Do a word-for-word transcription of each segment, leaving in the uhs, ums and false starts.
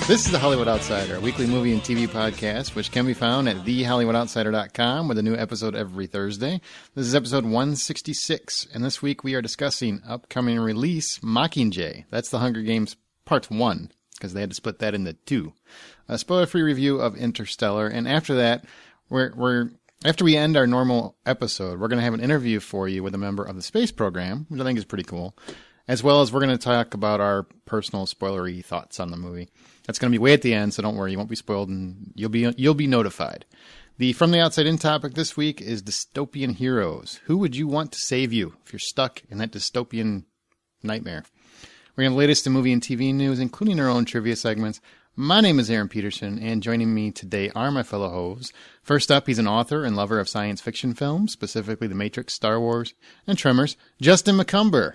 This is The Hollywood Outsider, a weekly movie and T V podcast, which can be found at the hollywood outsider dot com with a new episode every Thursday. This is episode one sixty-six, and this week we are discussing upcoming release Mockingjay. That's The Hunger Games Part one, because they had to split that into two. A spoiler-free review of Interstellar, and after that, we're, we're after we end our normal episode, we're going to have an interview for you with a member of the space program, which I think is pretty cool, as well as we're going to talk about our personal spoilery thoughts on the movie. That's going to be way at the end, so don't worry, you won't be spoiled, and you'll be you'll be notified. The From the Outside In topic this week is dystopian heroes. Who would you want to save you if you're stuck in that dystopian nightmare? We're going to have the latest in movie and T V news, including our own trivia segments. My name is Aaron Peterson, and joining me today are my fellow hosts. First up, he's an author and lover of science fiction films, specifically The Matrix, Star Wars, and Tremors, Justin McCumber.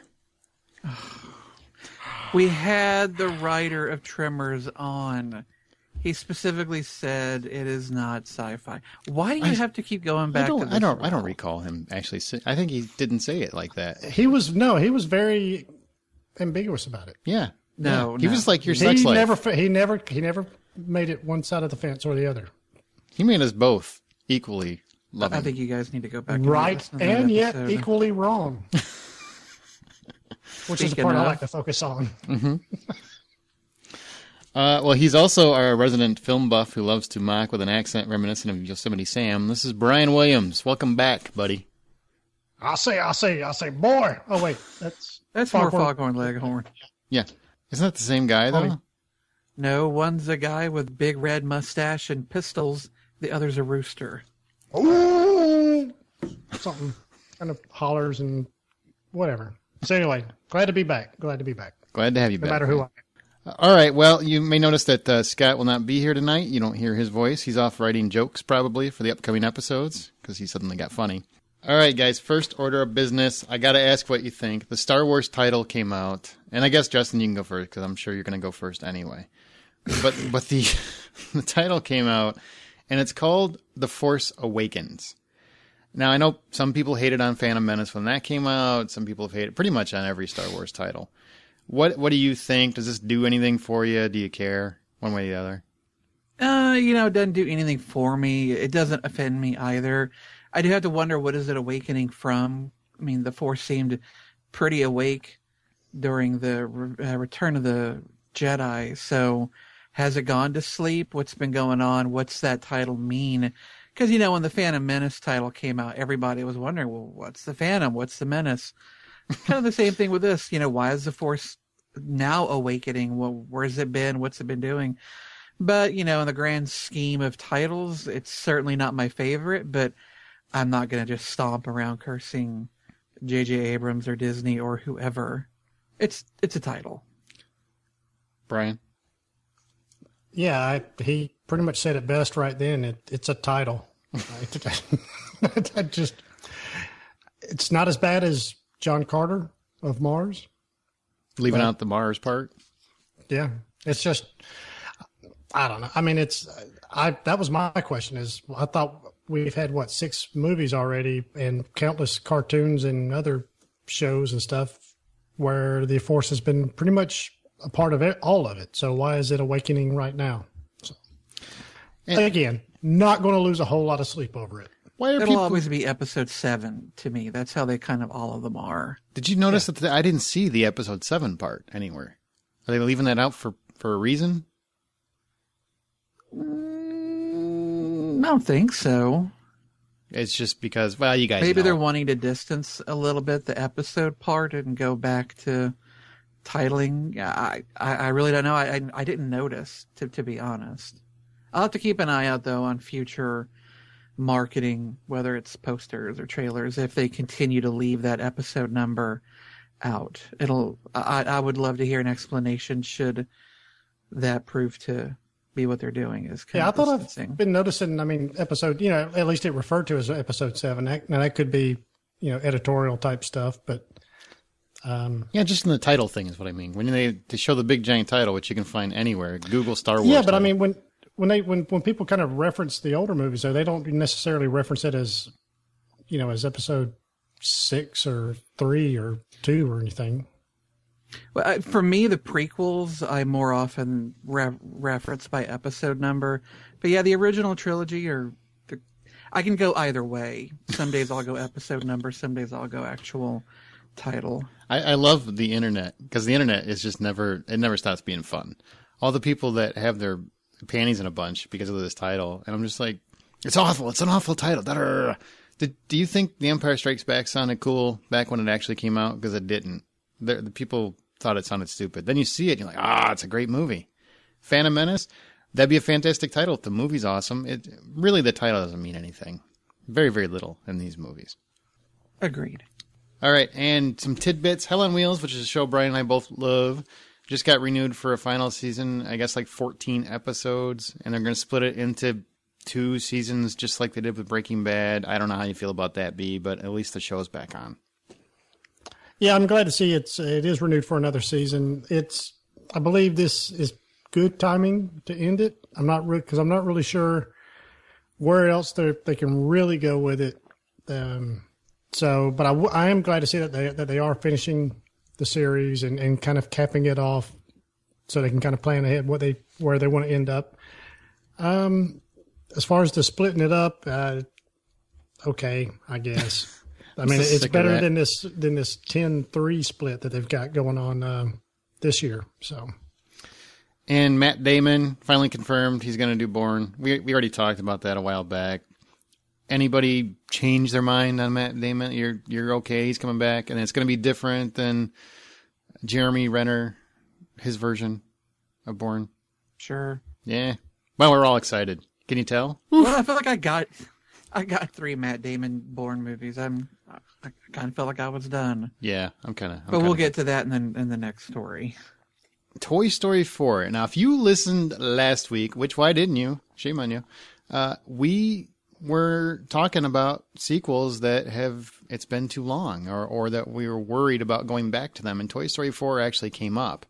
We had the writer of Tremors on. He specifically said it is not sci-fi. Why do you I, have to keep going back I don't, to this? I don't. Role? I don't recall him actually. Say, I think he didn't say it like that. He was no. He was very ambiguous about it. Yeah. No. Yeah. no. He was like your he sex life. Never. He never. He never made it one side of the fence or the other. He made us both equally loving. I think you guys need to go back. Right, and, and yet episode. equally wrong. Which Speaking is the part of, I like to focus on. Mm-hmm. uh, well, he's also our resident film buff who loves to mock with an accent reminiscent of Yosemite Sam. This is Brian Williams. Welcome back, buddy. I'll say, I'll say, I'll say, boy. Oh, wait. That's that's Foghorn. more Foghorn Leghorn. Yeah. Isn't that the same guy, though? Oh, no, one's a guy with big red mustache and pistols. The other's a rooster. Ooh! Something kind of hollers and whatever. So anyway, glad to be back. Glad to be back. Glad to have you no back. No matter who I am. All right. Well, you may notice that uh, Scott will not be here tonight. You don't hear his voice. He's off writing jokes probably for the upcoming episodes because he suddenly got funny. All right, guys. First order of business. I got to ask what you think. The Star Wars title came out. And I guess, Justin, you can go first because I'm sure you're going to go first anyway. But but the the title came out, and it's called The Force Awakens. Now, I know some people hated on Phantom Menace when that came out. Some people have hated pretty much on every Star Wars title. What What do you think? Does this do anything for you? Do you care one way or the other? Uh, you know, it doesn't do anything for me. It doesn't offend me either. I do have to wonder, what is it awakening from? I mean, the Force seemed pretty awake during the uh, Return of the Jedi. So has it gone to sleep? What's been going on? What's that title mean? Because, you know, when the Phantom Menace title came out, everybody was wondering, well, what's the Phantom? What's the Menace? Kind of the same thing with this. You know, why is the Force now awakening? Well, where's it been? What's it been doing? But, you know, in the grand scheme of titles, it's certainly not my favorite, but I'm not going to just stomp around cursing J J Abrams or Disney or whoever. It's it's a title. Brian? Yeah, I, he pretty much said it best right then. It, it's a title. I, I just, it's not as bad as John Carter of Mars. Leaving but, out the Mars part? Yeah. It's just, I don't know. I mean, it's, I, that was my question is, I thought we've had, what, six movies already and countless cartoons and other shows and stuff where the Force has been pretty much a part of it, all of it. So why is it awakening right now? So, and again, not going to lose a whole lot of sleep over it. Why are It'll people... always be episode seven to me. That's how they kind of all of them are. Did you notice yeah. that the, I didn't see the episode seven part anywhere? Are they leaving that out for, for a reason? Mm, I don't think so. It's just because, well, you guys Maybe know. they're wanting to distance a little bit the episode part and go back to titling. I, I, I really don't know. I, I, I didn't notice, to, to be honest. I'll have to keep an eye out, though, on future marketing, whether it's posters or trailers, if they continue to leave that episode number out. It'll. I, I would love to hear an explanation should that prove to be what they're doing. Is kind yeah, of I thought distancing. I've been noticing. I mean, episode. You know, at least it referred to as episode seven. That, now that could be, you know, editorial type stuff, but. Um, yeah, just in the title thing is what I mean. When they to show the big giant title, which you can find anywhere, Google Star Wars. Yeah, but title. I mean when when they when, when people kind of reference the older movies, though, they don't necessarily reference it as, you know, as episode six or three or two or anything. Well, I- for me, the prequels I more often re- reference by episode number. But yeah, the original trilogy, or the, I can go either way. Some days I'll go episode number. Some days I'll go actual title. I, I love the internet because the internet is just never, it never stops being fun. All the people that have their panties in a bunch because of this title, and I'm just like, it's awful. It's an awful title. Da-da-da-da. Did, do you think The Empire Strikes Back sounded cool back when it actually came out? Because it didn't. The, the people thought it sounded stupid. Then you see it, and you're like, ah, it's a great movie. Phantom Menace, that'd be a fantastic title if the movie's awesome. It really, the title doesn't mean anything. Very, very little in these movies. Agreed. All right, and some tidbits. Hell on Wheels, which is a show Brian and I both love, just got renewed for a final season. I guess like fourteen episodes, and they're going to split it into two seasons, just like they did with Breaking Bad. I don't know how you feel about that, B, but at least the show's back on. Yeah, I'm glad to see it's it is renewed for another season. It's I believe this is good timing to end it. I'm not because re- I'm not really sure where else they they can really go with it. Um, so, but I, w- I am glad to see that they that they are finishing the series and, and kind of capping it off, so they can kind of plan ahead what they where they want to end up. Um, as far as the splitting it up, uh, okay, I guess. I mean, it's better than this than this ten three split that they've got going on um, this year. So, and Matt Damon finally confirmed he's going to do Bourne. We we already talked about that a while back. Anybody change their mind on Matt Damon? You're you're okay. He's coming back, and it's going to be different than Jeremy Renner, his version of Bourne. Sure. Yeah. Well, we're all excited. Can you tell? Well, I feel like I got. I got three Matt Damon Bourne movies. I'm, I kind of felt like I was done. Yeah, I'm kind of. But we'll get to that in the, in the next story. Toy Story four. Now, if you listened last week, which why didn't you? Shame on you. Uh, we were talking about sequels that have it's been too long, or or that we were worried about going back to them, and Toy Story four actually came up.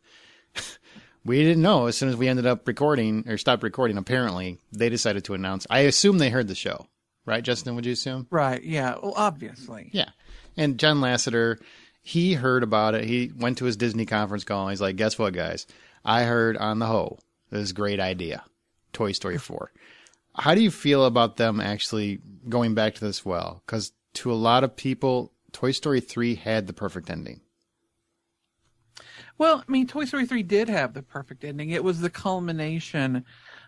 We didn't know as soon as we ended up recording or stopped recording. Apparently, they decided to announce. I assume they heard the show. Right, Justin, would you assume? Right, yeah. Well, obviously. Yeah. And John Lasseter, he heard about it. He went to his Disney conference call. He's like, guess what, guys? I heard on the Ho. This is a great idea. Toy Story four. How do you feel about them actually going back to this well? Because to a lot of people, Toy Story three had the perfect ending. Well, I mean, Toy Story three did have the perfect ending. It was the culmination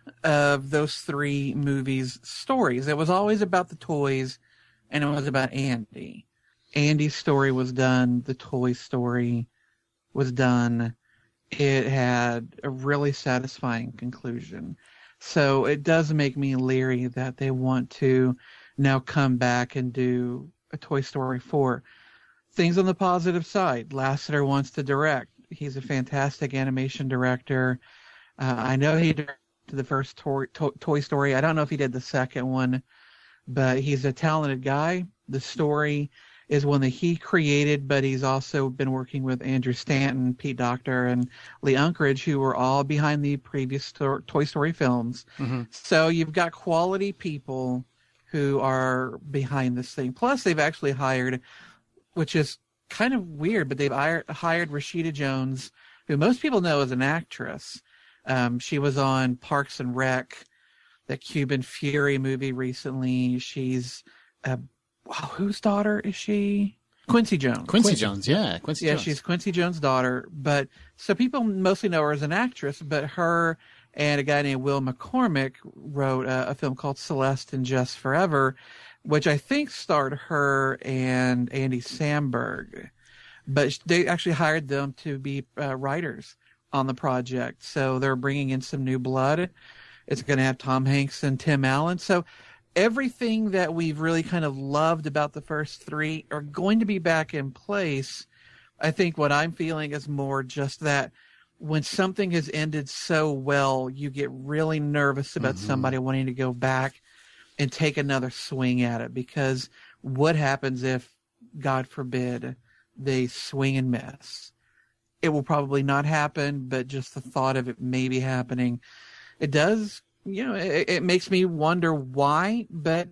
of those three movies' stories. It was always about the toys, and it was about Andy. Andy's story was done. The toy story was done. It had a really satisfying conclusion. So it does make me leery that they want to now come back and do a Toy Story four. Things on the positive side. Lasseter wants to direct. He's a fantastic animation director. Uh, I know he directed the first Toy, to- Toy Story. I don't know if he did the second one, but he's a talented guy. The story is one that he created, but he's also been working with Andrew Stanton, Pete Docter, and Lee Unkrich, who were all behind the previous to- Toy Story films. Mm-hmm. So you've got quality people who are behind this thing. Plus, they've actually hired, which is kind of weird, but they've hired Rashida Jones, who most people know as an actress. Um, she was on Parks and Rec, the Cuban Fury movie recently. She's, uh, wow, whose daughter is she? Quincy Jones. Quincy, Quincy. Jones, yeah. Quincy yeah, Jones. she's Quincy Jones' daughter. But so people mostly know her as an actress, but her and a guy named Will McCormick wrote a, a film called Celeste and Just Forever, which I think starred her and Andy Samberg. But they actually hired them to be uh, writers on the project. So they're bringing in some new blood. It's going to have Tom Hanks and Tim Allen. So everything that we've really kind of loved about the first three are going to be back in place. I think what I'm feeling is more just that when something has ended so well, you get really nervous about mm-hmm. somebody wanting to go back and take another swing at it, because what happens if, God forbid, they swing and miss? It will probably not happen, but just the thought of it maybe happening, it does, you know, it, it makes me wonder why, but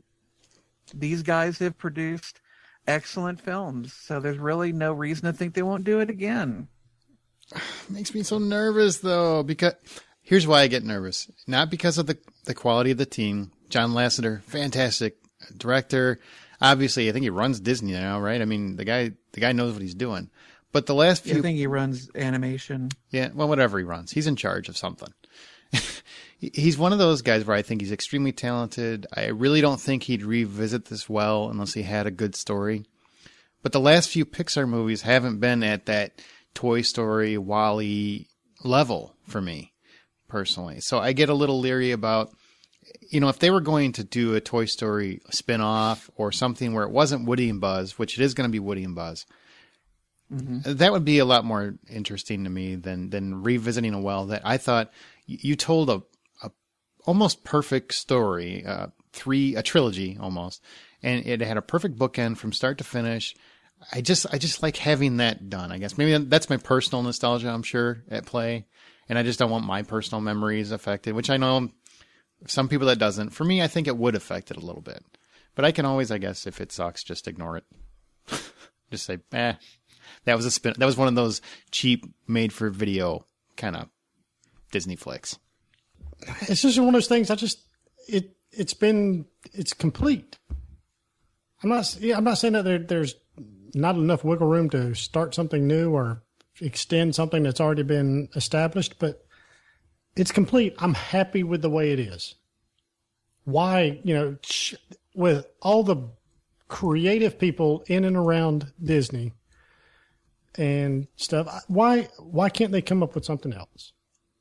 these guys have produced excellent films, so there's really no reason to think they won't do it again. Makes me so nervous, though, because here's why I get nervous. Not because of the, the quality of the team. John Lasseter, fantastic director. Obviously, I think he runs Disney now, right? I mean, the guy the guy knows what he's doing. But the last few... I think he runs animation. Yeah, well, whatever he runs. He's in charge of something. He's one of those guys where I think he's extremely talented. I really don't think he'd revisit this well unless he had a good story. But the last few Pixar movies haven't been at that Toy Story, WALL-E level for me, personally. So I get a little leery about, you know, if they were going to do a Toy Story spin-off or something where it wasn't Woody and Buzz, which it is going to be Woody and Buzz, mm-hmm. that would be a lot more interesting to me than, than revisiting a well that I thought you told a, a almost perfect story, uh, three, a trilogy almost, and it had a perfect bookend from start to finish. I just, I just like having that done, I guess. Maybe that's my personal nostalgia, I'm sure, at play. And I just don't want my personal memories affected, which I know some people that doesn't. For me, I think it would affect it a little bit. But I can always, I guess, if it sucks, just ignore it. Just say, eh, that was a spin. That was one of those cheap, made for video kind of Disney flicks. It's just one of those things. I just, it, it's been, it's complete. I'm not, yeah, I'm not saying that there, there's not enough wiggle room to start something new or extend something that's already been established, but it's complete. I'm happy with the way it is. Why, you know, with all the creative people in and around Disney and stuff, why, why can't they come up with something else?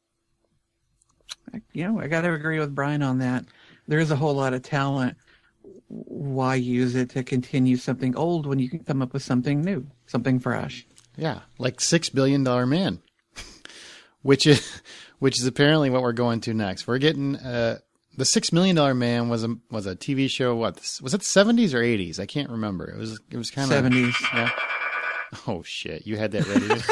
You know, I got to agree with Brian on that. There is a whole lot of talent. Why use it to continue something old when you can come up with something new, something fresh? Yeah, like Six Billion Dollar Man, which is which is apparently what we're going to next. We're getting uh, the Six Million Dollar Man was a was a T V show. What was it? The seventies or eighties? I can't remember. It was it was kind of seventies. Yeah. Oh shit! You had that ready.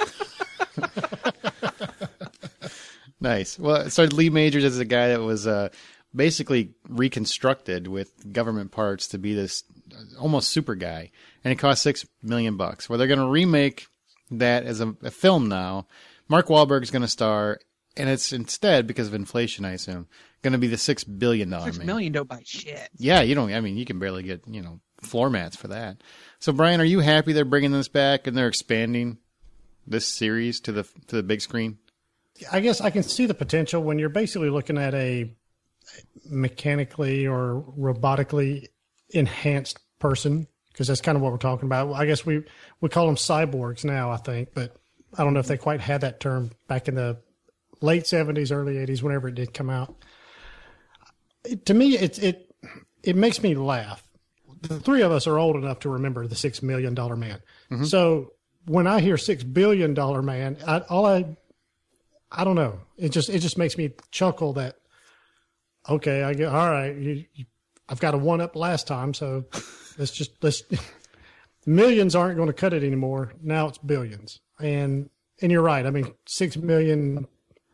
Nice. Well, so Lee Majors is a guy that was uh, basically reconstructed with government parts to be this almost super guy, and it cost six million bucks. Well, they're going to remake that as a, a film now. Mark Wahlberg's going to star, and it's instead, because of inflation, I assume, going to be the six billion dollar man. Six million don't buy shit. Yeah, you don't. I mean, you can barely get you know floor mats for that. So, Brian, are you happy they're bringing this back and they're expanding this series to the to the big screen? I guess I can see the potential when you're basically looking at a mechanically or robotically enhanced person, because that's kind of what we're talking about. I guess we, we call them cyborgs now, I think, but I don't know if they quite had that term back in the late seventies, early eighties, whenever it did come out. It, to me, it, it, it makes me laugh. The three of us are old enough to remember the Six Million Dollar Man. Mm-hmm. So when I hear Six Billion Dollar Man, I, all I, I don't know. It just it just makes me chuckle that, okay, I get all right. You, you, I've got a one up last time, so let's just let's millions aren't going to cut it anymore. Now it's billions, and and you're right. I mean, six million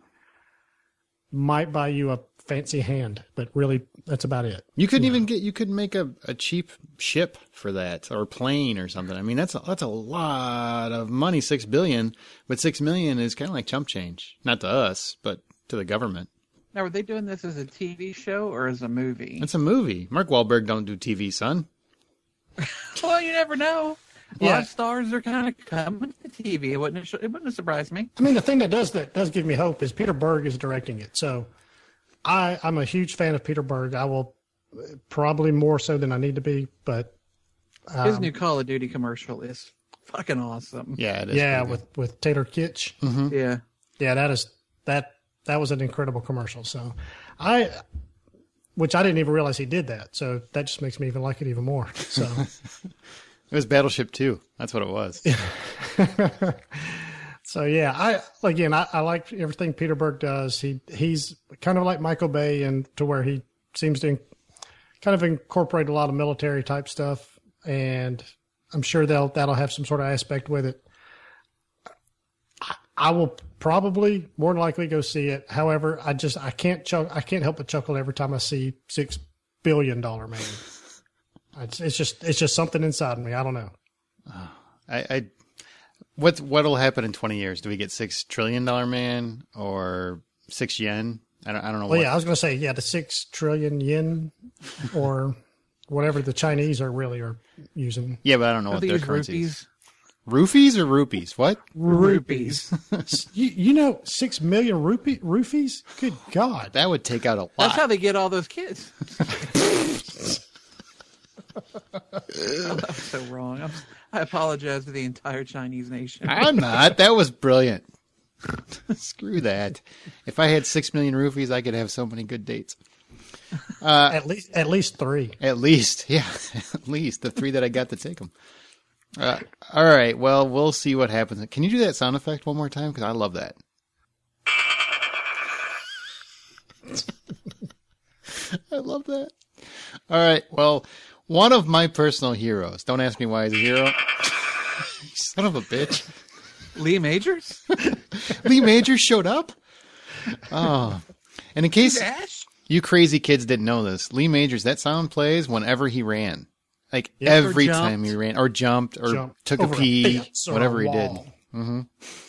might buy you a fancy hand, but really that's about it. You couldn't yeah. even get you could make a, a cheap ship for that or plane or something. I mean, that's a, that's a lot of money. Six billion, but six million is kind of like chump change. Not to us, but to the government. Now, are they doing this as a T V show or as a movie? It's a movie. Mark Wahlberg don't do T V, son. Well, you never know. A yeah. lot of stars are kind of coming to T V. It wouldn't it wouldn't surprise me. I mean, the thing that does that does give me hope is Peter Berg is directing it. So I, I'm a huge fan of Peter Berg. I will probably more so than I need to be, but um, his new Call of Duty commercial is fucking awesome. Yeah, it is. Yeah, with, with Taylor Kitsch. Mm-hmm. Yeah, yeah, that is that that was an incredible commercial. So I, which I didn't even realize he did that. So that just makes me even like it even more. So it was Battleship two. That's what it was. So yeah, I again I, I like everything Peter Berg does. He he's kind of like Michael Bay, and to where he seems to kind of incorporate a lot of military type stuff, and I'm sure they'll that'll have some sort of aspect with it. I, I will probably more than likely go see it. However, I just I can't chuck, I can't help but chuckle every time I see Six Billion Dollar Man. It's, it's just it's just something inside me. I don't know. Uh, I. I What what'll happen in twenty years? Do we get six trillion dollar man or six yen? I don't I don't know. Well, what. yeah, I was going to say yeah, the six trillion yen or whatever the Chinese are really are using. Yeah, but I don't know Don't what they their use currency is. rupees? Roofies or rupees? What? Rupees. You, you know, six million rupee roofies. Good God! That would take out a lot. That's how they get all those kids. Oh, that was so wrong. I'm, I apologize to the entire Chinese nation. I'm not. That was brilliant. Screw that. If I had six million rupees, I could have so many good dates. Uh, at least, at least three. At least, yeah, at least the three that I got to take them. Uh, all right. Well, we'll see what happens. Can you do that sound effect one more time? Because I love that. I love that. All right. Well, one of my personal heroes. Don't ask me why he's a hero. Son of a bitch. Lee Majors? Lee Majors showed up? Oh. And in case Ash? you crazy kids didn't know this, Lee Majors, that sound plays whenever he ran. Like Yep. every Or time he ran. Or jumped or Jumped took a over a pee. fence or Whatever a he did. wall. Mm-hmm.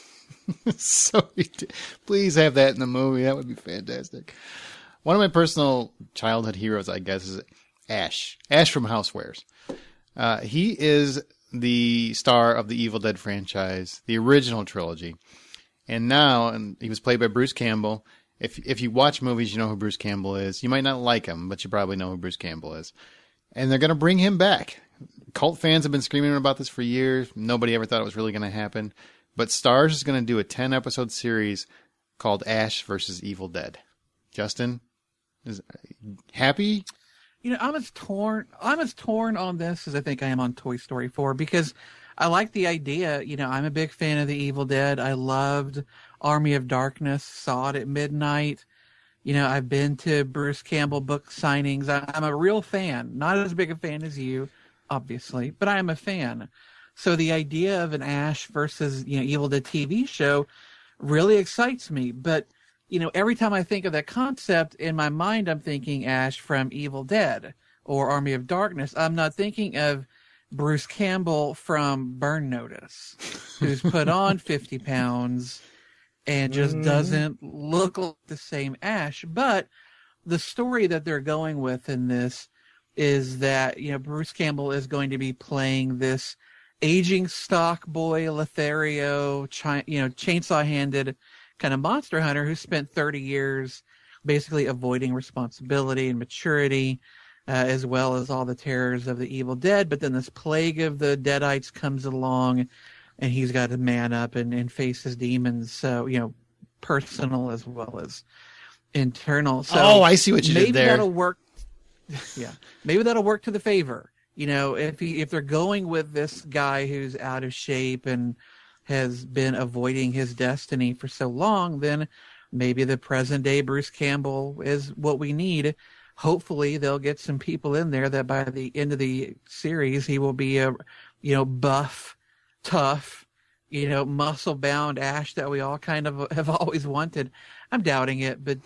So he did. Please have that in the movie. That would be fantastic. One of my personal childhood heroes, I guess, is Ash. Ash from Housewares. Uh, he is the star of the Evil Dead franchise, the original trilogy. And now, and he was played by Bruce Campbell. If if you watch movies, you know who Bruce Campbell is. You might not like him, but you probably know who Bruce Campbell is. And they're going to bring him back. Cult fans have been screaming about this for years. Nobody ever thought it was really going to happen. But Starz is going to do a ten-episode series called Ash versus Evil Dead. Justin, is happy? You know, I'm as torn. I'm as torn on this as I think I am on Toy Story four because I like the idea. You know, I'm a big fan of the Evil Dead. I loved Army of Darkness. Saw it at midnight. You know, I've been to Bruce Campbell book signings. I, I'm a real fan. Not as big a fan as you, obviously, but I am a fan. So the idea of an Ash versus, you know, Evil Dead T V show really excites me. But, you know, every time I think of that concept, in my mind, I'm thinking Ash from Evil Dead or Army of Darkness. I'm not thinking of Bruce Campbell from Burn Notice, who's put on fifty pounds and just Mm. doesn't look like the same Ash. But the story that they're going with in this is that, you know, Bruce Campbell is going to be playing this aging stock boy Lothario, chi- you know, chainsaw-handed kind of monster hunter who spent thirty years basically avoiding responsibility and maturity, uh, as well as all the terrors of the Evil Dead. But then this plague of the Deadites comes along, and he's got to man up and, and face his demons. So, you know, personal as well as internal. So Oh, I see what you did maybe there. that'll work. Yeah, maybe that'll work to the favor. You know, if he, if they're going with this guy who's out of shape and has been avoiding his destiny for so long, then maybe the present day Bruce Campbell is what we need. Hopefully they'll get some people in there that by the end of the series, he will be a, you know, buff, tough, you know, muscle bound Ash that we all kind of have always wanted. I'm doubting it, but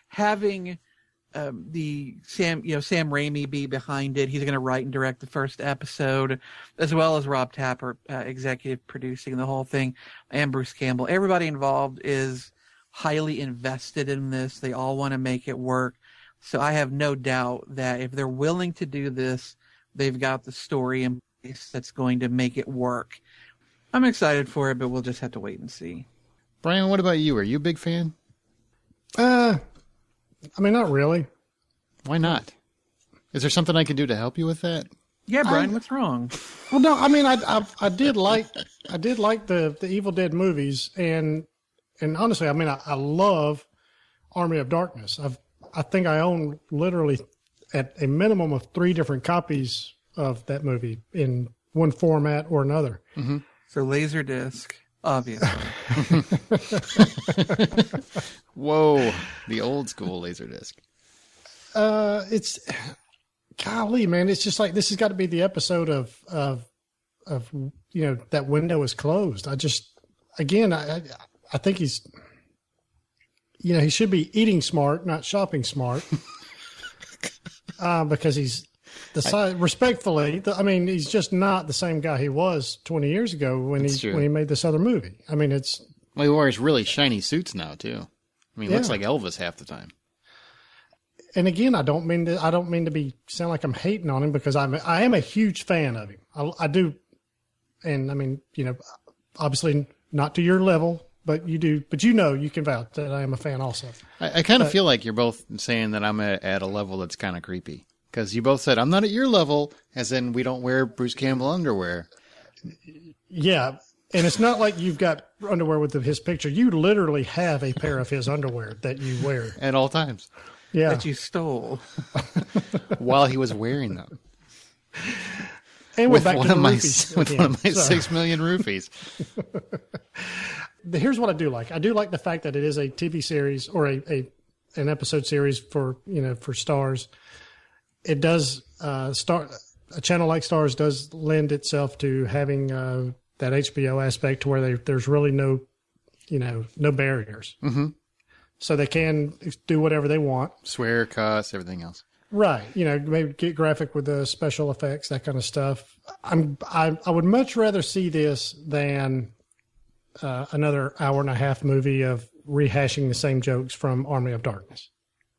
having um, the Sam, you know, Sam Raimi be behind it, he's going to write and direct the first episode, as well as Rob Tapper, uh, executive producing the whole thing, and Bruce Campbell. Everybody involved is highly invested in this. They all want to make it work. So I have no doubt that if they're willing to do this, they've got the story in place that's going to make it work. I'm excited for it, but we'll just have to wait and see. Brian, what about you? Are you a big fan? Uh, I mean, not really. Why not? Is there something I can do to help you with that? Yeah, Brian, I- what's wrong? Well, no, I mean, I, I I did like I did like the the Evil Dead movies, and and honestly, I mean, I, I love Army of Darkness. I've I think I own literally at a minimum of three different copies of that movie in one format or another. So Laserdisc, obviously. Whoa, the old school Laserdisc. Uh, it's golly, man, it's just like this has got to be the episode of of of you know that window is closed. I just again, I I, I think he's. You know, he should be eating smart, not shopping smart, uh, because he's the side, respectfully, the, I mean, he's just not the same guy he was twenty years ago when he true. when he made this other movie. I mean, it's Well, he wears really shiny suits now too. I mean, he looks Yeah. like Elvis half the time. and again, I don't mean to I don't mean to be sound like I'm hating on him because I'm I am a huge fan of him. I, I do, and I mean, you know, obviously not to your level, but you do. But you know, you can vouch that I am a fan also. I, I kind of feel like you're both saying that I'm at, at a level that's kind of creepy because you both said I'm not at your level, as in we don't wear Bruce Campbell underwear. Yeah. And it's not like you've got underwear with his picture. You literally have a pair of his underwear that you wear. At all times, Yeah. That you stole. while he was wearing them, And we're with back one to of the my roofies with again. one of my So, six million roofies. here's what I do like. I do like the fact that it is a T V series or a, a an episode series for, you know, for Stars. It does uh, start a channel like Stars does lend itself to having uh, that H B O aspect to where they, there's really no, you know, no barriers. Mm-hmm. So they can do whatever they want. Swear, cuss, everything else. Right. You know, maybe get graphic with the special effects, that kind of stuff. I'm, I, I would much rather see this than uh, another hour and a half movie of rehashing the same jokes from Army of Darkness.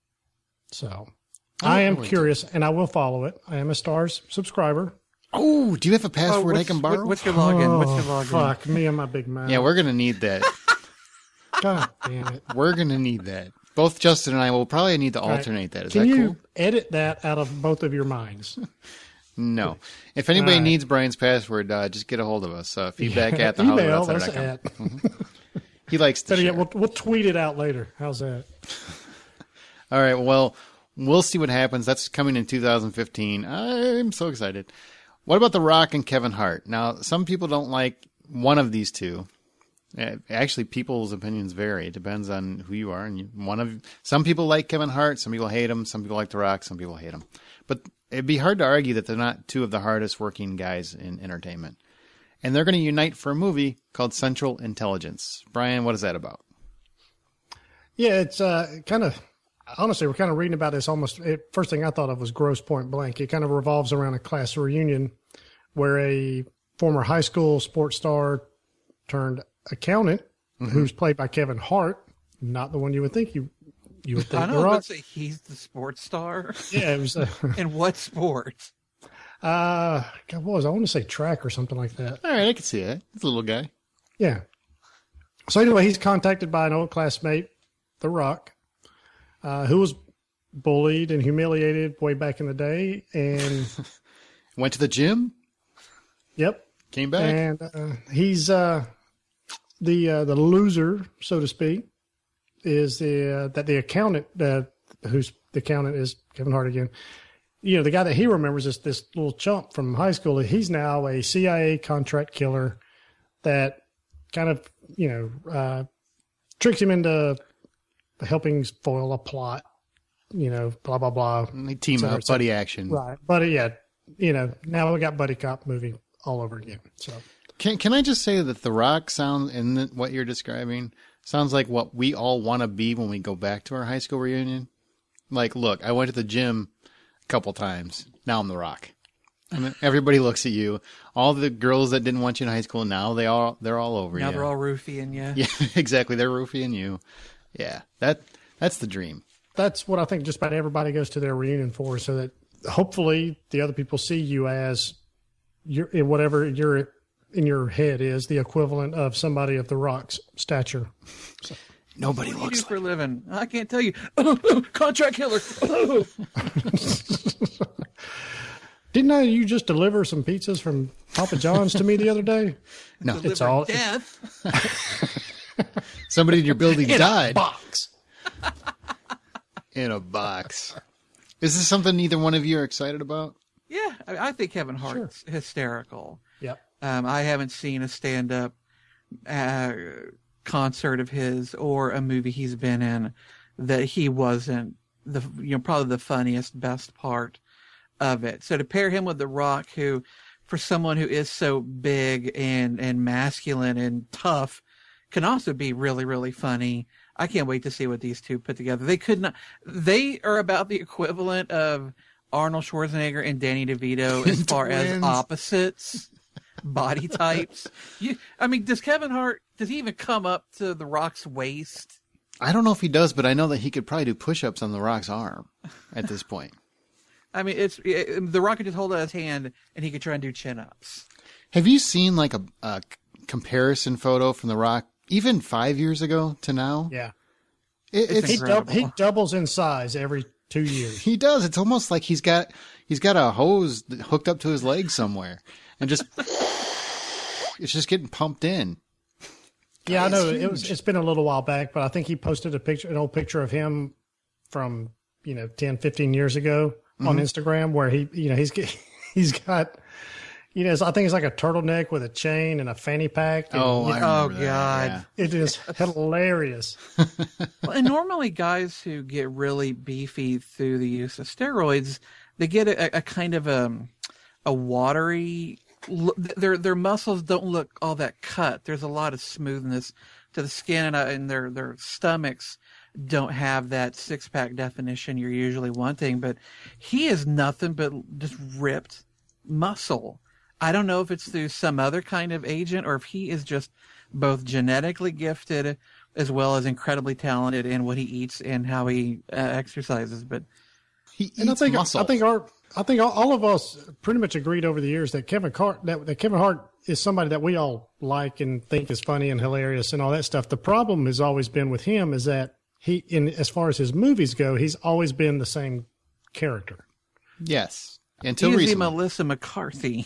So I am curious, and I will follow it. I am a Stars subscriber. Oh, do you have a password I what's, can borrow? what- what's your login? What's your Oh, login? fuck me and my big mouth. Yeah, we're gonna need that. God damn it. We're gonna need that. Both Justin and I will probably need to alternate that. Is Can that you cool? edit that out of both of your minds? No. If anybody All right. needs Brian's password, uh, just get a hold of us. Uh, feedback at the Email Hollywood us Outsider dot com. at. He likes to Better share. yet, we'll, we'll tweet it out later. How's that? All right. Well, we'll see what happens. That's coming in two thousand fifteen. I'm so excited. What about The Rock and Kevin Hart? Now, some people don't like one of these two. Uh, Actually, people's opinions vary. It depends on who you are. And you, one of some people like Kevin Hart. Some people hate him. Some people like The Rock. Some people hate him. But it'd be hard to argue that they're not two of the hardest working guys in entertainment. And they're going to unite for a movie called Central Intelligence. Brian, what is that about? Yeah, it's uh, kind of, honestly, we're kind of reading about this almost, it, first thing I thought of was Gross Point Blank. It kind of revolves around a class reunion where a former high school sports star turned accountant, Mm-hmm. who's played by Kevin Hart, not the one you would think you you would think. I The know, Rock. but say he's the sports star. Yeah, it was, uh, In what sport? uh, God, what was I want to say track or something like that. All right, I can see that. It's a little guy. Yeah. So anyway, he's contacted by an old classmate, The Rock, uh, who was bullied and humiliated way back in the day. And Went to the gym, yep. came back. And uh, he's uh, the uh, the loser, so to speak, is the uh, that the accountant, uh, who's the accountant is Kevin Hart again. You know, the guy that he remembers is this little chump from high school. He's now a C I A contract killer that kind of, you know, uh, tricks him into helping foil a plot, you know, blah, blah, blah. They team So up, it's buddy action. Right. But yeah, you know, now we got Buddy Cop movie all over again. So Can can I just say that The Rock sounds in the, what you're describing sounds like what we all want to be when we go back to our high school reunion? Like, look, I went to the gym a couple times. Now I'm The Rock. I mean, everybody looks at you. All the girls that didn't want you in high school, now they all they're all over Now you. they're all roofying you. Yeah, exactly. They're roofing you. Yeah, that that's the dream. that's what I think just about everybody goes to their reunion for, so that hopefully the other people see you as your whatever your in your head is the equivalent of somebody of The Rock's stature. Nobody What do you do looks for like. a living? I can't tell you. Contract killer. Didn't I you just deliver some pizzas from Papa John's to me the other day? No, It's Deliver all death. somebody in your building died box. in a box. Is this something neither one of you are excited about? Yeah, I, I think Kevin Hart's hysterical. Yep. Um, I haven't seen a stand-up uh, concert of his or a movie he's been in that he wasn't the you know probably the funniest, best part of it. So to pair him with The Rock, who, for someone who is so big and and masculine and tough, can also be really really funny. I can't wait to see what these two put together. They could not. They are about the equivalent of Arnold Schwarzenegger and Danny DeVito as far as Twins. opposites, body types. You, I mean, does Kevin Hart, does he even come up to The Rock's waist? I don't know if he does, but I know that he could probably do push-ups on The Rock's arm at this point. I mean, it's it, The Rock could just hold out his hand and he could try and do chin-ups. Have you seen like a, a comparison photo from The Rock, even five years ago to now? Yeah. It, It's it's He, incredible. dub- he doubles in size every two years. He does. It's almost like he's got he's got a hose hooked up to his leg somewhere, and just it's just getting pumped in. Yeah, I It's know. It huge. was. It's been a little while back, but I think he posted a picture, an old picture of him from you know ten, fifteen years ago on Mm-hmm. Instagram, where he, you know, he's he's got, you know, I think it's like a turtleneck with a chain and a fanny pack. And, Oh, you I know, Oh, remember that, God. yeah. it is hilarious. Well, and normally guys who get really beefy through the use of steroids, they get a, a kind of a, a watery, lo- their their muscles don't look all that cut. There's a lot of smoothness to the skin, and, uh, and their, their stomachs don't have that six-pack definition you're usually wanting. But he is nothing but just ripped muscle. I don't know if it's through some other kind of agent or if he is just both genetically gifted as well as incredibly talented in what he eats and how he uh, exercises. But He eats And I think muscle. I think our I think all, all of us pretty much agreed over the years that Kevin Hart that, that Kevin Hart is somebody that we all like and think is funny and hilarious and all that stuff. The problem has always been with him is that he, in as far as his movies go, he's always been the same character. yes, until he is the recently. Melissa McCarthy,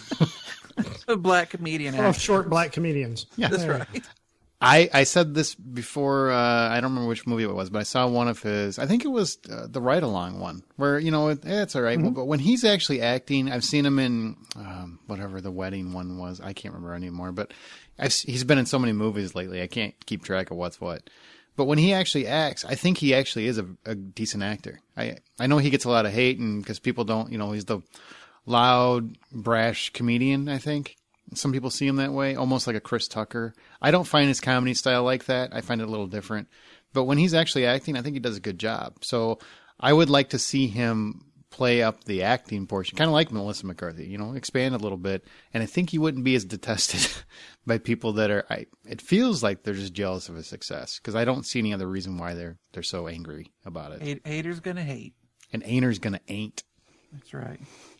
a black comedian Of actor. short black comedians. Yeah. That's right. I, I said this before, uh, I don't remember which movie it was, but I saw one of his, I think it was uh, the Ride Along one, where, you know, it, eh, it's all right. Mm-hmm. But when he's actually acting, I've seen him in um, whatever the wedding one was. I can't remember anymore, but I've, s- he's been in so many movies lately, I can't keep track of what's what. But when he actually acts, I think he actually is a, a decent actor. I I know he gets a lot of hate, and because people don't, you know, he's the loud, brash comedian, I think. Some people see him that way, almost like a Chris Tucker. I don't find his comedy style like that. I find it a little different. But when he's actually acting, I think he does a good job. So I would like to see him play up the acting portion, kind of like Melissa McCarthy, you know, expand a little bit. And I think he wouldn't be as detested by people that are, I, it feels like they're just jealous of his success, because I don't see any other reason why they're they're so angry about it. Hate, haters gonna hate. And Ainer's going to ain't. That's right.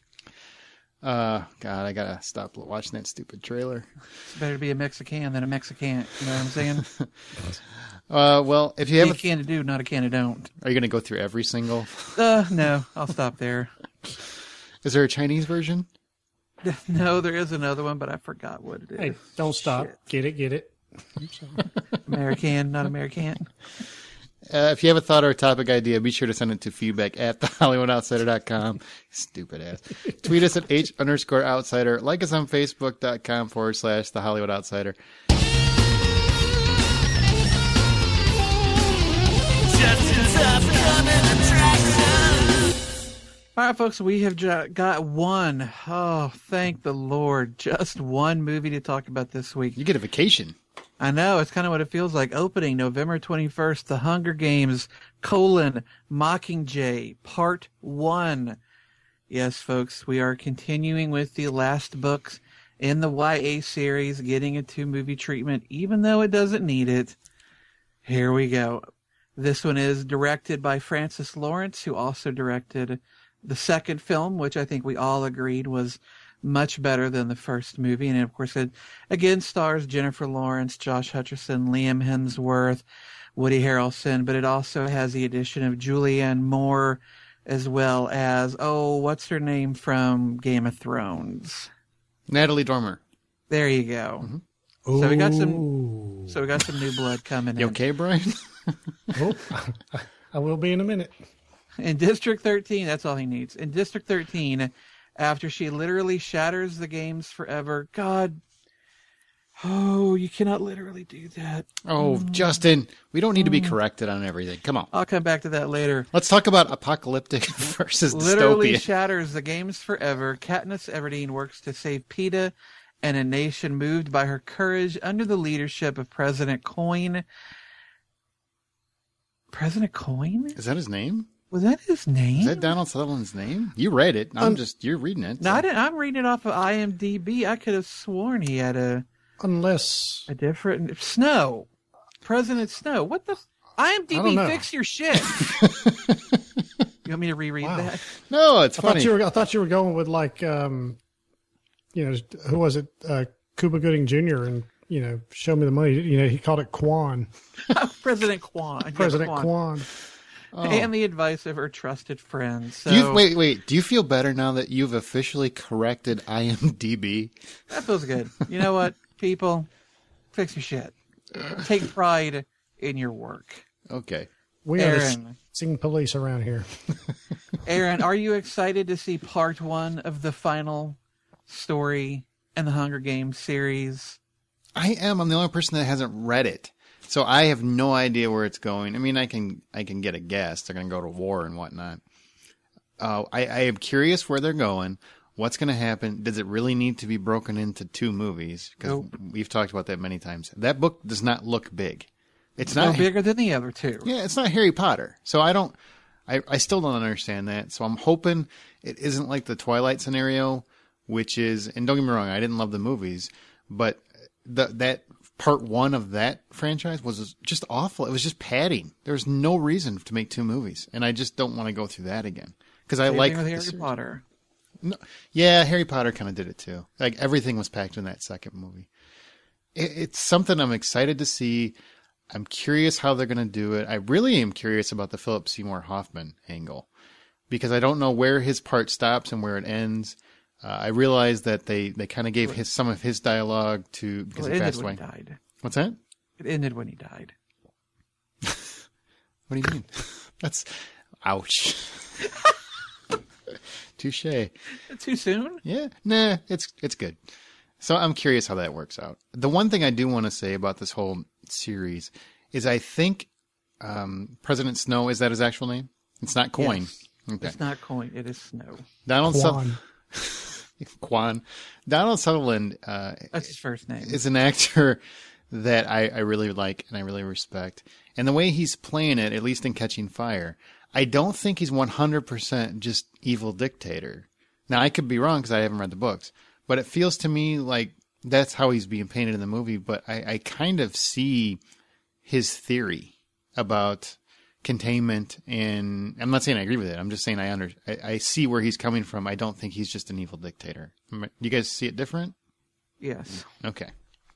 Uh, God, I got to stop watching that stupid trailer. It's better to be a Mexican than a Mexican. You know what I'm saying? Uh, well, if you Be have a a, can to do, not a can to don't. are you going to go through every single? Uh, no, I'll stop there. Is there a Chinese version? No, there is another one, but I forgot what it is. Hey, don't stop. Get it, get it. American, not American. Uh, if you have a thought or a topic idea, be sure to send it to feedback at the hollywood outsider dot com. Stupid ass. Tweet us at H underscore outsider. Like us on Facebook.com forward slash the Hollywood Outsider. All right, folks, we have ju- got one. Oh, thank the Lord. Just one movie to talk about this week. You get a vacation. I know, it's kind of what it feels like. Opening November twenty-first, The Hunger Games, colon, Mockingjay, Part one. Yes, folks, we are continuing with the last books in the Y A series, getting into movie treatment, even though it doesn't need it. Here we go. This one is directed by Francis Lawrence, who also directed the second film, which I think we all agreed was much better than the first movie. And of course, it again stars Jennifer Lawrence, Josh Hutcherson, Liam Hemsworth, Woody Harrelson, but it also has the addition of Julianne Moore, as well as, oh, what's her name from Game of Thrones? Natalie Dormer. There you go. Mm-hmm. So we got some, Ooh. so we got some new blood coming You in. okay, Brian? Oh, I will be in a minute. In District thirteen, that's all he needs. In District thirteen, after she literally shatters the games forever, God, oh, you cannot literally do that. Oh, Justin, we don't need to be corrected on everything. Come on. I'll come back to that later. Let's talk about apocalyptic versus Literally dystopian. shatters the games forever. Katniss Everdeen works to save PETA and a nation moved by her courage under the leadership of President Coin. President Coin? Is that his name? Was that his name? Is that Donald Sutherland's name? You read it. I'm Um, just you're reading it. No, so. I didn't. I'm reading it off of IMDb. I could have sworn he had a Unless a different Snow, President Snow. What the I don't IMDb? know. Fix your shit. You want me to reread Wow. that? No, it's I funny. thought you were I thought you were going with like um, you know, who was it? Uh, Cuba Gooding Junior and you know, Show Me the Money. You know, he called it Quan, President Kwan. Yeah, President Kwan. Quan. Oh. And the advice of her trusted friends. So Do you, wait, wait. Do you feel better now that you've officially corrected IMDb? that feels good. You know what, people? Fix your shit. Take pride in your work. Okay. We are the Aaron, sing police around here. Aaron, are you excited to see part one of the final story in the Hunger Games series? I am. I'm the only person that hasn't read it. So I have no idea where it's going. I mean, I can I can get a guess. They're going to go to war and whatnot. Uh, I, I am curious where they're going. What's going to happen? Does it really need to be broken into two movies? Because Nope. we've talked about that many times. That book does not look big. It's No not bigger than the other two. Yeah, it's not Harry Potter. So I don't, I, I still don't understand that. So I'm hoping it isn't like the Twilight scenario, which is, and don't get me wrong, I didn't love the movies, but the, that part one of that franchise was just awful. It was just padding. There was no reason to make two movies. And I just don't want to go through that again. Because I Same like thing with the Harry series. Potter. No, yeah, Harry Potter kind of did it too. Like everything was packed in that second movie. It, it's something I'm excited to see. I'm curious how they're going to do it. I really am curious about the Philip Seymour Hoffman angle because I don't know where his part stops and where it ends. Uh, I realize that they, they kind of gave his some of his dialogue to because Well, it he ended passed when away. he died. What's that? It ended when he died. What do you mean? That's ouch. Touche. Too soon? Yeah, nah, it's it's good. So I'm curious how that works out. The one thing I do want to say about this whole series is I think um, President Snow, is that his actual name? It's not Coin. Yes. Okay. It's not coin. It is snow. Donald Quan. Sutherland. Quan. Donald Sutherland uh, That's his first name. is an actor that I, I really like and I really respect. And the way he's playing it, at least in Catching Fire, I don't think he's one hundred percent just evil dictator. Now, I could be wrong because I haven't read the books, but it feels to me like that's how he's being painted in the movie. But I, I kind of see his theory about containment, and I'm not saying I agree with it. I'm just saying I under I, I see where he's coming from. I don't think he's just an evil dictator. You guys see it different? Yes. Okay.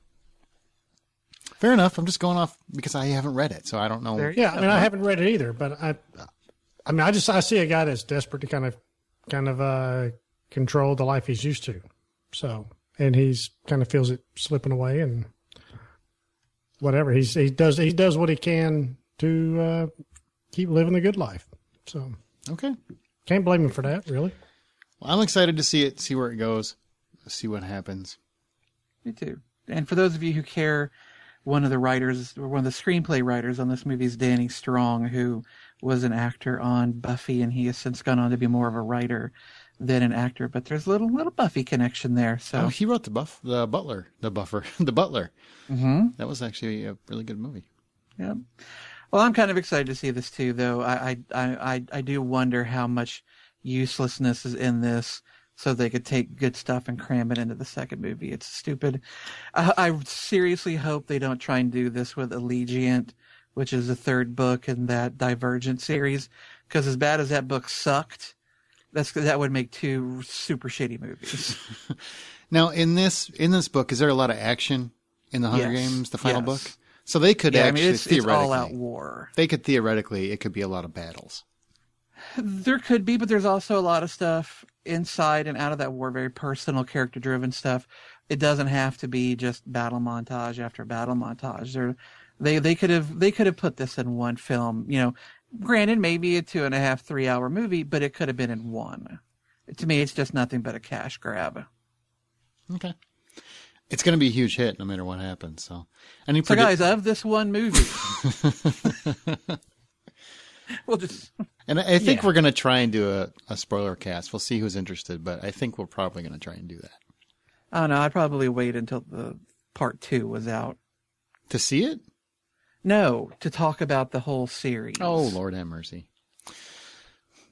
Fair enough. I'm just going off because I haven't read it, so I don't know. There you Yeah, go. I mean, I haven't read it either, but I, I mean, I just I see a guy that's desperate to kind of, kind of uh, control the life he's used to. So, and he's kind of feels it slipping away, and whatever he's he does he does what he can to uh, keep living the good life. So, Okay. can't blame him for that, really. Well, I'm excited to see it, see where it goes, see what happens. Me too. And for those of you who care, one of the writers, or one of the screenplay writers on this movie is Danny Strong, who was an actor on Buffy, and he has since gone on to be more of a writer than an actor. But there's a little little Buffy connection there. So Oh, he wrote the buff, the Butler, the Buffer, the Butler. hmm That was actually a really good movie. yeah. Well, I'm kind of excited to see this too, though. I I I I do wonder how much uselessness is in this, so they could take good stuff and cram it into the second movie. It's stupid. I, I seriously hope they don't try and do this with Allegiant, which is the third book in that Divergent series, because as bad as that book sucked, that's that would make two super shitty movies. Now, in this in this book, is there a lot of action in the Hunger Yes. Games, the final Yes. book? So they could Yeah, I actually mean it's, it's theoretically, all out war. they could theoretically, it could be a lot of battles. There could be, but there's also a lot of stuff inside and out of that war, very personal, character-driven stuff. It doesn't have to be just battle montage after battle montage. There, they they could have they could have put this in one film. You know, granted, maybe a two and a half, three-hour movie, but it could have been in one. To me, it's just nothing but a cash grab. Okay. It's going to be a huge hit no matter what happens. So, any So, predict- guys, of this one movie, we'll just and I I think yeah. we're going to try and do a, a spoiler cast. We'll see who's interested, but I think we're probably going to try and do that. I don't know. I'd probably wait until the part two was out. To see it? No, to talk about the whole series. Oh, Lord have mercy.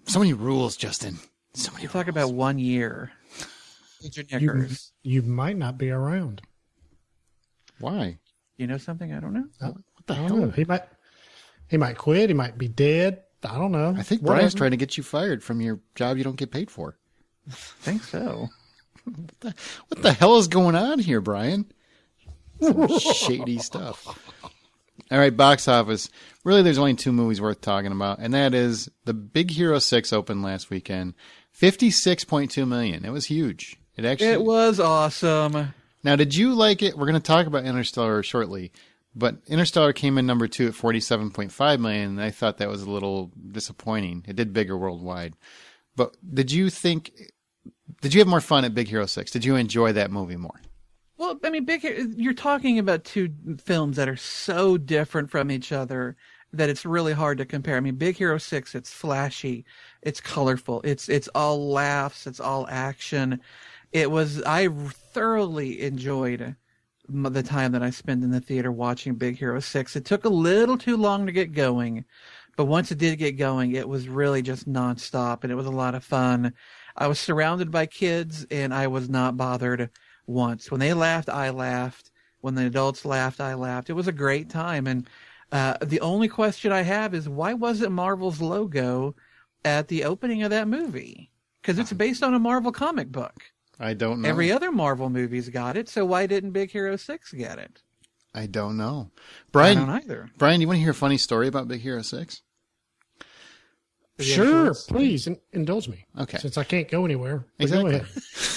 So many rules, Justin. So many You rules. talk about one year. Major You, Knickers. you might not be around. Why? You know something I don't know? I, What the I don't hell? know. He might. He might quit. He might be dead. I don't know. I think Whatever. Brian's trying to get you fired from your job you don't get paid for. I think so. What the hell is going on here, Brian? Some shady stuff. All right, box office. Really, there's only two movies worth talking about, and that is the Big Hero six opened last weekend. fifty-six point two million. It was huge. It actually. It was awesome. Now, did you like it? We're going to talk about Interstellar shortly, but Interstellar came in number two at forty-seven point five million, and I thought that was a little disappointing. It did bigger worldwide. But did you think, did you have more fun at Big Hero six? Did you enjoy that movie more? Well, I mean, Big Hero, you're talking about two films that are so different from each other that it's really hard to compare. I mean, Big Hero six, it's flashy, it's colorful, it's it's all laughs, it's all action. It was, I thoroughly enjoyed the time that I spent in the theater watching Big Hero six. It took a little too long to get going, but once it did get going, it was really just nonstop, and it was a lot of fun. I was surrounded by kids, and I was not bothered once. When they laughed, I laughed. When the adults laughed, I laughed. It was a great time, and uh, the only question I have is, why wasn't Marvel's logo at the opening of that movie? Because it's based on a Marvel comic book. I don't know. Every other Marvel movie's got it, so why didn't Big Hero six get it? I don't know. I Brian, don't either. Brian, you want to hear a funny story about Big Hero six? Sure, please in, indulge me. Okay. Since I can't go anywhere. But Exactly. Go ahead.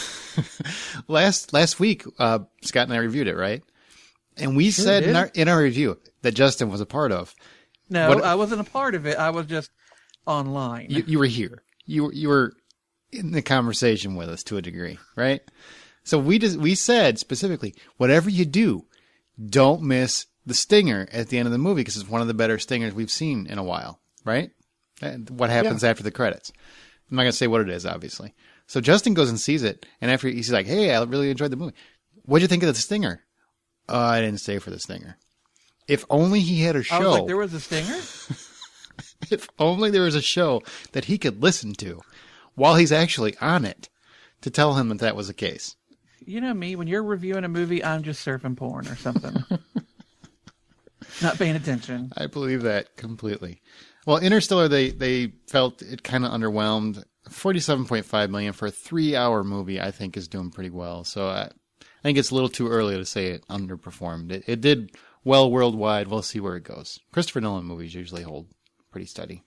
last last week, uh, Scott and I reviewed it, right? And we Sure said in did. our in our review that Justin was a part of. No, What- I wasn't a part of it. I was just online. You, you were here. You were- you were in the conversation with us to a degree, right? So we just we said specifically, whatever you do, don't miss the stinger at the end of the movie because it's one of the better stingers we've seen in a while, right? And what happens after the credits? I'm not gonna say what it is, obviously. So Justin goes and sees it, and after he's like, "Hey, I really enjoyed the movie. What'd you think of the stinger?" Oh, I didn't stay for the stinger. If only he had a I show. was like, there was a stinger? If only there was a show that he could listen to while he's actually on it to tell him that that was the case. You know me, when you're reviewing a movie, I'm just surfing porn or something. Not paying attention. I believe that completely. Well, Interstellar, they, they felt it kind of underwhelmed. forty-seven point five million dollars for a three-hour movie, I think, is doing pretty well. So I, I think it's a little too early to say it underperformed. It, it did well worldwide. We'll see where it goes. Christopher Nolan movies usually hold pretty steady.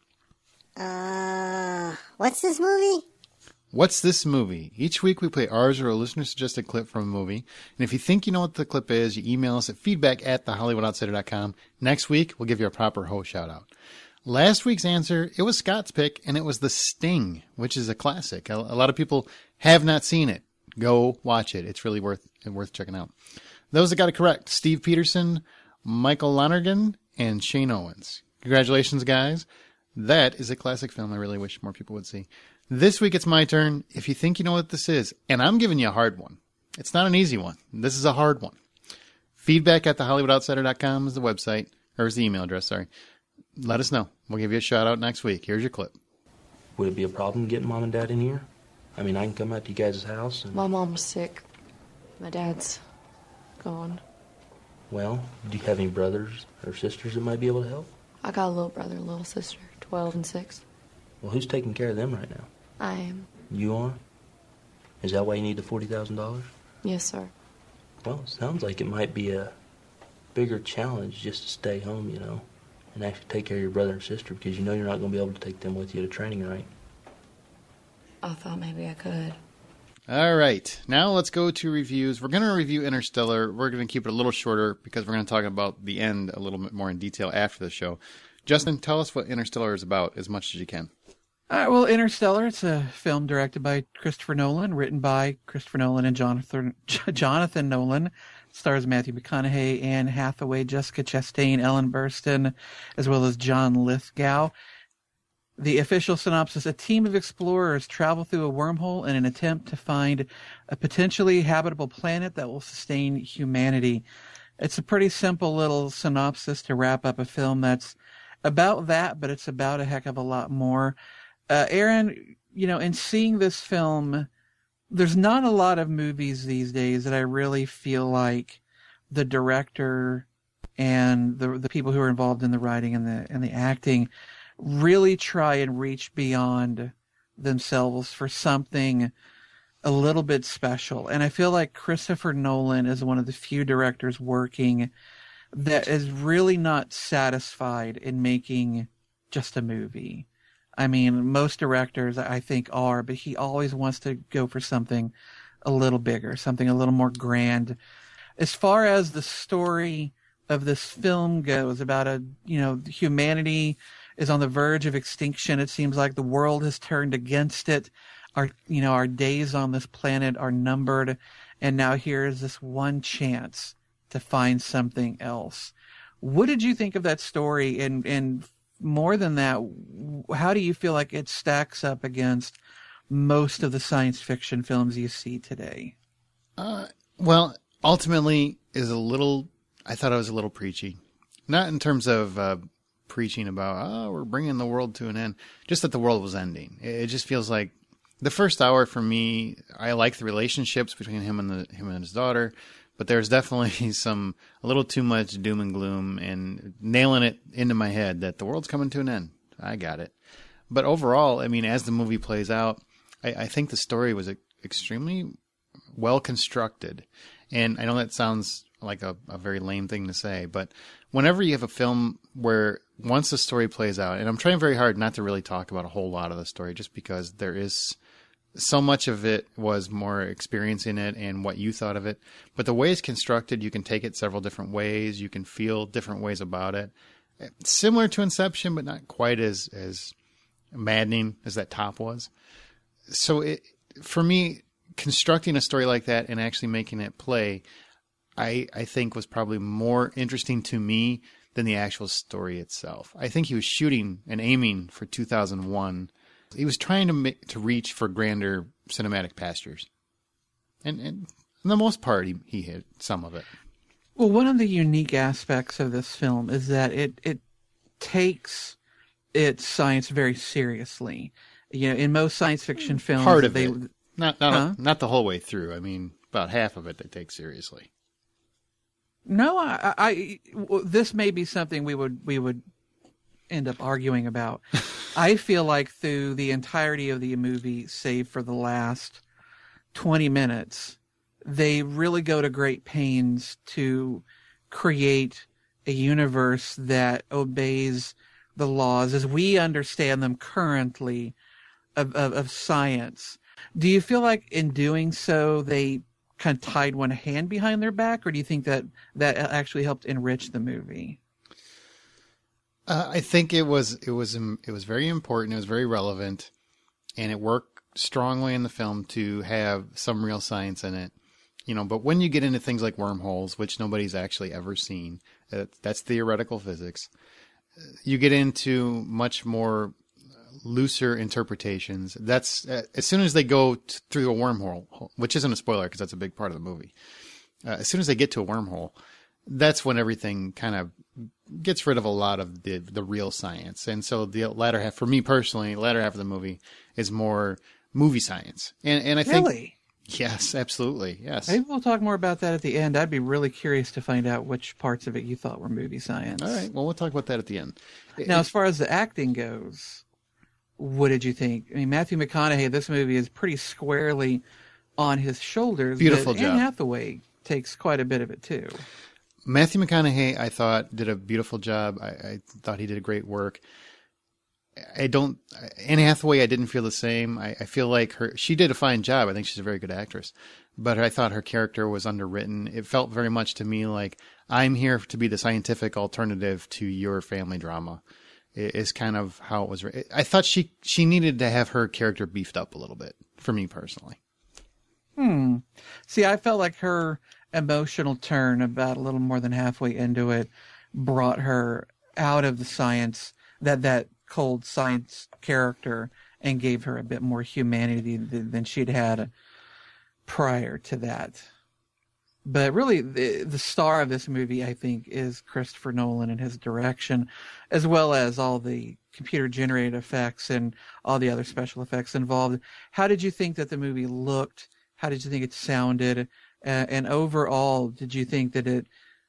Uh, what's this movie? What's this movie? Each week we play ours or a listener-suggested clip from a movie. And if you think you know what the clip is, you email us at feedback at the hollywood outsider dot com. Next week, we'll give you a proper host shout-out. Last week's answer, it was Scott's pick, and it was The Sting, which is a classic. A, a lot of people have not seen it. Go watch it. It's really worth worth checking out. Those that got it correct, Steve Peterson, Michael Lonergan, and Shane Owens. Congratulations, guys. That is a classic film I really wish more people would see. This week it's my turn. If you think you know what this is, and I'm giving you a hard one. It's not an easy one. This is a hard one. Feedback at the hollywood outsider dot com is the website, or is the email address, sorry. Let us know. We'll give you a shout out next week. Here's your clip. Would it be a problem getting Mom and Dad in here? I mean, I can come out to you guys' house and... My mom's sick. My dad's gone. Well, do you have any brothers or sisters that might be able to help? I got a little brother and little sister, twelve and six. Well, who's taking care of them right now? I am. You are? Is that why you need the forty thousand dollars? Yes, sir. Well, it sounds like it might be a bigger challenge just to stay home, you know, and actually take care of your brother and sister because you know you're not going to be able to take them with you to training, right? I thought maybe I could. All right. Now let's go to reviews. We're going to review Interstellar. We're going to keep it a little shorter because we're going to talk about the end a little bit more in detail after the show. Justin, tell us what Interstellar is about as much as you can. All right, well, Interstellar, it's a film directed by Christopher Nolan, written by Christopher Nolan and Jonathan Jonathan Nolan. It stars Matthew McConaughey, Anne Hathaway, Jessica Chastain, Ellen Burstyn, as well as John Lithgow. The official synopsis: a team of explorers travel through a wormhole in an attempt to find a potentially habitable planet that will sustain humanity. It's a pretty simple little synopsis to wrap up a film that's about that, but it's about a heck of a lot more. Uh, Aaron, you know, in seeing this film, there's not a lot of movies these days that I really feel like the director and the the people who are involved in the writing and the and the acting really try and reach beyond themselves for something a little bit special. And I feel like Christopher Nolan is one of the few directors working that is really not satisfied in making just a movie. I mean, most directors I think are, but he always wants to go for something a little bigger, something a little more grand. As far as the story of this film goes, about a, you know, humanity is on the verge of extinction. It seems like the world has turned against it. Our, you know, our days on this planet are numbered, and now here is this one chance to find something else. What did you think of that story? And, and more than that, how do you feel like it stacks up against most of the science fiction films you see today? Uh, well, ultimately is a little, I thought it was a little preachy. Not in terms of uh, preaching about, oh, we're bringing the world to an end. Just that the world was ending. It, it just feels like the first hour for me, I like the relationships between him and the him and his daughter, but there's definitely some a little too much doom and gloom and nailing it into my head that the world's coming to an end. I got it. But overall, I mean, as the movie plays out, I, I think the story was extremely well constructed. And I know that sounds like a, a very lame thing to say, but whenever you have a film where once the story plays out, and I'm trying very hard not to really talk about a whole lot of the story just because there is so much of it was more experiencing it and what you thought of it. But the way it's constructed, you can take it several different ways. You can feel different ways about it. Similar to Inception, but not quite as, as maddening as that top was. So it, for me, constructing a story like that and actually making it play, I, I think was probably more interesting to me than the actual story itself. I think he was shooting and aiming for two thousand one. He was trying to make, to reach for grander cinematic pastures. And, and for the most part, he, he hit some of it. Well, one of the unique aspects of this film is that it, it takes its science very seriously. You know, in most science fiction films, part of they, it, not not huh? not the whole way through. I mean, about half of it they take seriously. No, I, I, this may be something we would we would end up arguing about. I feel like through the entirety of the movie, save for the last twenty minutes, they really go to great pains to create a universe that obeys the laws as we understand them currently of, of, of science. Do you feel like in doing so they kind of tied one hand behind their back, or do you think that that actually helped enrich the movie? Uh, I think it was it was it was very important. It was very relevant, and it worked strongly in the film to have some real science in it. You know, but when you get into things like wormholes, which nobody's actually ever seen, uh, that's theoretical physics. You get into much more looser interpretations. That's uh, as soon as they go t- through a wormhole, which isn't a spoiler because that's a big part of the movie. Uh, as soon as they get to a wormhole, that's when everything kind of gets rid of a lot of the the real science. And so the latter half, for me personally, the latter half of the movie is more movie science. And and I think Really? yes, absolutely, yes. Maybe we'll talk more about that at the end. I'd be really curious to find out which parts of it you thought were movie science. All right, well, we'll talk about that at the end. Now, as far as the acting goes, what did you think? I mean, Matthew McConaughey, this movie is pretty squarely on his shoulders. Beautiful but job. Anne Hathaway takes quite a bit of it, too. Matthew McConaughey, I thought, did a beautiful job. I, I thought he did a great work. I don't, Anne Hathaway, I didn't feel the same. I, I feel like her, she did a fine job. I think she's a very good actress, but I thought her character was underwritten. It felt very much to me like I'm here to be the scientific alternative to your family drama. It is kind of how it was. I thought she, she needed to have her character beefed up a little bit for me personally. Hmm. See, I felt like her emotional turn about a little more than halfway into it brought her out of the science, that, that cold science character, and gave her a bit more humanity than, than she'd had prior to that. But really, the, the star of this movie, I think, is Christopher Nolan and his direction, as well as all the computer-generated effects and all the other special effects involved. How did you think that the movie looked? How did you think it sounded? Uh, and overall, did you think that it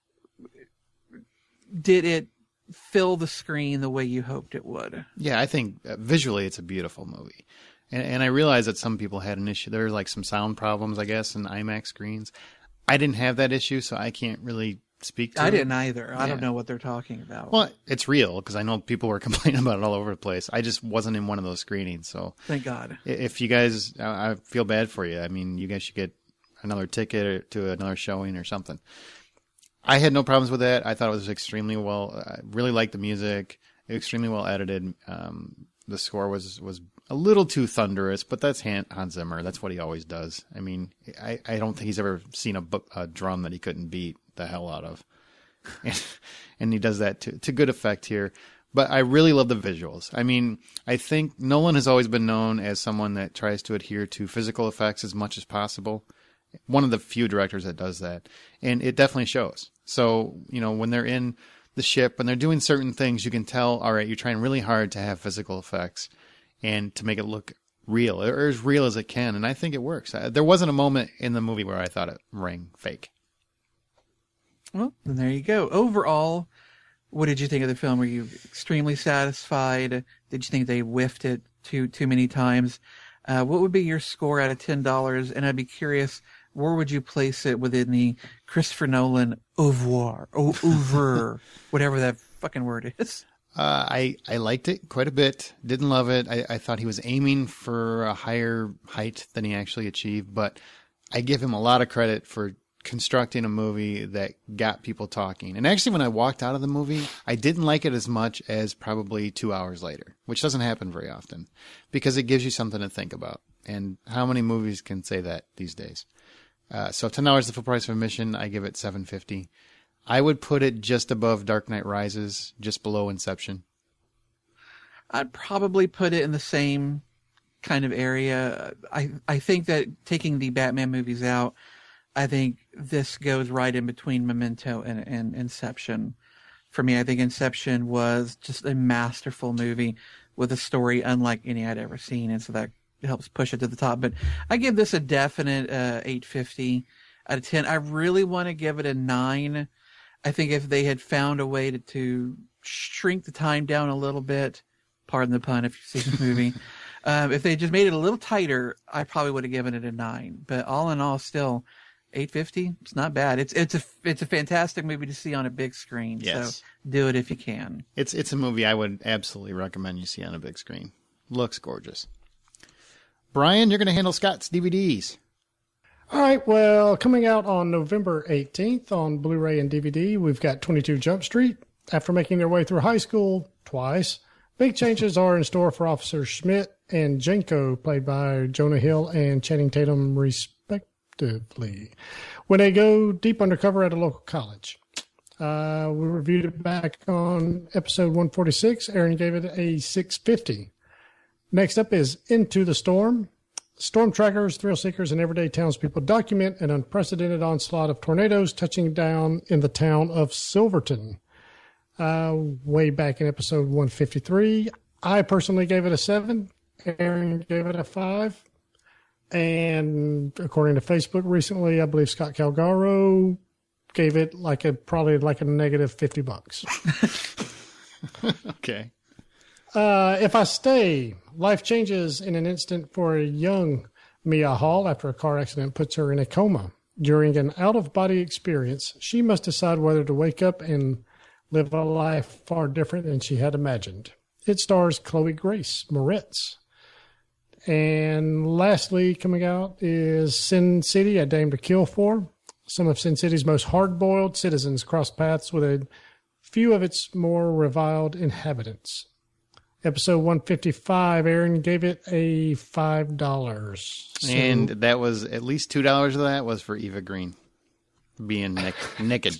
did it fill the screen the way you hoped it would? Yeah, I think uh, visually it's a beautiful movie. And, and I realize that some people had an issue. There were like some sound problems, I guess, in IMAX screens. I didn't have that issue, so I can't really speak to I it. didn't either. I Yeah. don't know what they're talking about. Well, it's real because I know people were complaining about it all over the place. I just wasn't in one of those screenings. So Thank God. i- if you guys, I I feel bad for you. I mean, you guys should get another ticket or to another showing or something. I had no problems with that. I thought it was extremely well. I really liked the music. Extremely well edited. Um, the score was was a little too thunderous, but that's Han, Hans Zimmer. That's what he always does. I mean, I, I don't think he's ever seen a, bu- a drum that he couldn't beat the hell out of. And, and he does that to, to good effect here. But I really love the visuals. I mean, I think Nolan has always been known as someone that tries to adhere to physical effects as much as possible. One of the few directors that does that. And it definitely shows. So, you know, when they're in the ship and they're doing certain things, you can tell, all right, you're trying really hard to have physical effects and to make it look real, or as real as it can. And I think it works. There wasn't a moment in the movie where I thought it rang fake. Well, then there you go. Overall, what did you think of the film? Were you extremely satisfied? Did you think they whiffed it too too many times? Uh, what would be your score out of ten dollars? And I'd be curious, where would you place it within the Christopher Nolan oeuvre, o- oeuvre, whatever that fucking word is? Uh, I, I liked it quite a bit. Didn't love it. I, I thought he was aiming for a higher height than he actually achieved, but I give him a lot of credit for constructing a movie that got people talking. And actually, when I walked out of the movie, I didn't like it as much as probably two hours later, which doesn't happen very often because it gives you something to think about. And how many movies can say that these days? Uh, so ten dollars the full price of admission. I give it seven dollars and fifty cents. I would put it just above Dark Knight Rises, just below Inception. I'd probably put it in the same kind of area. I I think that taking the Batman movies out, I think this goes right in between Memento and, and Inception. For me, I think Inception was just a masterful movie with a story unlike any I'd ever seen, and so that helps push it to the top. But I give this a definite uh, eight fifty out of ten. I really want to give it a nine. I think if they had found a way to, to shrink the time down a little bit, pardon the pun if you've seen the movie, um, if they just made it a little tighter, I probably would have given it a nine. But all in all, still eight fifty. It's not bad. It's it's a it's a fantastic movie to see on a big screen. Yes. So do it if you can. It's it's a movie I would absolutely recommend you see on a big screen. Looks gorgeous. Brian, you're going to handle Scott's D V Ds. All right, well, coming out on November eighteenth on Blu-ray and D V D, we've got twenty-two Jump Street. After making their way through high school twice, big changes are in store for Officer Schmidt and Jenko, played by Jonah Hill and Channing Tatum, respectively, when they go deep undercover at a local college. Uh, we reviewed it back on episode one forty-six. Aaron gave it a six fifty. Next up is Into the Storm. Storm trackers, thrill seekers, and everyday townspeople document an unprecedented onslaught of tornadoes touching down in the town of Silverton. Uh, way back in episode one fifty-three, I personally gave it a seven. Aaron gave it a five. And according to Facebook recently, I believe Scott Calgaro gave it like a probably like a negative fifty bucks. Okay. Uh, if I stay, life changes in an instant for a young Mia Hall after a car accident puts her in a coma. During an out-of-body experience, she must decide whether to wake up and live a life far different than she had imagined. It stars Chloe Grace Moretz. And lastly, coming out is Sin City, A Dame to Kill For. Some of Sin City's most hard-boiled citizens cross paths with a few of its more reviled inhabitants. Episode one fifty-five, Aaron gave it a five dollars. So, And that was at least two dollars of that was for Eva Green being nick- naked.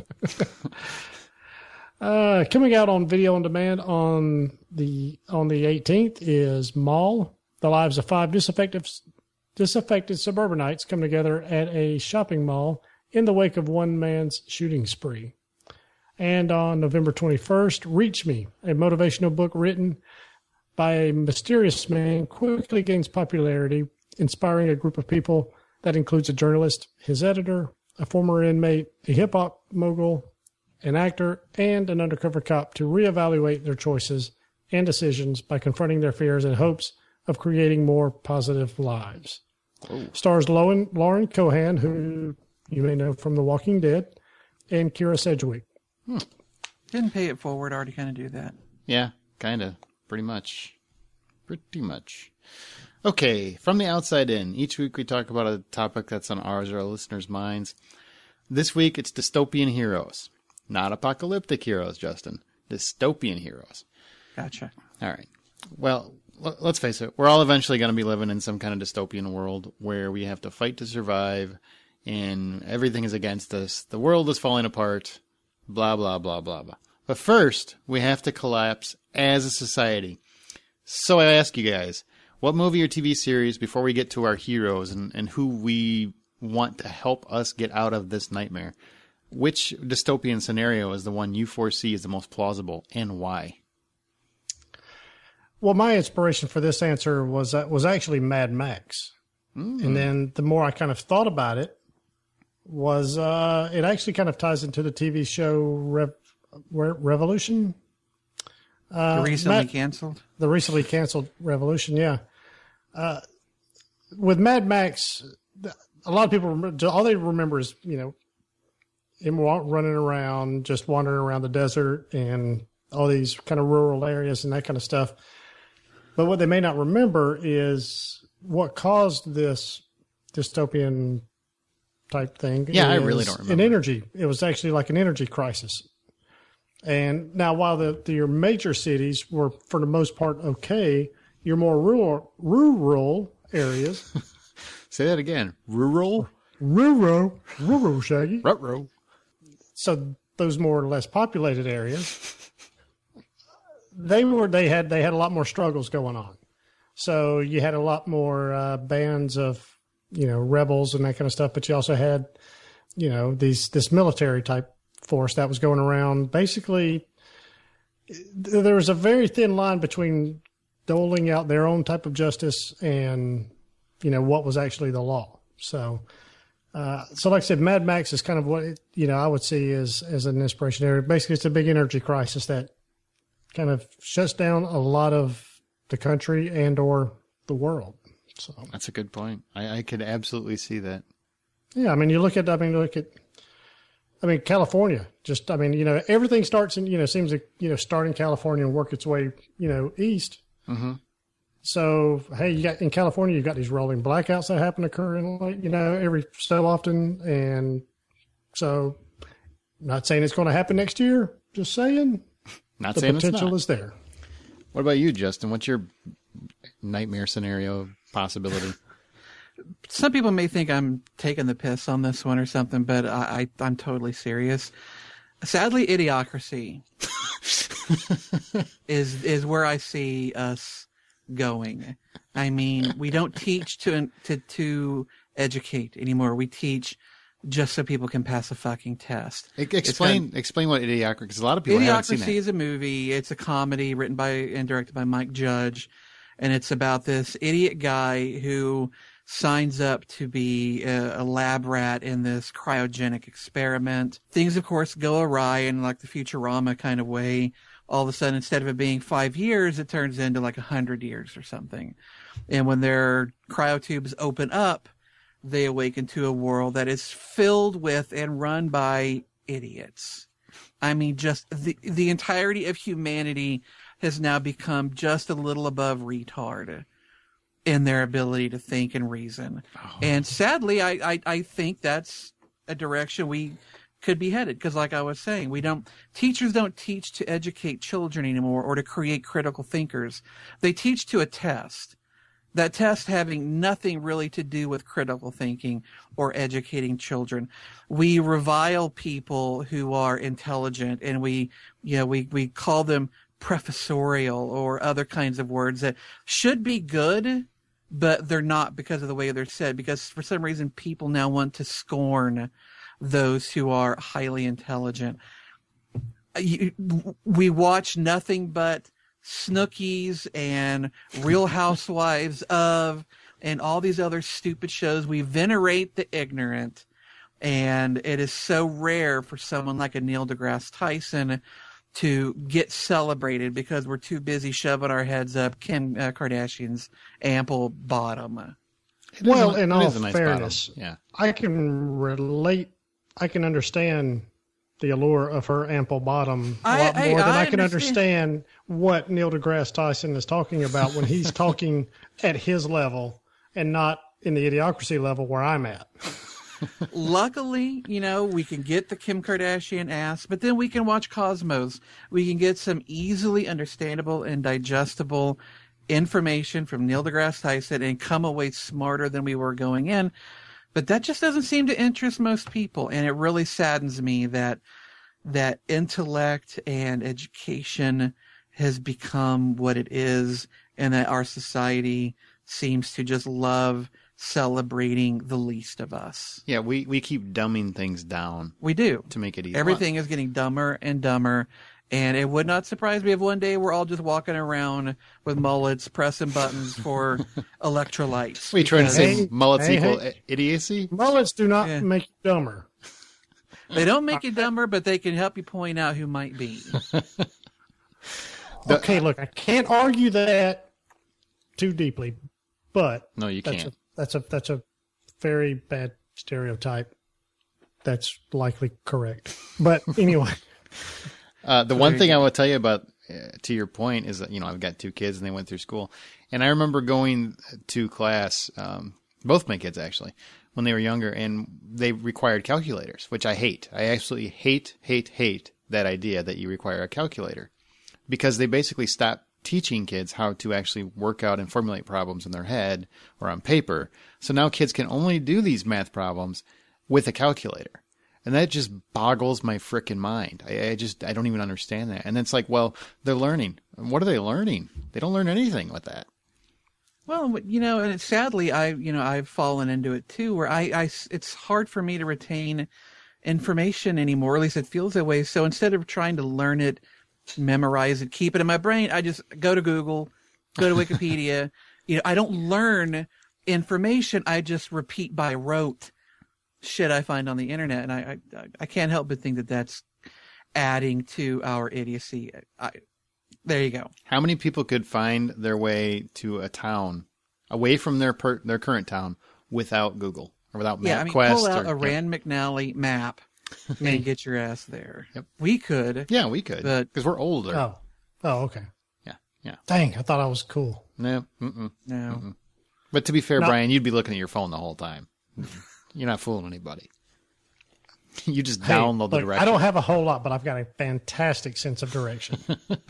uh, coming out on video on demand on the on the eighteenth is Mall. The lives of five disaffected, disaffected suburbanites come together at a shopping mall in the wake of one man's shooting spree. And on November twenty-first, Reach Me, a motivational book written by a mysterious man, quickly gains popularity, inspiring a group of people that includes a journalist, his editor, a former inmate, a hip-hop mogul, an actor, and an undercover cop to reevaluate their choices and decisions by confronting their fears in hopes of creating more positive lives. Oh. Stars Lauren, Lauren Cohan, who you may know from The Walking Dead, and Kira Sedgwick. Hmm. Didn't pay it forward. Already kind of do that. Yeah, kind of. Pretty much. Pretty much. Okay, from the outside in, each week we talk about a topic that's on ours or our listeners' minds. This week it's dystopian heroes. Not apocalyptic heroes, Justin. Dystopian heroes. Gotcha. All right. Well, l- let's face it. We're all eventually going to be living in some kind of dystopian world where we have to fight to survive and everything is against us. The world is falling apart. Blah, blah, blah, blah, blah. But first, we have to collapse as a society. So I ask you guys, what movie or T V series, before we get to our heroes and, and who we want to help us get out of this nightmare, which dystopian scenario is the one you foresee is the most plausible and why? Well, my inspiration for this answer was uh, was actually Mad Max. Mm. And then the more I kind of thought about it, was uh, it actually kind of ties into the T V show Rev- Revolution. Uh, the recently Matt, canceled? The recently canceled Revolution, yeah. Uh, with Mad Max, a lot of people, remember, all they remember is, you know, him running around, just wandering around the desert and all these kind of rural areas and that kind of stuff. But what they may not remember is what caused this dystopian type thing. Yeah, I really don't remember. An energy. It was actually like an energy crisis. And now, while the, the your major cities were for the most part okay, your more rural rural areas. Say that again. Rural, rural, rural, Shaggy. Rural. So those more or less populated areas, they were they had they had a lot more struggles going on. So you had a lot more uh, bands of you know rebels and that kind of stuff, but you also had you know these this military type force that was going around. Basically, there was a very thin line between doling out their own type of justice and you know what was actually the law. So, uh, so like I said, Mad Max is kind of what it, you know I would see as as an inspiration area. Basically, it's a big energy crisis that kind of shuts down a lot of the country and or the world. So that's a good point. I, I could absolutely see that. Yeah, I mean, you look at I mean, look at. I mean, California, just, I mean, you know, everything starts in, you know, seems to, you know, start in California and work its way, you know, east. Mm-hmm. So, hey, you got, in California, you've got these rolling blackouts that happen to occur in, like, you know, every so often. And so, not saying it's going to happen next year, just saying. Not the saying it's not. potential is there. What about you, Justin? What's your nightmare scenario possibility? Some people may think I'm taking the piss on this one or something, but I, I, I'm totally serious. Sadly, Idiocracy is is where I see us going. I mean, we don't teach to to to educate anymore. We teach just so people can pass a fucking test. Explain kind of, explain what Idiocracy, because a lot of people haven't seen that. Idiocracy is a movie. It's a comedy written by and directed by Mike Judge, and it's about this idiot guy who signs up to be a, a lab rat in this cryogenic experiment. Things, of course, go awry in like the Futurama kind of way. All of a sudden, instead of it being five years, it turns into like a hundred years or something. And when their cryotubes open up, they awaken to a world that is filled with and run by idiots. I mean, just the the entirety of humanity has now become just a little above retard in their ability to think and reason. Oh. And sadly, I, I, I think that's a direction we could be headed. Because like I was saying, we don't, teachers don't teach to educate children anymore or to create critical thinkers. They teach to a test. That test having nothing really to do with critical thinking or educating children. We revile people who are intelligent and we, you know, we, we call them professorial or other kinds of words that should be good, but they're not because of the way they're said. Because for some reason, people now want to scorn those who are highly intelligent. You, we watch nothing but Snookies and Real Housewives of and all these other stupid shows. We venerate the ignorant, and it is so rare for someone like a Neil deGrasse Tyson to get celebrated because we're too busy shoving our heads up Kim uh, Kardashian's ample bottom. It Well, is a- in it all is a nice fairness, bottom. Yeah. I can relate. I can understand the allure of her ample bottom a I- lot I- more than I I, can understand. understand what Neil deGrasse Tyson is talking about when he's talking at his level and not in the idiocracy level where I'm at. Luckily, you know, we can get the Kim Kardashian ass, but then we can watch Cosmos. We can get some easily understandable and digestible information from Neil deGrasse Tyson and come away smarter than we were going in. But that just doesn't seem to interest most people, and it really saddens me that that intellect and education has become what it is, and that our society seems to just love celebrating the least of us. Yeah, we, we keep dumbing things down We do. to make it easy. Everything is getting dumber and dumber, and it would not surprise me if one day we're all just walking around with mullets, pressing buttons for electrolytes. What are you trying to say? Hey, Mullets hey, equal hey. i- idiocy? Mullets do not Yeah. make you dumber. They don't make you dumber, but they can help you point out who might be. Okay, look, I can't argue that too deeply, but No, you that's can't. a, that's a that's a very bad stereotype. That's likely correct. But anyway, Uh, the one Very thing good. I will tell you about, uh, to your point, is that, you know, I've got two kids and they went through school. And I remember going to class, um, both my kids actually, when they were younger, and they required calculators, which I hate. I absolutely hate, hate, hate that idea that you require a calculator, because they basically stopped teaching kids how to actually work out and formulate problems in their head or on paper. So now kids can only do these math problems with a calculator. And that just boggles my frickin' mind. I, I just, I don't even understand that. And it's like, well, they're learning. What are they learning? They don't learn anything with that. Well, you know, and sadly, I, you know, I've fallen into it too, where I, I, it's hard for me to retain information anymore. At least it feels that way. So instead of trying to learn it, memorize it, keep it in my brain, I just go to Google, go to Wikipedia. You know, I don't learn information. I just repeat by rote shit I find on the internet, and I, I, I can't help but think that that's adding to our idiocy. I, there you go. How many people could find their way to a town away from their per, their current town without Google or without Yeah, I mean, MapQuest? pull out or, a Rand McNally map and get your ass there. Yep. We could. Yeah, we could, But- because we're older. oh, oh, okay. Yeah, yeah. Dang, I thought I was cool. No, mm-mm. No. But to be fair, No. Brian, you'd be looking at your phone the whole time. You're not fooling anybody. You just Hey, download the look, directions. I don't have a whole lot, but I've got a fantastic sense of direction.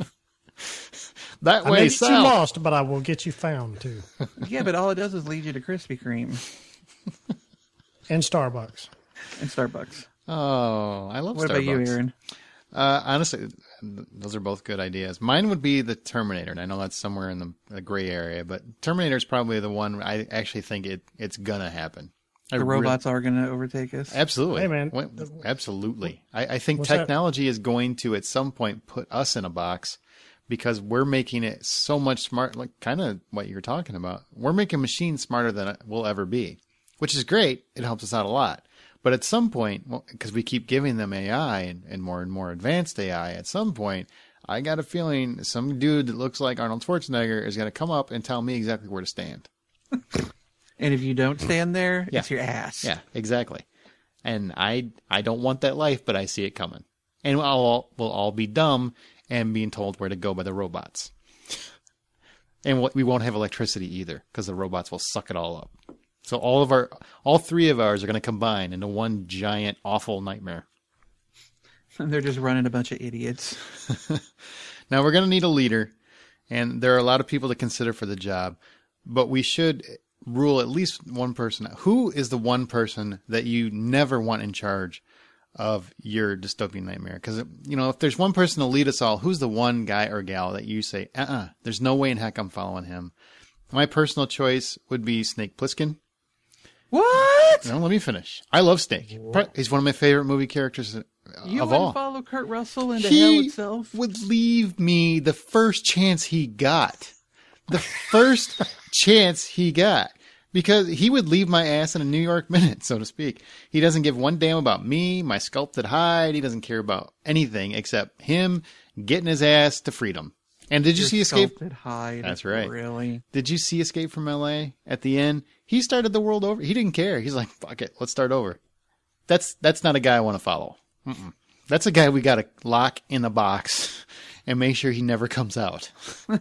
that I way may get you south. lost, but I will get you found too. Yeah, but all it does is lead you to Krispy Kreme And Starbucks. and Starbucks. Oh, I love What Starbucks. about you, Aaron? Uh, honestly, those are both good ideas. Mine would be the Terminator, and I know that's somewhere in the, the gray area, but Terminator is probably the one I actually think it it's gonna happen. I The really- robots are going to overtake us. absolutely, Hey, man. Wait, absolutely. I, I think What's that? technology is going to at some point put us in a box because we're making it so much smart, like kind of what you're talking about. We're making machines smarter than we'll ever be, which is great. It helps us out a lot. But at some point, because we keep giving them A I and, and more and more advanced A I, at some point, I got a feeling some dude that looks like Arnold Schwarzenegger is going to come up and tell me exactly where to stand. And if you don't stand there, Yeah. it's your ass. Yeah, exactly. And I I don't want that life, but I see it coming. And we'll all, we'll all be dumb and being told where to go by the robots. And we won't have electricity either because the robots will suck it all up. So all of our, all three of ours are going to combine into one giant awful nightmare. And they're just running a bunch of idiots. Now we're going to need a leader, and there are a lot of people to consider for the job, but we should rule at least one person out. Who is the one person that you never want in charge of your dystopian nightmare? Because, you know, if there's one person to lead us all, who's the one guy or gal that you say, uh-uh, there's no way in heck I'm following him? My personal choice would be Snake Plissken, What? No, let me finish. I love Snake. He's one of my favorite movie characters You of wouldn't all. follow Kurt Russell into He hell itself? would leave me the first chance he got. The first chance he got. Because he would leave my ass in a New York minute, so to speak. He doesn't give one damn about me, my sculpted hide. He doesn't care about anything except him getting his ass to freedom. And did you Your see Escape? sculpted hide. That's right. Really? Did you see Escape from L A at the end? He started the world over. He didn't care. He's like, fuck it, let's start over. That's that's not a guy I want to follow. Mm-mm. That's a guy we got to lock in a box and make sure he never comes out. What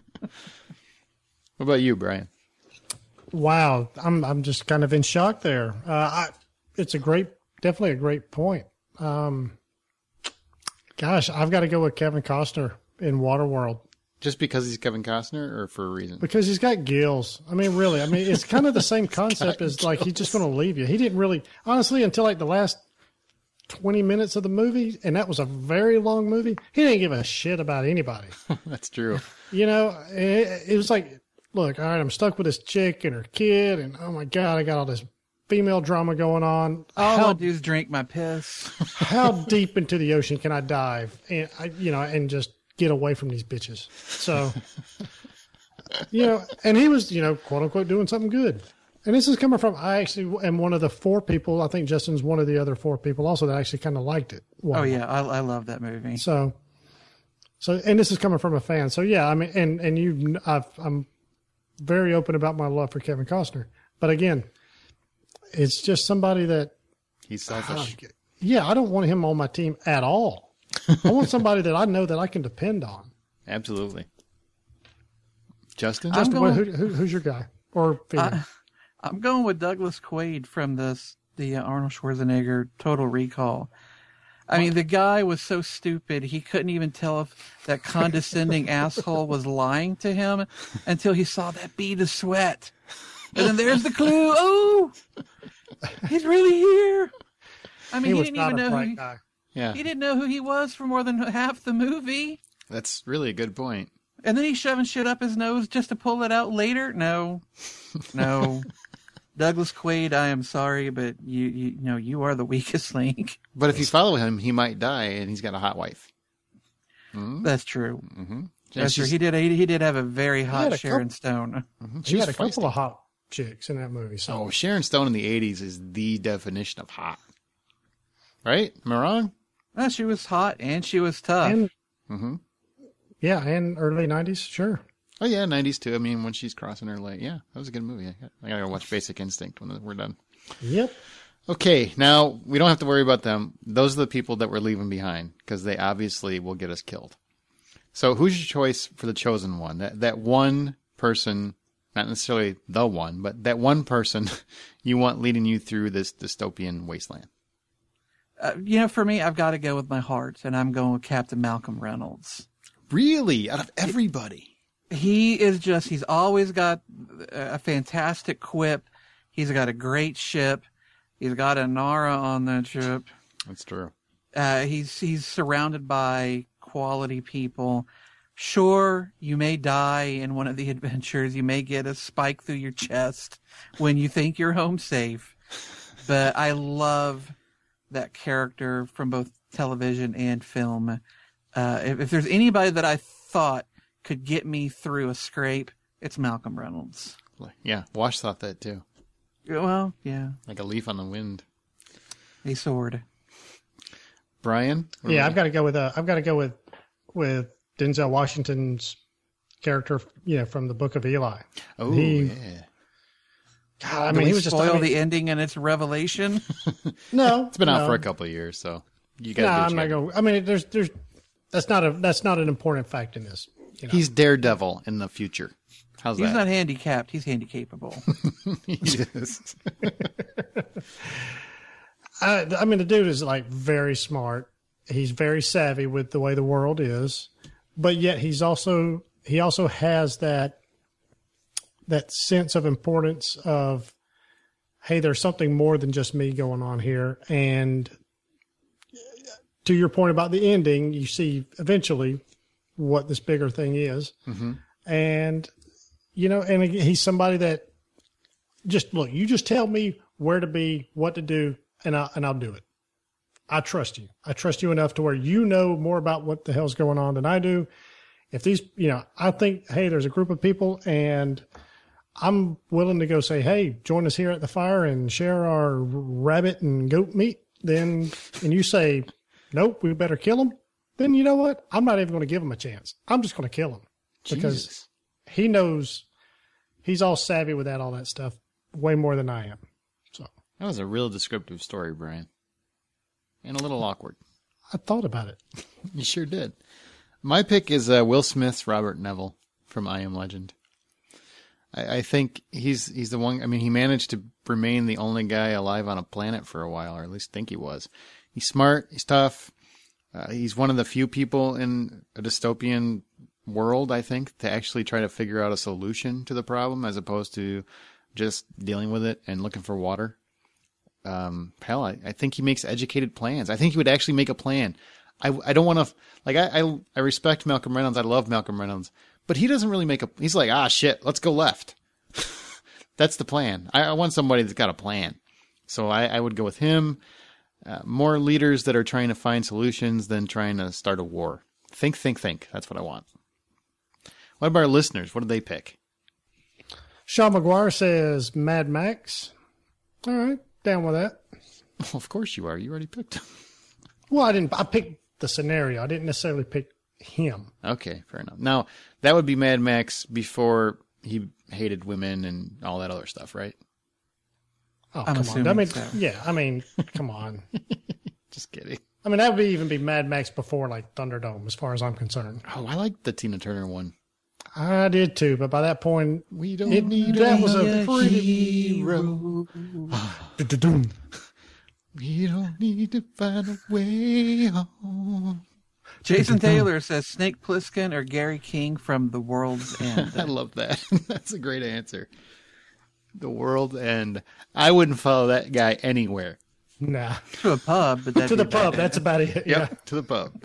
about you, Brian? Wow, I'm I'm just kind of in shock there. Uh, I, it's a great, definitely a great point. Um, gosh, I've got to go with Kevin Costner in Waterworld Just because he's Kevin Costner, or for a reason? because he's got gills. I mean, really, I mean, it's kind of the same concept as like he's just going to leave you. He didn't really, honestly, until like the last twenty minutes of the movie, and that was a very long movie. He didn't give a shit about anybody. That's true. You know, it, it was like, look, all right, I'm stuck with this chick and her kid, and oh my God, I got all this female drama going on. All how, I do is drink my piss. how deep into the ocean can I dive and I, you know, and just get away from these bitches? So, you know, and he was, you know, quote unquote, doing something good. And this is coming from, I actually am one of the four people, I think Justin's one of the other four people also that actually kind of liked it. Oh, yeah, I, I love that movie. So, so, and this is coming from a fan. So yeah, I mean, and, and you, I've, I'm very open about my love for Kevin Costner. But again, it's just somebody that, He's selfish. uh, yeah, I don't want him on my team at all. I want somebody that I know that I can depend on. Absolutely. Justin? I'm Justin, going- who, who, who's your guy? Or female? I, I'm going with Douglas Quaid from this, the uh, Arnold Schwarzenegger Total Recall. I mean, the guy was so stupid, he couldn't even tell if that condescending asshole was lying to him until he saw that bead of sweat. And then there's the clue. Oh, he's really here. I mean, he he, was didn't not even a know who bright he, guy. Yeah, he didn't know who he was for more than half the movie. that's really a good point. And then he's shoving shit up his nose just to pull it out later. No, no. Douglas Quaid, I am sorry, but you, you know, you are the weakest link. But if you follow him, he might die, and he's got a hot wife. Mm-hmm. That's true. Mm-hmm. That's true. He did. He, he did have a very hot had a Sharon couple- Stone. Mm-hmm. He had a couple of hot chicks in that movie. So Oh, Sharon Stone in the eighties is the definition of hot. Right? Am I wrong? Well, she was hot and she was tough. and Mm-hmm. yeah, and early nineties, sure. Oh, yeah, nineties too. I mean, when she's crossing her leg. Yeah, that was a good movie. I, got, I gotta go watch Basic Instinct when we're done. Yep. Okay, now we don't have to worry about them. Those are the people that we're leaving behind because they obviously will get us killed. So who's your choice for the chosen one? That that one person, not necessarily the one, but that one person you want leading you through this dystopian wasteland. Uh, you know, for me, I've got to go with my heart, and I'm going with Captain Malcolm Reynolds. Really? Out of everybody? He is just, he's always got a fantastic quip. He's got a great ship. He's got a Nara on that ship. That's true. Uh, he's he's surrounded by quality people. Sure, you may die in one of the adventures. You may get a spike through your chest when you think you're home safe. But I love that character from both television and film. Uh, if, if there's anybody that I thought could get me through a scrape, it's Malcolm Reynolds. Yeah, Wash thought that too. Well, yeah, Like a leaf on the wind. a sword. Brian? Yeah, I've got to go with uh, I've got to go with with Denzel Washington's character, you know, from the Book of Eli. Oh, he- yeah. God, I Do mean, we he was just spoil I mean, the ending and its revelation. no. It's been out no. for a couple of years, so you No, got. I'm not going. I mean, there's there's that's not a that's not an important fact in this. You know? He's Daredevil in the future. How's He's that? not handicapped. He's handicapable. He is. I, I mean, the dude is like very smart. He's very savvy with the way the world is, but yet he's also he also has that that sense of importance of, hey, there's something more than just me going on here. And to your point about the ending, you see eventually what this bigger thing is, Mm-hmm. and you know, and he's somebody that just look, you just tell me where to be, what to do, and I and I'll do it. I trust you. I trust you enough to where you know more about what the hell's going on than I do. If these, you know, I think, hey, there's a group of people and I'm willing to go say, hey, join us here at the fire and share our rabbit and goat meat. Then, and you say, nope, we better kill them. Then you know what? I'm not even going to give him a chance. I'm just going to kill him because Jesus. he knows he's all savvy with that, all that stuff way more than I am. So That was a real descriptive story, Brian. And a little awkward. I thought about it. You sure did. My pick is uh, Will Smith's Robert Neville from I Am Legend. I, I think he's he's the one. I mean, he managed to remain the only guy alive on a planet for a while, or at least think he was. He's smart. He's tough. Uh, he's one of the few people in a dystopian world, I think, to actually try to figure out a solution to the problem as opposed to just dealing with it and looking for water. Um, hell, I, I think he makes educated plans. I think he would actually make a plan. I, I don't want to, like, I, I, I respect Malcolm Reynolds. I love Malcolm Reynolds, but he doesn't really make a, he's like, ah, shit, let's go left. That's the plan. I, I want somebody that's got a plan. So I, I would go with him. Uh, more leaders that are trying to find solutions than trying to start a war. Think, think, think. That's what I want. What about our listeners? What did they pick? Sean McGuire says Mad Max. All right. Down with that. Well, of course you are. You already picked him. Well, I didn't. I picked the scenario. I didn't necessarily pick him. Okay, fair enough. Now, that would be Mad Max before he hated women and all that other stuff, right? Oh, I'm come on. assuming I mean, so. yeah. I mean, come on. Just kidding. I mean, that would be, even be Mad Max before like Thunderdome, as far as I'm concerned. Oh, I like the Tina Turner one. I did too, but by that point, We don't it, need that a was a pretty. hero. Du-du-dum. We don't need to find a way home. Jason Taylor says Snake Plissken or Gary King from The World's I End. love that. That's a great answer. The World End. I wouldn't follow that guy anywhere. Nah. To a pub, but that'd To the be about pub. it. That's about it. Yep, Yeah. to the pub.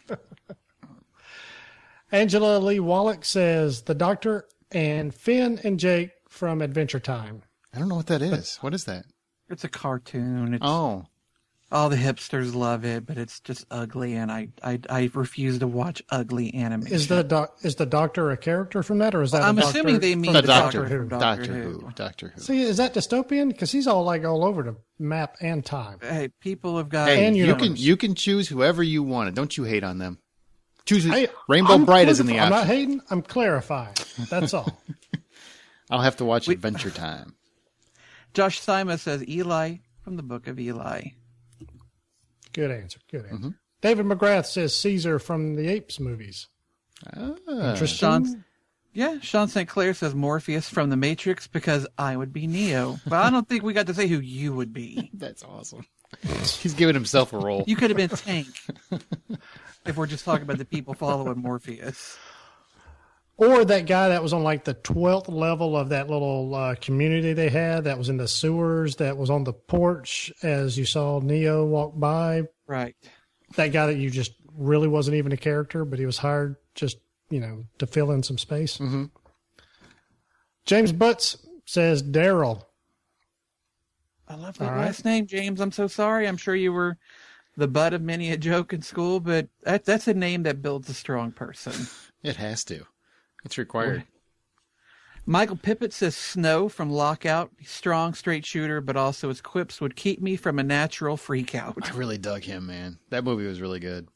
Angela Lee Wallach says the Doctor and Finn and Jake from Adventure Time. I don't know what that is. What is that? It's a cartoon. It's, Oh, all the hipsters love it, but it's just ugly, and I I, I refuse to watch ugly animation. Is the doc, is the Doctor a character from that, or is that? I'm a doctor assuming they mean from the the Doctor, Doctor Who. from Doctor, Doctor Who. Who. Doctor Who. See, is that dystopian? Because he's all like all over the map and time. Hey, people have got. Hey, and you universe. can you can choose whoever you want. Don't you hate on them? Choose who- Hey, Rainbow I'm Bright is in the clarif- I'm not option. hating. I'm clarifying. That's all. I'll have to watch Adventure Time. Josh Sima says Eli from the Book of Eli. Good answer. Good answer. Mm-hmm. David McGrath says Caesar from the Apes movies. Ah, Interesting. Sean, yeah, Sean Saint Clair says Morpheus from The Matrix because I would be Neo. But I don't think we got to say who you would be. that's awesome. He's giving himself a role. You could have been Tank. If we're just talking about the people following Morpheus. Or that guy that was on like the twelfth level of that little uh, community they had that was in the sewers, that was on the porch as you saw Neo walk by. Right. That guy that you just really wasn't even a character, but he was hired just, you know, to fill in some space. Mm-hmm. James Butts says Daryl. I love that All right. last name, James. I'm so sorry. I'm sure you were the butt of many a joke in school, but that, that's a name that builds a strong person. It has to. It's required. Michael Pippett says Snow from Lockout. He's strong, straight shooter, but also his quips would keep me from a natural freak out. I really dug him, man. That movie was really good.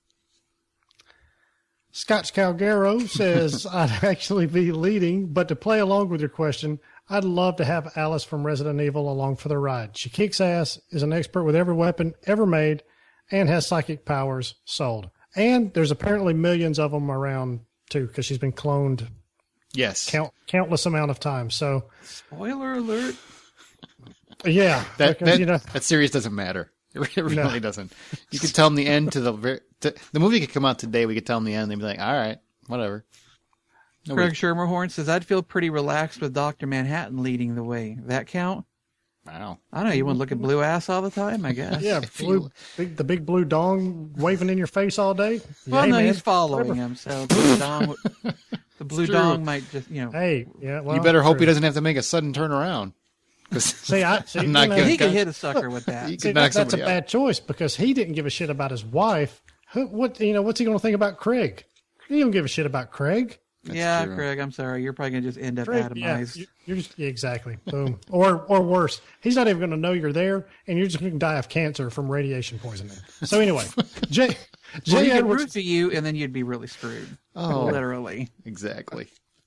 Scotch Calgaro says I'd actually be leading, but to play along with your question, I'd love to have Alice from Resident Evil along for the ride. She kicks ass, is an expert with every weapon ever made, and has psychic powers. Sold. And there's apparently millions of them around too, because she's been cloned Yes. count, countless amount of times. So Spoiler alert. yeah, that, because, that, you know, that series doesn't matter. It really No. doesn't. You could tell them the end to the very, to, the movie could come out today. We could tell them the end. They'd be like, all right, whatever. No Craig big- Shermerhorn says, I'd feel pretty relaxed with Doctor Manhattan leading the way. That count? Wow. I don't know. You want to look at blue ass all the time, I guess. yeah, If blue, you- big, the big blue dong waving in your face all day. Well, Hey, no, man, he's following whatever. him, so blue dong, the blue true. dong might just, you know. Hey, yeah, well, you better hope true. he doesn't have to make a sudden turnaround. See, I see, I'm not you know, gonna He could cut- hit a sucker with that. You could see, knock that, that's a somebody out. bad choice because he didn't give a shit about his wife. Who, what you know? What's he going to think about Craig? He don't give a shit about Craig. Yeah, true. Craig, I'm sorry. You're probably going to just end up Craig, atomized. Yeah, you- you're just yeah, exactly boom, or or worse. He's not even going to know you're there, and you're just going to die of cancer from radiation poisoning. So anyway, Jay Well, Jay he could Edwards. root for you, and then you'd be really screwed. Oh. Literally. Exactly.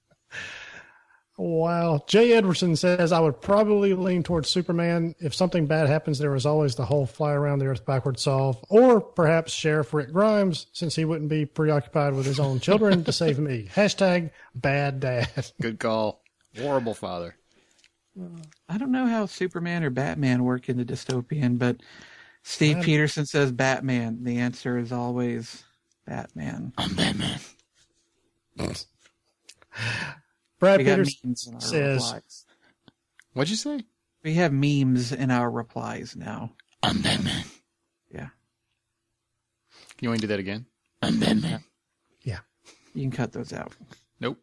Wow. Jay Edwardson says, I would probably lean towards Superman. If something bad happens, there is always the whole fly around the earth backward solve. Or perhaps Sheriff Rick Grimes, since he wouldn't be preoccupied with his own children to save me. Hashtag bad dad. Good call. Horrible father. I don't know how Superman or Batman work in the dystopian, but Steve Man. Peterson says Batman. The answer is always Batman. I'm Batman. Brad We got Peterson memes in our says, replies. What'd you say? We have memes in our replies now. I'm Batman. Yeah. You want to do that again? I'm Batman. yeah. You can cut those out. Nope.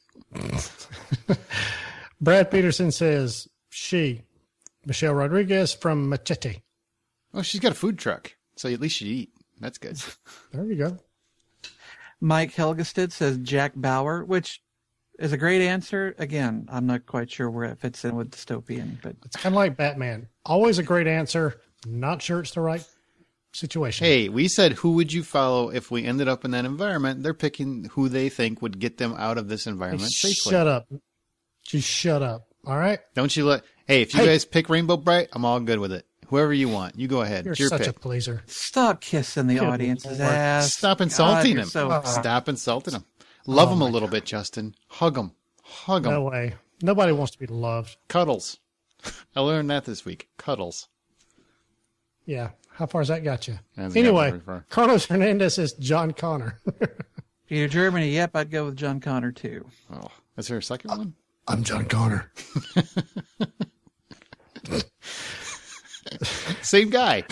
Brad Peterson says, she, Michelle Rodriguez from Machete. Oh, she's got a food truck, so at least she eat. That's good. There you go. Mike Helgestead says Jack Bauer, which is a great answer. Again, I'm not quite sure where it fits in with dystopian, but It's kind of like Batman. Always a great answer. Not sure it's the right situation. Hey, we said who would you follow if we ended up in that environment? They're picking who they think would get them out of this Hey, environment safely. shut up. Just shut up. All right? Don't you let? Hey, if you Hey. guys pick Rainbow Bright, I'm all good with it. Whoever you want, you go ahead. You're It's your such pick. a pleaser. stop kissing the Good audience's Lord. ass. Stop God, insulting you're him. so- Stop insulting him. Love Oh him a my little bit, Justin. Hug him. Hug him. No way. Nobody wants to be loved. Cuddles. I learned that this week. Cuddles. Yeah. How far's that got you? Hasn't got Anyway, very far. Carlos Hernandez is John Connor. Peter Germany, yep, I'd go with John Connor too. Oh, is there a second one? I'm John Connor. Same guy.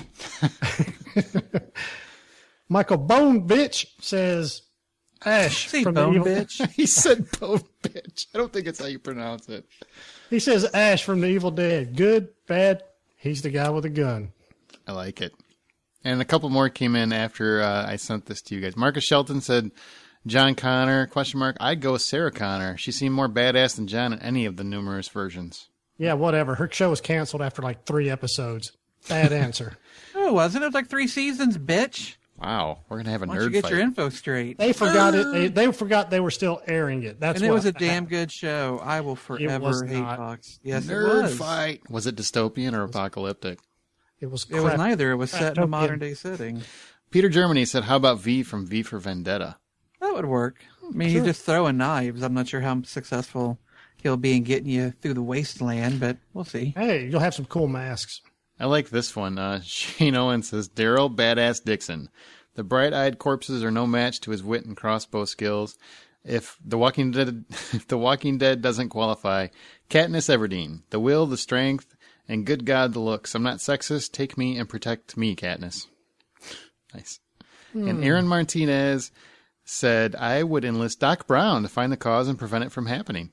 Michael Bone Bitch says Ash See, from the bone evil, bitch. He said bone bitch. I don't think it's how you pronounce it. He says Ash from the Evil Dead. Good, bad. He's the guy with a gun. I like it. And a couple more came in after uh, I sent this to you guys. Marcus Shelton said John Connor, question mark. I'd go with Sarah Connor. She seemed more badass than John in any of the numerous versions. Yeah, whatever. Her show was canceled after like three episodes. Bad answer. Oh, it wasn't. It was like three seasons, bitch. Wow. We're going to have a Why don't you nerd get fight. your info straight? They forgot it. They, they forgot they were still airing it. That's and it what was a damn good show. I will was forever hate not. Fox. Yes, it Nerd was. fight. Was it dystopian or apocalyptic? It was. It was crap. neither. It was set in a Dystopian. modern day setting. Peter Germany said, how about V from V for Vendetta? That would work. I mean, he's just throwing knives. I'm not sure how successful he'll be in getting you through the wasteland, but we'll see. Hey, you'll have some cool masks. I like this one. Uh, Shane Owen says, Daryl Badass Dixon. The bright-eyed corpses are no match to his wit and crossbow skills. If The Walking Dead, if The Walking Dead doesn't qualify, Katniss Everdeen. The will, the strength, and good God, the looks. I'm not sexist. Take me and protect me, Katniss. Nice. And Aaron Martinez said, I would enlist Doc Brown to find the cause and prevent it from happening.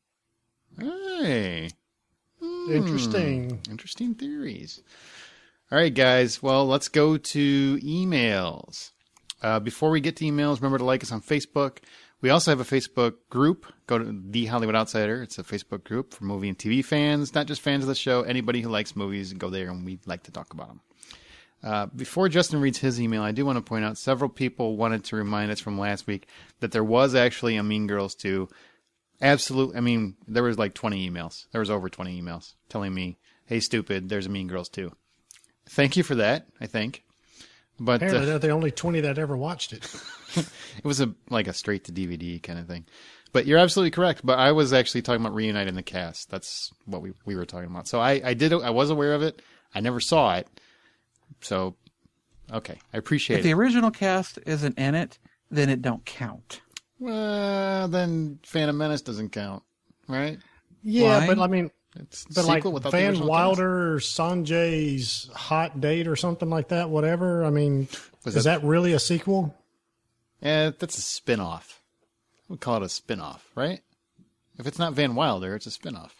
Hey. Interesting. Interesting theories. All right, guys. Well, let's go to emails. Uh, before we get to emails, remember to like us on Facebook. We also have a Facebook group. Go to The Hollywood Outsider. It's a Facebook group for movie and T V fans, not just fans of the show. Anybody who likes movies, go there, and we like to talk about them. Uh, before Justin reads his email, I do want to point out several people wanted to remind us from last week that there was actually a Mean Girls two. Absolute. I mean, there was like twenty emails. There was over twenty emails telling me, hey, stupid, there's a Mean Girls two. Thank you for that, I think. But Apparently, uh, they're the only twenty that ever watched it. it was a like a straight to D V D kind of thing. But you're absolutely correct. But I was actually talking about reuniting the cast. That's what we, we were talking about. So I, I did. I was aware of it. I never saw it. So, okay. I appreciate If the it. original cast isn't in it, then it don't count. Well, then Phantom Menace doesn't count, right? Yeah, Why? but I mean, It's a but like sequel without the Van original Wilder or Sanjay's hot date or something like that. Whatever. I mean, Was is that- that really a sequel? cast. Yeah, that's a spin-off. We call it a spin-off, right? If it's not Van Wilder, it's a spin-off.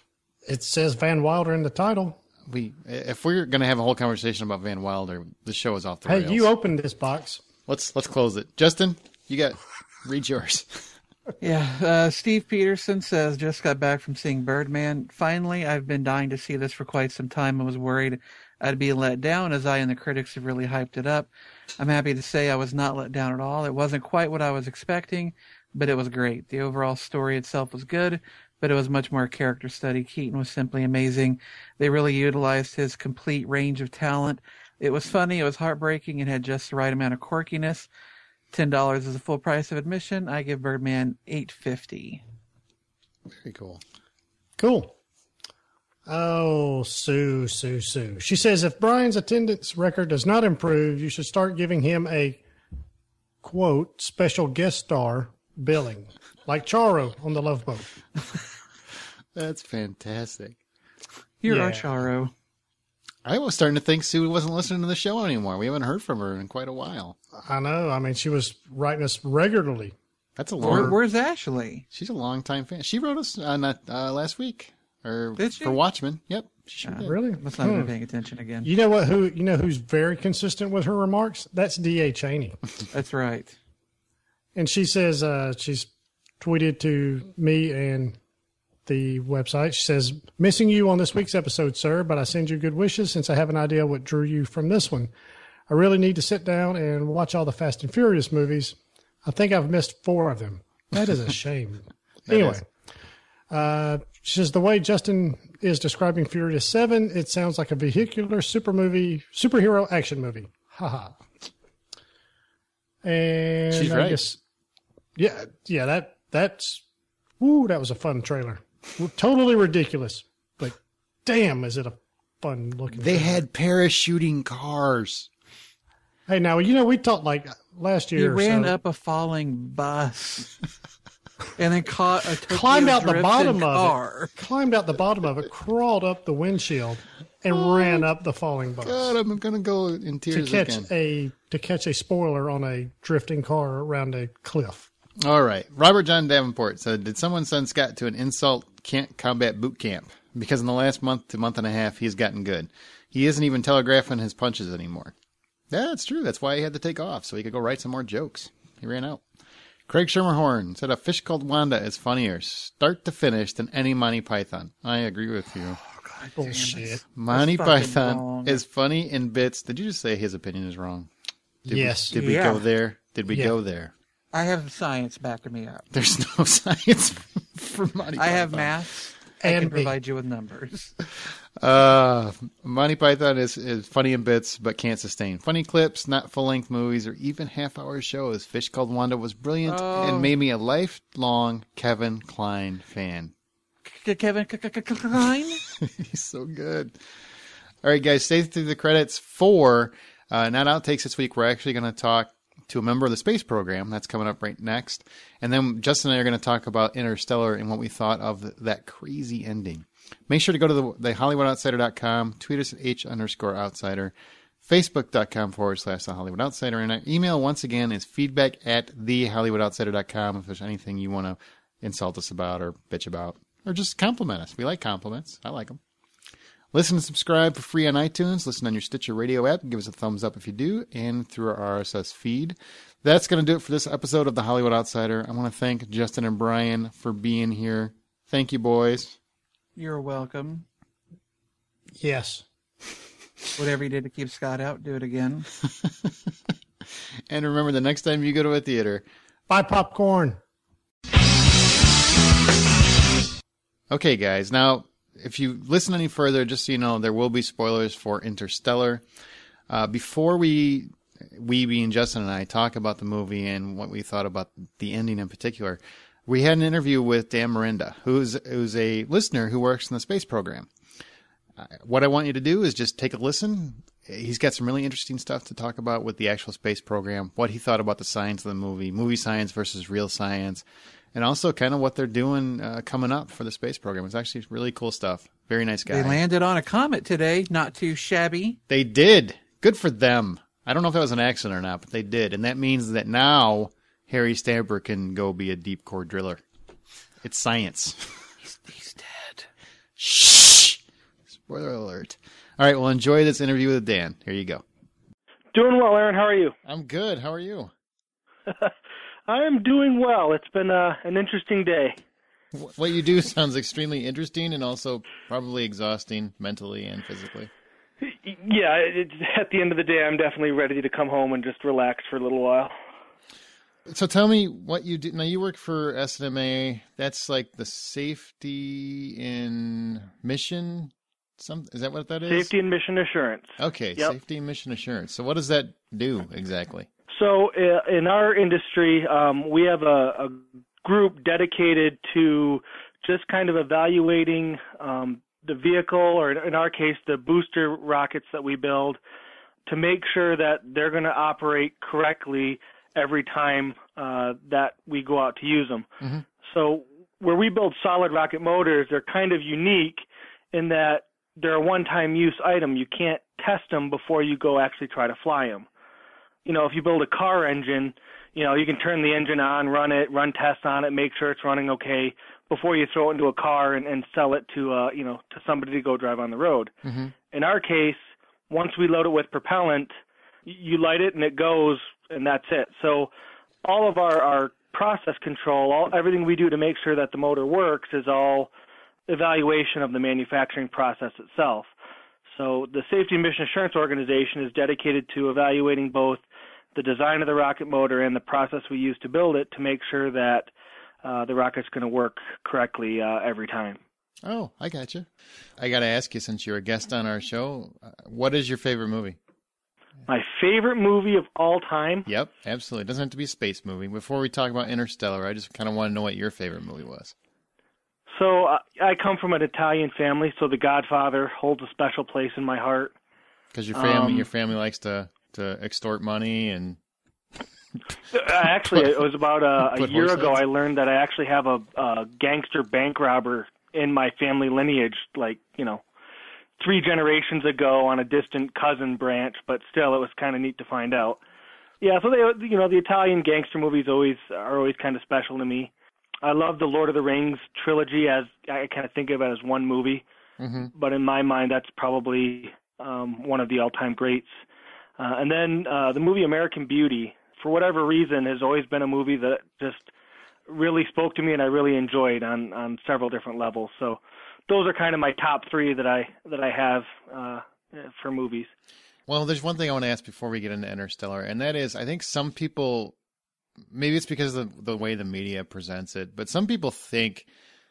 It says Van Wilder in the title. We, if we're going to have a whole conversation about Van Wilder, the show is off the Hey, rails. you opened this box. Let's let's close it. Justin, you got read yours. Yeah, uh, Steve Peterson says, just got back from seeing Birdman. Finally, I've been dying to see this for quite some time. I was worried I'd be let down, as I and the critics have really hyped it up. I'm happy to say I was not let down at all. It wasn't quite what I was expecting, but it was great. The overall story itself was good, but it was much more a character study. Keaton was simply amazing. They really utilized his complete range of talent. It was funny, it was heartbreaking, and had just the right amount of quirkiness. ten dollars is the full price of admission. I give Birdman eight fifty. Very cool. Cool. Oh, Sue, Sue, Sue. She says if Brian's attendance record does not improve, you should start giving him a, quote, special guest star billing, like Charo on the Love Boat. That's fantastic. You're Yeah. our Charo. I was starting to think Sue wasn't listening to the show anymore. We haven't heard from her in quite a while. I know. I mean, she was writing us regularly. That's a Where, long. where's Ashley? She's a long time fan. She wrote us uh, not uh, last week or Did she? for Watchmen. Yep, she sure Uh, did. Really? Must not have Hmm. been paying attention again. You know what? Who you know who's very consistent with her remarks? That's D A Cheney. That's right. And she says uh, she's tweeted to me and the website. She says, missing you on this week's episode, sir, but I send you good wishes since I have an idea what drew you from this one. I really need to sit down and watch all the Fast and Furious movies. I think I've missed four of them. That is a shame. Anyway, uh, she says, the way Justin is describing Furious seven, it sounds like a vehicular super movie, superhero action movie. Haha. And She's I right. guess, yeah, yeah, that that's, woo, that was a fun trailer. Totally ridiculous, but damn, is it a fun looking They trailer. had parachuting cars. Hey, now, you know, we talked like last year He or ran so, up a falling bus and then caught a Tokyo climbed out the drifting bottom car. of it, climbed out the bottom of it, crawled up the windshield, and ran up the falling bus God, I'm gonna go in to tears catch again. a to catch a spoiler on a drifting car around a cliff. All right. Robert John Davenport said, did someone send Scott to an insult can't combat boot camp? Because in the last month to month and a half, he's gotten good. He isn't even telegraphing his punches anymore. Yeah, that's true. That's why he had to take off, so he could go write some more jokes. He ran out. Craig Schermerhorn said, a fish called Wanda is funnier, start to finish, than any Monty Python. I agree with you. Bullshit. Monty fucking Python wrong. is funny in bits. Did you just say his opinion is wrong? Did Yes. We, did we Yeah. go there? Did we Yeah. go there? I have science backing me up. There's no science for Monty Python. I have math. I And can me. provide you with numbers. Uh, Monty Python is, is funny in bits, but can't sustain. Funny clips, not full-length movies, or even half-hour shows. Fish Called Wanda was brilliant Oh. and made me a lifelong Kevin Kline fan. Kevin Klein? He's so good. All right, guys, stay through the credits for uh, Not Outtakes this week. We're actually going to talk to a member of the space program. That's coming up right next. And then Justin and I are going to talk about Interstellar and what we thought of that crazy ending. Make sure to go to the, the Hollywood Outsider dot com, tweet us at H underscore outsider, facebook.com forward slash the Hollywood Outsider. And our email, once again, is feedback at the Hollywood Outsider dot com if there's anything you want to insult us about or bitch about, or just compliment us. We like compliments. I like them. Listen and subscribe for free on iTunes. Listen on your Stitcher Radio app. Give us a thumbs up if you do, and through our R S S feed. That's going to do it for this episode of The Hollywood Outsider. I want to thank Justin and Brian for being here. Thank you, boys. You're welcome. Yes. Whatever you did to keep Scott out, do it again. And remember, the next time you go to a theater, Buy popcorn. okay, guys. Now, if you listen any further, just so you know, there will be spoilers for Interstellar. Uh, before we, we being Justin and I, talk about the movie and what we thought about the ending in particular, we had an interview with Dan Miranda, who's who's a listener who works in the space program. Uh, what I want you to do is just take a listen. He's got some really interesting stuff to talk about with the actual space program, what he thought about the science of the movie, movie science versus real science, and also kind of what they're doing uh, coming up for the space program. It's actually really cool stuff. Very nice guy. They landed on a comet today, not too shabby. They did. Good for them. I don't know if that was an accident or not, but they did. And that means that now Harry Stamper can go be a deep core driller. It's science. He's, he's dead. Shh. Spoiler alert. All right, well, enjoy this interview with Dan. Here you go. Doing well, Aaron. How are you? I'm good. How are you? I am doing well. It's been uh, an interesting day. What you do sounds extremely interesting and also probably exhausting mentally and physically. Yeah, it's, at the end of the day, I'm definitely ready to come home and just relax for a little while. So tell me what you do. Now, you work for S N M A. That's like the safety in mission. Some is that what that is? Safety and mission assurance. Okay, Yep. safety and mission assurance. So what does that do exactly? So uh, in our industry, um, we have a, a group dedicated to just kind of evaluating um, the vehicle, or in our case, the booster rockets that we build, to make sure that they're going to operate correctly every time uh, that we go out to use them. Mm-hmm. So where we build solid rocket motors, they're kind of unique in that they're a one-time use item. You can't test them before you go actually try to fly them. You know, if you build a car engine, you know, you can turn the engine on, run it, run tests on it, make sure it's running okay before you throw it into a car and, and sell it to, uh, you know, to somebody to go drive on the road. Mm-hmm. In our case, once we load it with propellant, you light it and it goes, and that's it. So all of our, our process control, all everything we do to make sure that the motor works is all evaluation of the manufacturing process itself. So the Safety and Mission Assurance Organization is dedicated to evaluating both the design of the rocket motor and the process we use to build it to make sure that uh, the rocket's going to work correctly uh, every time. Oh, I got you. I got to ask you, since you're a guest on our show, uh, what is your favorite movie? My favorite movie of all time? Yep, absolutely. It doesn't have to be a space movie. Before we talk about Interstellar, I just kind of want to know what your favorite movie was. So uh, I come from an Italian family, so The Godfather holds a special place in my heart. Because your family, Um, your family likes to, to extort money and. Actually, it was about a, a Put year horse ago heads? I learned that I actually have a, a gangster bank robber in my family lineage, like, you know, three generations ago on a distant cousin branch, but still it was kind of neat to find out. Yeah, so they, you know, the Italian gangster movies always are always kind of special to me. I love the Lord of the Rings trilogy, as I kind of think of it as one movie, Mm-hmm. but in my mind that's probably um, one of the all-time greats. Uh, and then uh, the movie American Beauty, for whatever reason, has always been a movie that just really spoke to me and I really enjoyed on, on several different levels. So those are kind of my top three that I that I have uh, for movies. Well, there's one thing I want to ask before we get into Interstellar, and that is, I think some people, maybe it's because of the, the way the media presents it, but some people think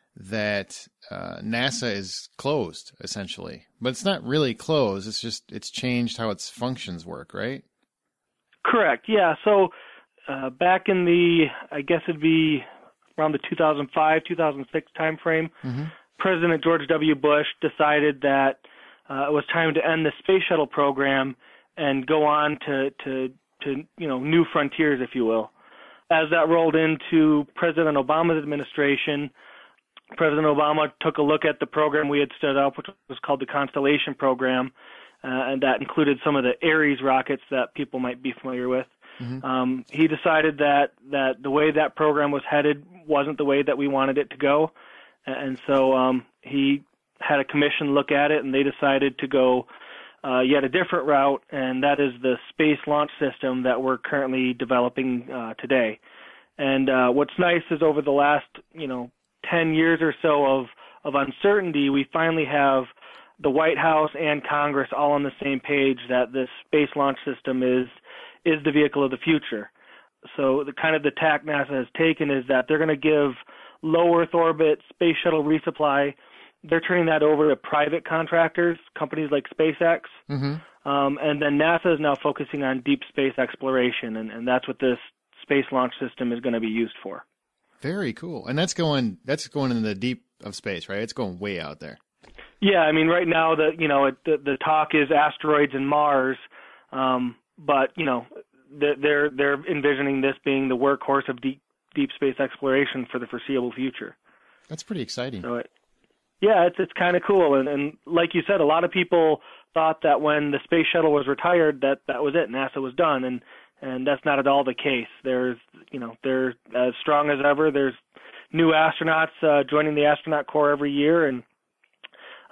that uh, NASA is closed, essentially. But it's not really closed. It's just, it's changed how its functions work, right? Correct, yeah. So uh, back in the, I guess it'd be around the two thousand five, two thousand six timeframe, Mm-hmm. President George W. Bush decided that uh, it was time to end the space shuttle program and go on to, to, to, you know, new frontiers, if you will. As that rolled into President Obama's administration, President Obama took a look at the program we had stood up, which was called the Constellation Program, uh, and that included some of the Ares rockets that people might be familiar with. Mm-hmm. Um, he decided that, that the way that program was headed wasn't the way that we wanted it to go, and so um, he had a commission look at it, and they decided to go uh, yet a different route, and that is the space launch system that we're currently developing uh, today. And uh, what's nice is over the last, you know, ten years or so of, of uncertainty, we finally have the White House and Congress all on the same page that this space launch system is is the vehicle of the future. So the kind of the tack NASA has taken is that they're going to give low Earth orbit space shuttle resupply. They're turning that over to private contractors, companies like SpaceX. Mm-hmm. Um, and then NASA is now focusing on deep space exploration, and, and that's what this space launch system is going to be used for. Very cool. And that's going, that's going in the deep of space, right? It's going way out there. Yeah, I mean, right now the you know it, the the talk is asteroids and Mars, um, but you know they're they're envisioning this being the workhorse of deep deep space exploration for the foreseeable future. That's pretty exciting. So it, yeah, it's it's kind of cool, and and like you said, a lot of people thought that when the space shuttle was retired that that was it, NASA was done, and and that's not at all the case. There's you know they're as strong as ever. There's new astronauts uh, joining the astronaut corps every year, and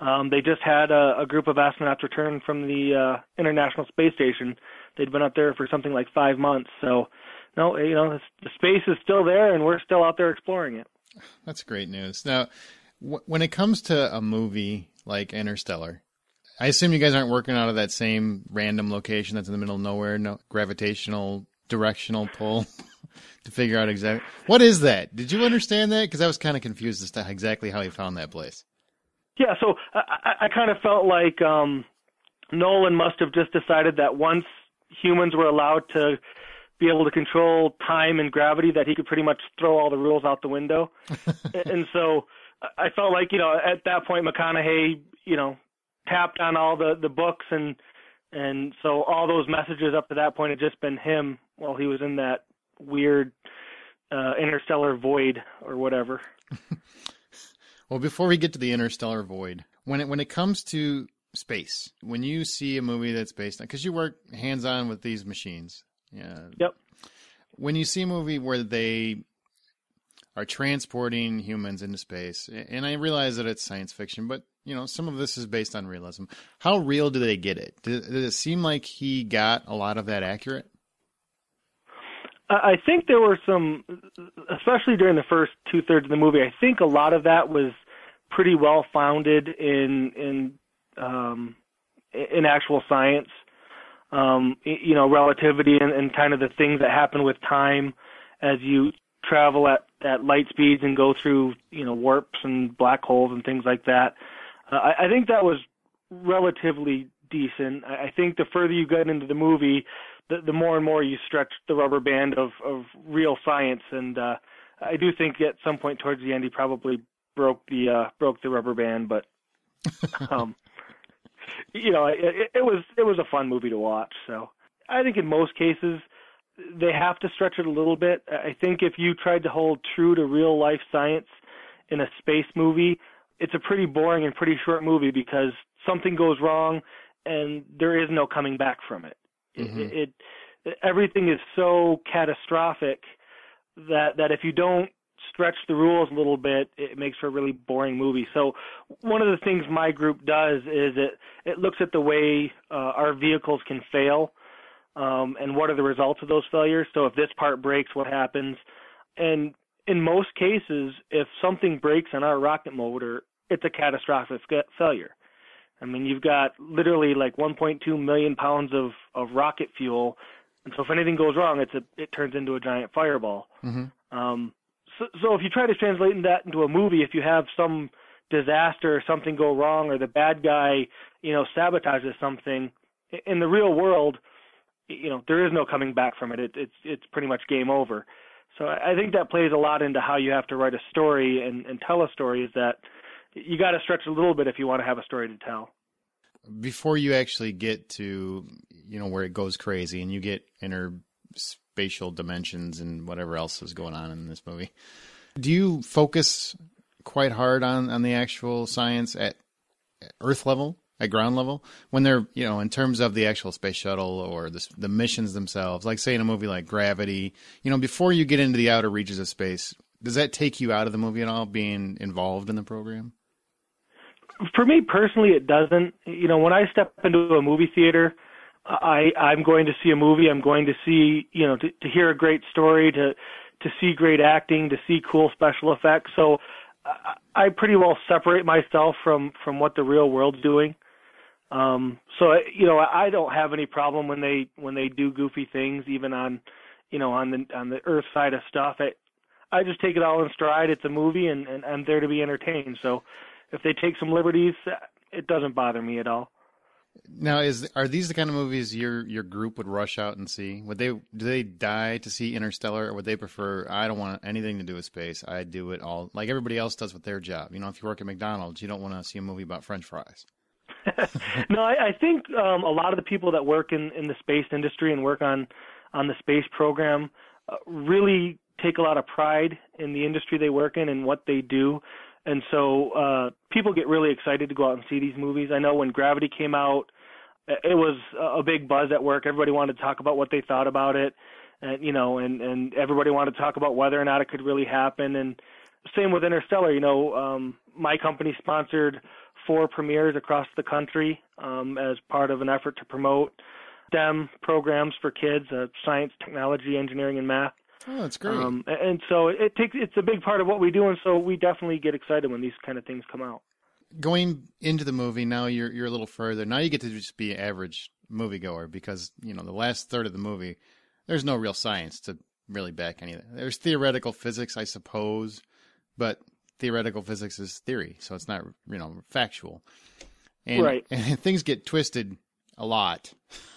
Um, they just had a, a group of astronauts return from the uh, International Space Station. They'd been up there for something like five months. So, no, you know, the space is still there, and we're still out there exploring it. That's great news. Now, w- when it comes to a movie like Interstellar, I assume you guys aren't working out of that same random location that's in the middle of nowhere, no gravitational directional pull to figure out exactly what is that. Did you understand that? Because I was kind of confused as to exactly how he found that place. Yeah, so I, I kind of felt like um, Nolan must have just decided that once humans were allowed to be able to control time and gravity, that he could pretty much throw all the rules out the window. And so I felt like, you know, at that point, McConaughey, you know, tapped on all the, the books, and and so all those messages up to that point had just been him while he was in that weird uh, interstellar void or whatever. Well, before we get to the interstellar void, when it when it comes to space, when you see a movie that's based on, because you work hands-on with these machines, yeah. Yep. When you see a movie where they are transporting humans into space, and I realize that it's science fiction, but you know, some of this is based on realism. How real do they get it? Did, did it seem like he got a lot of that accurate? I think there were some, especially during the first two thirds of the movie, I think a lot of that was pretty well founded in in um, in actual science. Um, you know, relativity and, and kind of the things that happen with time as you travel at, at light speeds and go through, you know, warps and black holes and things like that. Uh, I, I think that was relatively decent. I, I think the further you get into the movie, the, the more and more you stretch the rubber band of, of real science. And uh, I do think at some point towards the end he probably broke the uh, broke the rubber band, but um, you know, it, it was it was a fun movie to watch. So I think in most cases they have to stretch it a little bit. I think if you tried to hold true to real life science in a space movie, it's a pretty boring and pretty short movie because something goes wrong and there is no coming back from it. Mm-hmm. It, it everything is so catastrophic that that if you don't stretch the rules a little bit, it makes for a really boring movie. So one of the things my group does is it, it looks at the way uh, our vehicles can fail um, and what are the results of those failures. So if this part breaks, what happens? And in most cases, if something breaks on our rocket motor, it's a catastrophic failure. I mean, you've got literally like one point two million pounds of, of rocket fuel. And so if anything goes wrong, it's a, it turns into a giant fireball. Mm-hmm. Um, So, so if you try to translate that into a movie, if you have some disaster or something go wrong or the bad guy, you know, sabotages something, in the real world, you know, there is no coming back from it. it it's it's pretty much game over. So I think that plays a lot into how you have to write a story and, and tell a story, is that you got to stretch a little bit if you want to have a story to tell. Before you actually get to, you know, where it goes crazy and you get inner spatial dimensions and whatever else is going on in this movie, do you focus quite hard on, on the actual science at Earth level, at ground level, when they're, you know, in terms of the actual space shuttle or the, the missions themselves, like say in a movie like Gravity, you know, before you get into the outer reaches of space, does that take you out of the movie at all, being involved in the program? For me personally, it doesn't. You know, when I step into a movie theater, I, I'm going to see a movie. I'm going to see, you know, to, to hear a great story, to to see great acting, to see cool special effects. So I, I pretty well separate myself from, from what the real world's doing. Um, so you know, I don't have any problem when they when they do goofy things, even on, you know, on the on the Earth side of stuff. I, I just take it all in stride. It's a movie, and, and I'm there to be entertained. So if they take some liberties, it doesn't bother me at all. Now, is are these the kind of movies your your group would rush out and see? Would they do they die to see Interstellar, or would they prefer, I don't want anything to do with space, I do it all like everybody else does with their job? You know, if you work at McDonald's, you don't want to see a movie about French fries. No, I, I think um, a lot of the people that work in, in the space industry and work on on the space program uh, really take a lot of pride in the industry they work in and what they do. And so uh, people get really excited to go out and see these movies. I know when Gravity came out, it was a big buzz at work. Everybody wanted to talk about what they thought about it, and you know, and, and everybody wanted to talk about whether or not it could really happen. And same with Interstellar. You know, um, my company sponsored four premieres across the country um, as part of an effort to promote STEM programs for kids, uh, science, technology, engineering, and math. Oh, that's great. Um, and so it takes it's a big part of what we do, and so we definitely get excited when these kind of things come out. Going into the movie, now you're you're a little further. Now you get to just be an average moviegoer because, you know, the last third of the movie, there's no real science to really back any of that. There's theoretical physics, I suppose, but theoretical physics is theory, so it's not, you know, factual. And, right. And things get twisted a lot.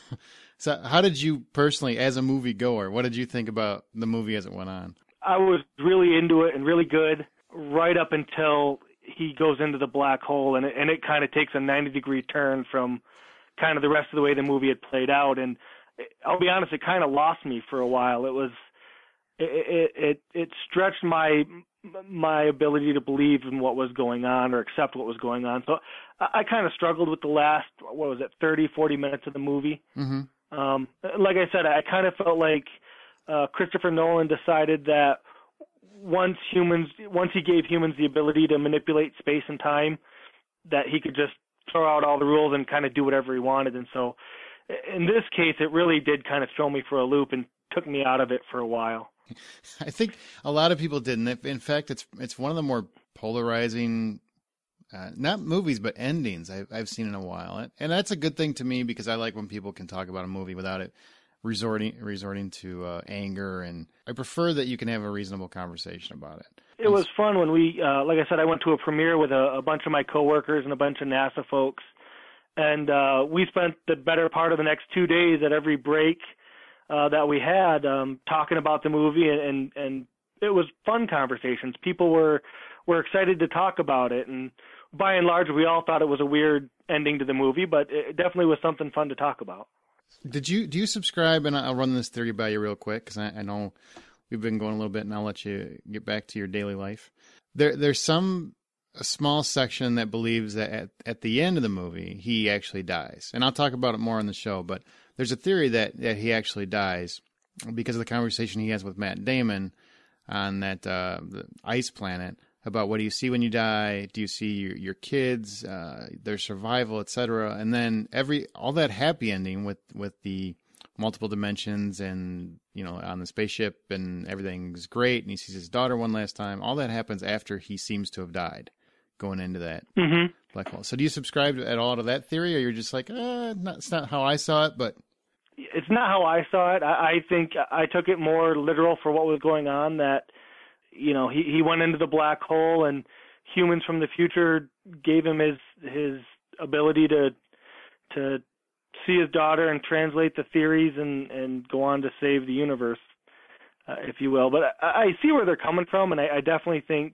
So how did you personally, as a moviegoer, what did you think about the movie as it went on? I was really into it and really good right up until he goes into the black hole, and it, and it kind of takes a ninety degree turn from kind of the rest of the way the movie had played out. And I'll be honest, it kind of lost me for a while. It was, it, it, it, it stretched my, my ability to believe in what was going on or accept what was going on. So I, I kind of struggled with the last, what was it, thirty, forty minutes of the movie. Mm-hmm. Um, like I said, I kind of felt like uh, Christopher Nolan decided that once humans, once he gave humans the ability to manipulate space and time, that he could just throw out all the rules and kind of do whatever he wanted. And so in this case, it really did kind of throw me for a loop and took me out of it for a while. I think a lot of people didn't. In fact, it's it's one of the more polarizing, uh, not movies, but endings I've, I've seen in a while. And that's a good thing to me because I like when people can talk about a movie without it resorting resorting to uh, anger. And I prefer that you can have a reasonable conversation about it. It was fun when we, uh, like I said, I went to a premiere with a, a bunch of my coworkers and a bunch of NASA folks. And uh, we spent the better part of the next two days at every break uh, that we had um, talking about the movie, and, and, and it was fun conversations. People were were excited to talk about it, and by and large, we all thought it was a weird ending to the movie, but it definitely was something fun to talk about. Did you do you subscribe? And I'll run this theory by you real quick because I, I know we've been going a little bit, and I'll let you get back to your daily life. There, there's some a small section that believes that at, at the end of the movie he actually dies, and I'll talk about it more on the show. But there's a theory that, that he actually dies because of the conversation he has with Matt Damon on that uh, the ice planet about what do you see when you die? Do you see your, your kids, uh, their survival, et cetera? And then every all that happy ending with, with the multiple dimensions and, you know, on the spaceship and everything's great and he sees his daughter one last time. All that happens after he seems to have died going into that mm-hmm. black hole. So do you subscribe at all to that theory, or you're just like, uh, not, it's not how I saw it, but... It's not how I saw it. I, I think I took it more literal for what was going on, that, you know, he, he went into the black hole and humans from the future gave him his his ability to to see his daughter and translate the theories and, and go on to save the universe, uh, if you will. But I, I see where they're coming from, and I, I definitely think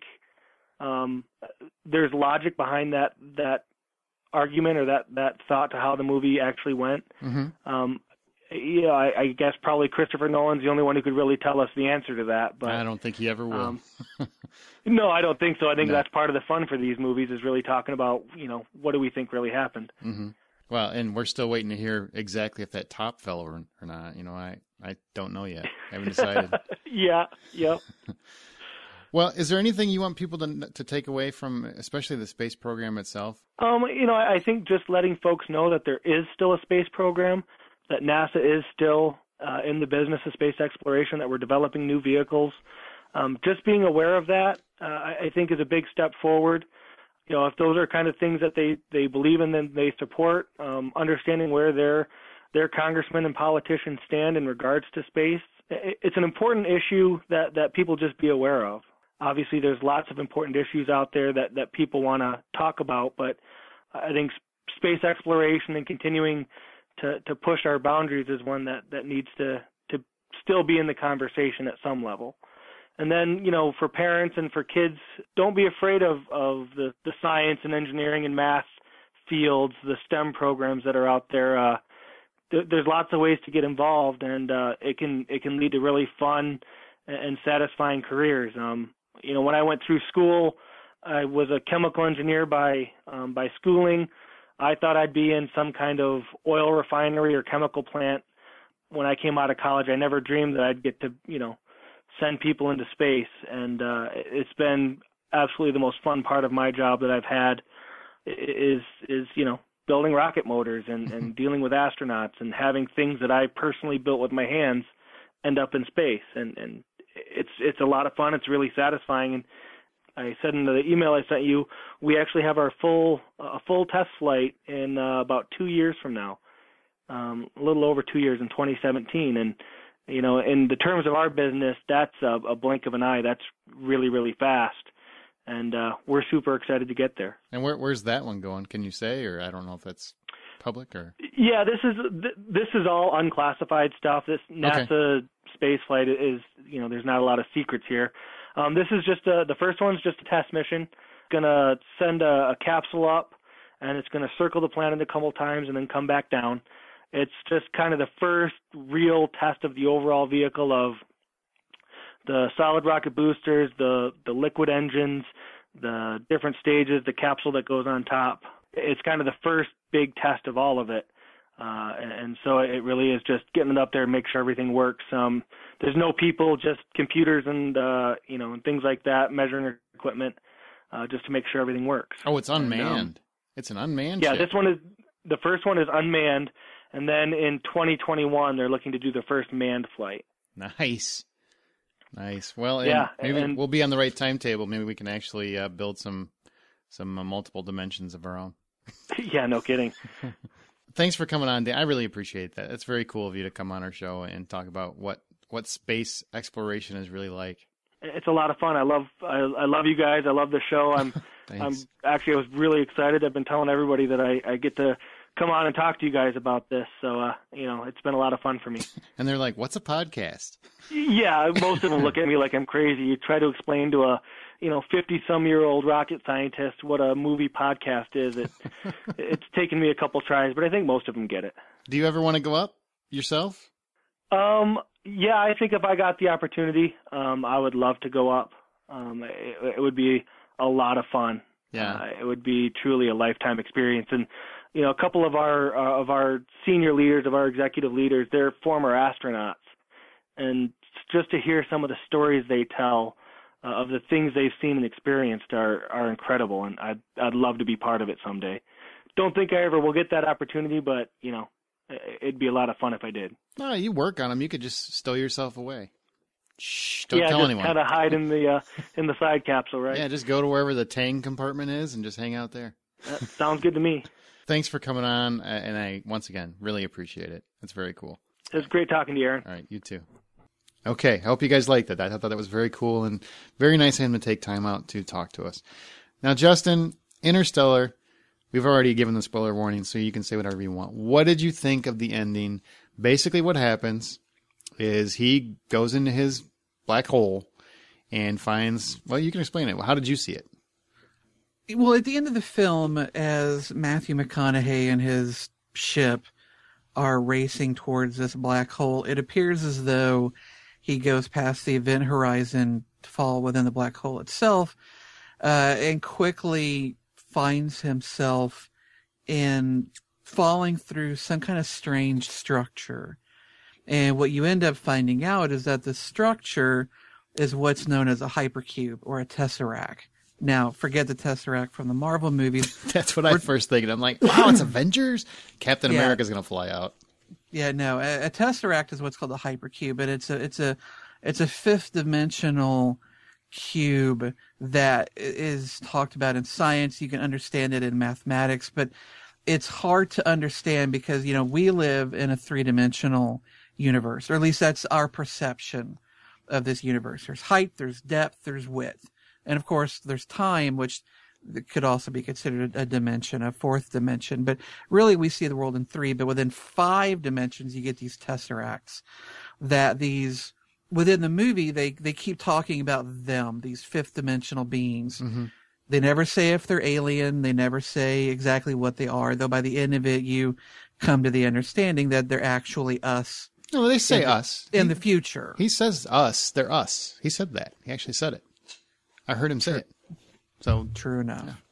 um, there's logic behind that that argument or that, that thought to how the movie actually went. Mm-hmm. Um, Yeah, I, I guess probably Christopher Nolan's the only one who could really tell us the answer to that. But I don't think he ever will. Um, no, I don't think so. I think No. that's part of the fun for these movies is really talking about, you know, what do we think really happened. Mm-hmm. Well, and we're still waiting to hear exactly if that top fell or, or not. You know, I, I don't know yet. I haven't decided. yeah, yeah. Well, is there anything you want people to to take away from, especially the space program itself? Um, you know, I think just letting folks know that there is still a space program, that NASA is still uh, in the business of space exploration, that we're developing new vehicles. Um, just being aware of that, uh, I, I think, is a big step forward. You know, if those are kind of things that they, they believe in and they support, um, understanding where their their congressmen and politicians stand in regards to space, it, it's an important issue that, that people just be aware of. Obviously, there's lots of important issues out there that, that people want to talk about, but I think space exploration and continuing to, to push our boundaries is one that, that needs to, to still be in the conversation at some level. And then, you know, for parents and for kids, don't be afraid of, of the, the science and engineering and math fields, the STEM programs that are out there. Uh, th- there's lots of ways to get involved, and uh, it can it can lead to really fun and satisfying careers. Um, you know, when I went through school, I was a chemical engineer by um, by schooling. I thought I'd be in some kind of oil refinery or chemical plant. When I came out of college, I never dreamed that I'd get to, you know, send people into space. And uh, it's been absolutely the most fun part of my job that I've had. is is you know building rocket motors and, and dealing with astronauts and having things that I personally built with my hands end up in space. And, and it's it's a lot of fun. It's really satisfying. And I said in the email I sent you, we actually have our full a full test flight in uh, about two years from now, um, a little over two years in twenty seventeen. And you know, in the terms of our business, that's a, a blink of an eye. That's really really fast. And uh, we're super excited to get there. And where, where's that one going? Can you say, or I don't know if that's public or? Yeah, this is this is all unclassified stuff. This NASA okay. space flight is, you know, there's not a lot of secrets here. Um, this is just a, the first one's just a test mission. Gonna send a, a capsule up, and it's gonna circle the planet a couple times and then come back down. It's just kind of the first real test of the overall vehicle of the solid rocket boosters, the, the liquid engines, the different stages, the capsule that goes on top. It's kind of the first big test of all of it. Uh, and, and so it really is just getting it up there and make sure everything works. Um, there's no people, just computers and, uh, you know, and things like that, measuring equipment, uh, just to make sure everything works. Oh, it's unmanned. And, um, it's an unmanned Yeah, ship. This one is, the first one is unmanned. And then in twenty twenty-one, they're looking to do the first manned flight. Nice. Nice. Well, yeah, maybe and, we'll be on the right timetable. Maybe we can actually uh, build some some uh, multiple dimensions of our own. Yeah, no kidding. Thanks for coming on, Dan. I really appreciate that. It's very cool of you to come on our show and talk about what, what space exploration is really like. It's a lot of fun. I love I, I love you guys. I love the show. I'm I'm actually I was really excited. I've been telling everybody that I, I get to come on and talk to you guys about this. So, uh, you know, it's been a lot of fun for me. And they're like, what's a podcast? Yeah, most of them look at me like I'm crazy. You try to explain to a, you know, fifty-some-year-old rocket scientist what a movie podcast is. It, it's taken me a couple tries, but I think most of them get it. Do you ever want to go up yourself? Um, yeah, I think if I got the opportunity, um, I would love to go up. Um, it, it would be a lot of fun. Yeah, uh, it would be truly a lifetime experience. And you know, a couple of our uh, of our senior leaders, of our executive leaders, they're former astronauts, and just to hear some of the stories they tell uh, of the things they've seen and experienced are are incredible. And I'd I'd love to be part of it someday. Don't think I ever will get that opportunity, but you know, it'd be a lot of fun if I did. No, you work on them. You could just stow yourself away. Shh, don't yeah, tell just anyone. kind of hide in the uh, in the side capsule, right? Yeah, just go to wherever the Tang compartment is and just hang out there. That sounds good to me. Thanks for coming on, and I, once again, really appreciate it. It's very cool. It was great talking to you, Aaron. All right, you too. Okay, I hope you guys liked it. I thought that was very cool and very nice of him to take time out to talk to us. Now, Justin, Interstellar, we've already given the spoiler warning, so you can say whatever you want. What did you think of the ending? Basically, what happens is he goes into his black hole and finds, well, you can explain it. How did you see it? Well, at the end of the film, as Matthew McConaughey and his ship are racing towards this black hole, it appears as though he goes past the event horizon to fall within the black hole itself, uh, and quickly finds himself in falling through some kind of strange structure. And what you end up finding out is that the structure is what's known as a hypercube or a tesseract. Now, forget the Tesseract from the Marvel movies. That's what I first thinking. I'm like, wow, it's Avengers? Captain yeah. America's going to fly out. Yeah, no, a, a Tesseract is what's called a hypercube, and it's a it's a it's a fifth dimensional cube that is talked about in science. You can understand it in mathematics, but it's hard to understand because, you know, we live in a three dimensional universe, or at least that's our perception of this universe. There's height, there's depth, there's width. And of course, there's time, which could also be considered a dimension, a fourth dimension. But really, we see the world in three. But within five dimensions, you get these tesseracts. That these within the movie, they they keep talking about them, these fifth dimensional beings. Mm-hmm. They never say if they're alien. They never say exactly what they are. Though by the end of it, you come to the understanding that they're actually us. No, they say in, us in he, the future. He says us. They're us. He said that. He actually said it. I heard him say it. So true enough. Yeah.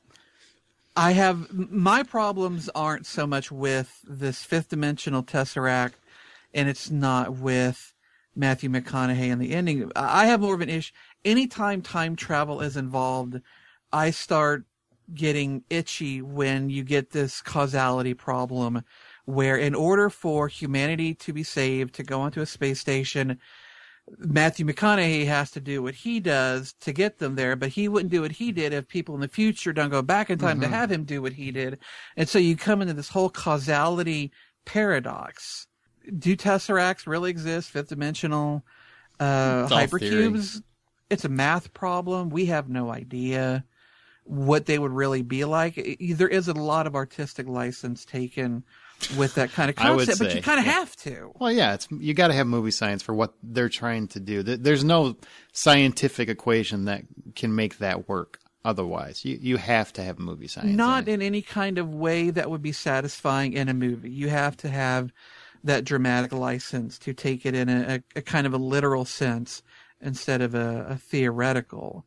I have my problems aren't so much with this fifth dimensional tesseract, and it's not with Matthew McConaughey and the ending. I have more of an issue. Anytime time travel is involved, I start getting itchy when you get this causality problem where in order for humanity to be saved, to go onto a space station, Matthew McConaughey has to do what he does to get them there, but he wouldn't do what he did if people in the future don't go back in time mm-hmm. to have him do what he did. And so you come into this whole causality paradox. Do Tesseracts really exist? Fifth dimensional uh, hypercubes? Theory. It's a math problem. We have no idea what they would really be like. There is a lot of artistic license taken with that kind of concept, but you kind of yeah. have to. Well, yeah, it's you got to have movie science for what they're trying to do. There's no scientific equation that can make that work otherwise. You you have to have movie science. Not in, in any kind of way that would be satisfying in a movie. You have to have that dramatic license to take it in a, a kind of a literal sense instead of a, a theoretical.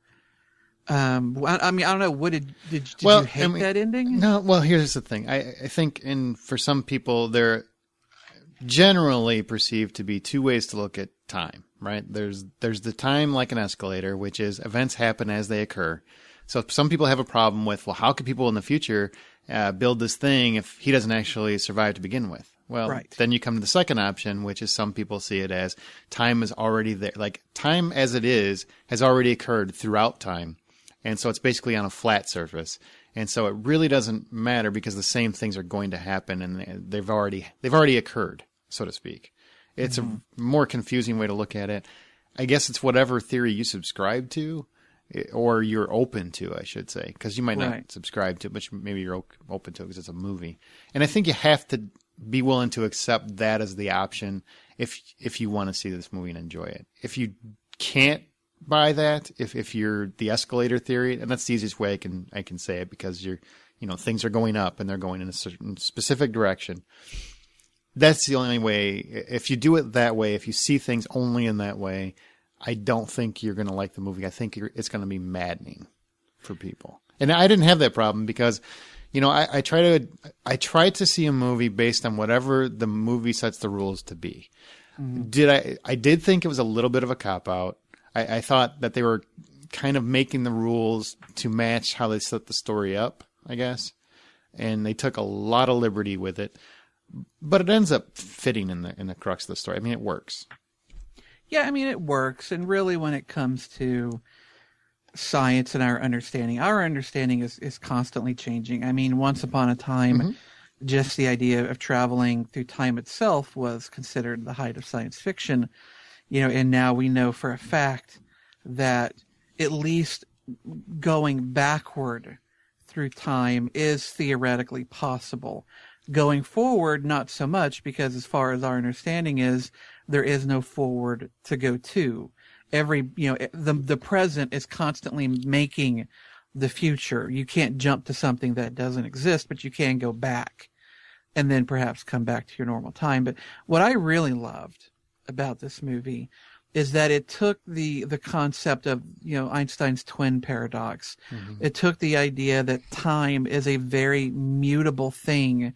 Um, I mean, I don't know. What did did, did well, you hate I mean, that ending? No. Well, here's the thing. I, I think, in for some people, they're generally perceived to be two ways to look at time. Right? There's there's the time like an escalator, which is events happen as they occur. So some people have a problem with, well, how could people in the future uh, build this thing if he doesn't actually survive to begin with? Well, right. Then you come to the second option, which is some people see it as time is already there. Like time as it is has already occurred throughout time. And so it's basically on a flat surface. And so it really doesn't matter because the same things are going to happen and they've already they've already occurred, so to speak. It's mm-hmm. a more confusing way to look at it. I guess it's whatever theory you subscribe to or you're open to, I should say, because you might not right. subscribe to it, but maybe you're open to it because it's a movie. And I think you have to be willing to accept that as the option if if you want to see this movie and enjoy it. If you can't buy that, if if you're the escalator theory, and that's the easiest way I can I can say it because you're you know things are going up and they're going in a certain specific direction. That's the only way. If you do it that way, if you see things only in that way, I don't think you're going to like the movie. I think you're, it's going to be maddening for people. And I didn't have that problem because, you know, I, I try to I try to see a movie based on whatever the movie sets the rules to be. Mm-hmm. Did I? I did think it was a little bit of a cop out. I, I thought that they were kind of making the rules to match how they set the story up, I guess. And they took a lot of liberty with it. But it ends up fitting in the in the crux of the story. I mean, it works. Yeah, I mean, it works. And really, when it comes to science and our understanding, our understanding is, is constantly changing. I mean, once upon a time, mm-hmm. just the idea of traveling through time itself was considered the height of science fiction. You know, and now we know for a fact that at least going backward through time is theoretically possible. Going forward, not so much, because as far as our understanding is, there is no forward to go to. Every, you know, the the present is constantly making the future. You can't jump to something that doesn't exist, but you can go back and then perhaps come back to your normal time. But what I really loved about this movie is that it took the the concept of, you know, Einstein's twin paradox. Mm-hmm. It took the idea that time is a very mutable thing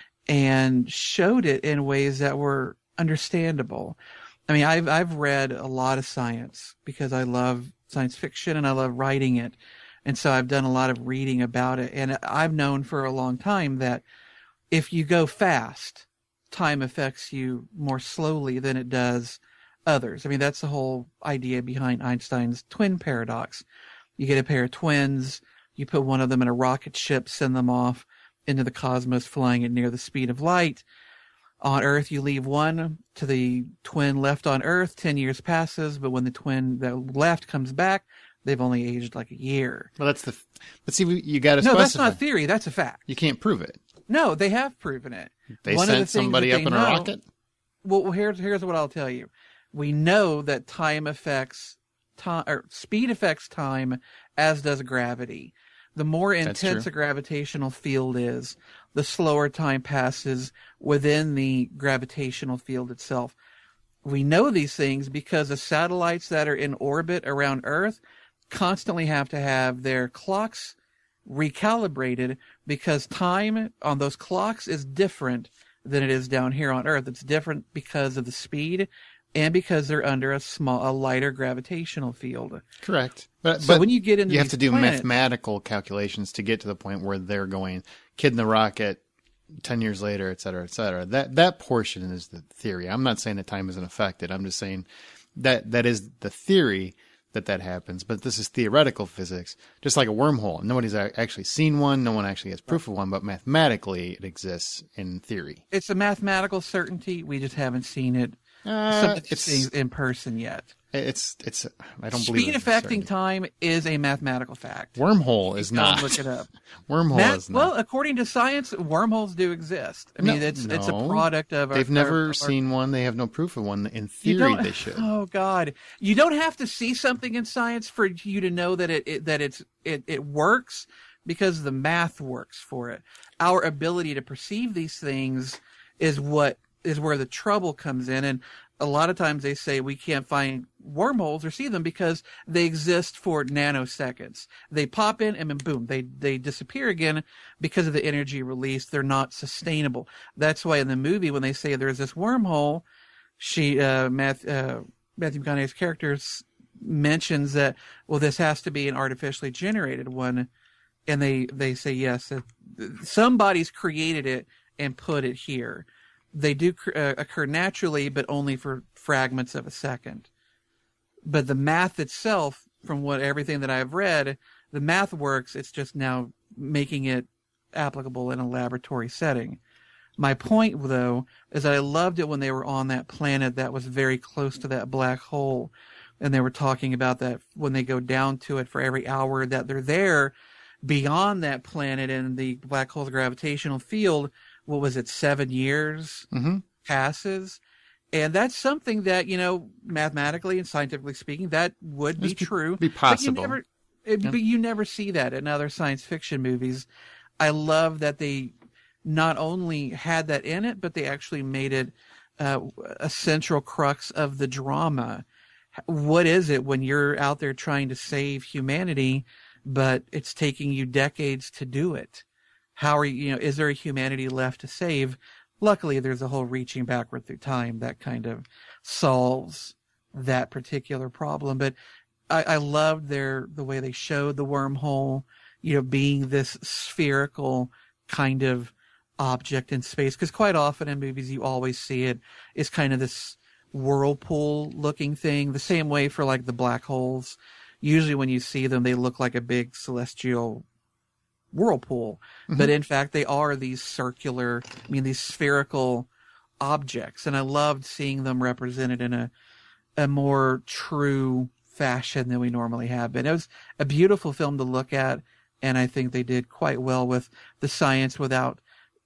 and showed it in ways that were understandable. I mean, I've I've read a lot of science because I love science fiction and I love writing it. And so I've done a lot of reading about it. And I've known for a long time that if you go fast, time affects you more slowly than it does others. I mean, that's the whole idea behind Einstein's twin paradox. You get a pair of twins, you put one of them in a rocket ship, send them off into the cosmos, flying at near the speed of light. On Earth, you leave one to the twin left on Earth, ten years passes, but when the twin that left comes back, they've only aged like a year. Well, that's the, but see, you got to No, specify. that's not theory, that's a fact. You can't prove it. No, they have proven it. They one sent of the somebody up in know, a rocket? Well, here's, here's what I'll tell you. We know that time affects time, or speed affects time, as does gravity. The more intense a gravitational field is, the slower time passes within the gravitational field itself. We know these things because the satellites that are in orbit around Earth constantly have to have their clocks recalibrated because time on those clocks is different than it is down here on Earth. It's different because of the speed and because they're under a small, a lighter gravitational field. Correct. But, So but when you get into you have these to do planets- mathematical calculations to get to the point where they're going kid in the rocket ten years later, et cetera, et cetera. That that portion is the theory. I'm not saying that time isn't affected. I'm just saying that that is the theory that that happens. But this is theoretical physics, just like a wormhole. Nobody's a- actually seen one. No one actually has proof of one. But mathematically, it exists in theory. It's a mathematical certainty. We just haven't seen it Uh, some of these it's things in person yet. it's it's. I don't believe Speed it's affecting certain. time is a mathematical fact. Wormhole is Go not. Look it up. Wormhole Math- is not. well, according to science, wormholes do exist. I mean, No, it's it's a no. product of. Our, They've never our- our- seen one. They have no proof of one. In You theory, don't- they should. Oh God! You don't have to see something in science for you to know that it, it that it's it, it works, because the math works for it. Our ability to perceive these things is what is where the trouble comes in. And a lot of times they say we can't find wormholes or see them because they exist for nanoseconds. They pop in and then boom, they they disappear again because of the energy released. They're not sustainable. That's why in the movie when they say there's this wormhole, she uh, Math, uh, Matthew McConaughey's character s- mentions that, well, this has to be an artificially generated one, and they they say yes, that somebody's created it and put it here. They do cr- uh, occur naturally, but only for fragments of a second. But the math itself, from what everything that I've read, the math works. It's just now making it applicable in a laboratory setting. My point, though, is that I loved it when they were on that planet that was very close to that black hole. And they were talking about that when they go down to it, for every hour that they're there, beyond that planet and the black hole's gravitational field, what was it, seven years Mm-hmm. passes? And that's something that, you know, mathematically and scientifically speaking, that would be Just be- true. be possible. But you never, it, Yeah. but you never see that in other science fiction movies. I love that they not only had that in it, but they actually made it uh, a central crux of the drama. What is it when you're out there trying to save humanity, but it's taking you decades to do it? How are you, you know, is there a humanity left to save? Luckily, there's a whole reaching backward through time that kind of solves that particular problem. But I, I loved their, the way they showed the wormhole, you know, being this spherical kind of object in space. Because quite often in movies, you always see it is kind of this whirlpool looking thing. The same way for like the black holes. Usually when you see them, they look like a big celestial whirlpool. Mm-hmm. But in fact, they are these circular, I mean, these spherical objects. And I loved seeing them represented in a, a more true fashion than we normally have been. It was a beautiful film to look at. And I think they did quite well with the science without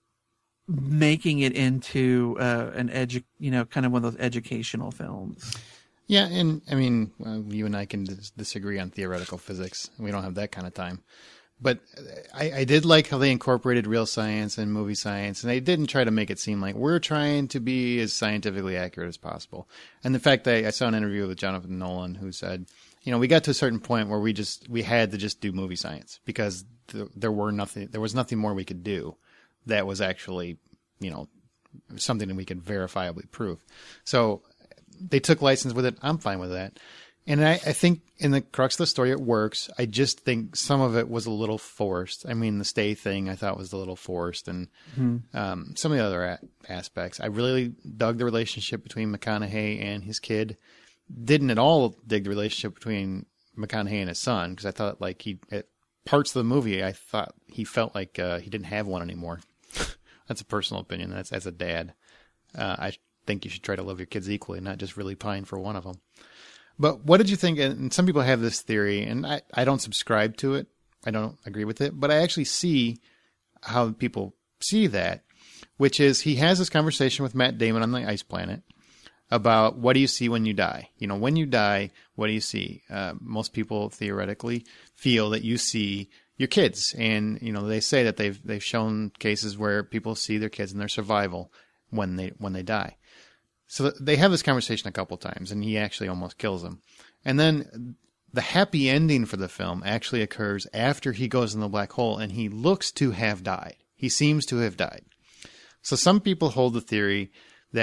making it into uh, an edu- you know, kind of one of those educational films. Yeah, and I mean, well, you and I can dis- disagree on theoretical physics. We don't have that kind of time. But I, I did like how they incorporated real science and movie science, and they didn't try to make it seem like we're trying to be as scientifically accurate as possible. And the fact that I saw an interview with Jonathan Nolan who said, you know, we got to a certain point where we just we had to just do movie science because th- there were nothing, there was nothing more we could do that was actually, you know, something that we could verifiably prove. So they took license with it. I'm fine with that. And I, I think in the crux of the story, it works. I just think some of it was a little forced. I mean, the stay thing I thought was a little forced, and Mm-hmm. um, some of the other a- aspects. I really dug the relationship between McConaughey and his kid. Didn't at all dig the relationship between McConaughey and his son, because I thought like he at parts of the movie I thought he felt like uh, he didn't have one anymore. That's a personal opinion. That's as a dad. Uh, I think you should try to love your kids equally, not just really pine for one of them. But what did you think? And some people have this theory, and I, I don't subscribe to it. I don't agree with it, but I actually see how people see that, which is he has this conversation with Matt Damon on the ice planet about what do you see when you die? You know, when you die, what do you see? Uh, most people theoretically feel that you see your kids, and you know they say that they've they've shown cases where people see their kids and their survival when they when they die. So they have this conversation a couple times, and he actually almost kills them. And then the happy ending for the film actually occurs after he goes in the black hole, and he looks to have died. He seems to have died. So some people hold the theory that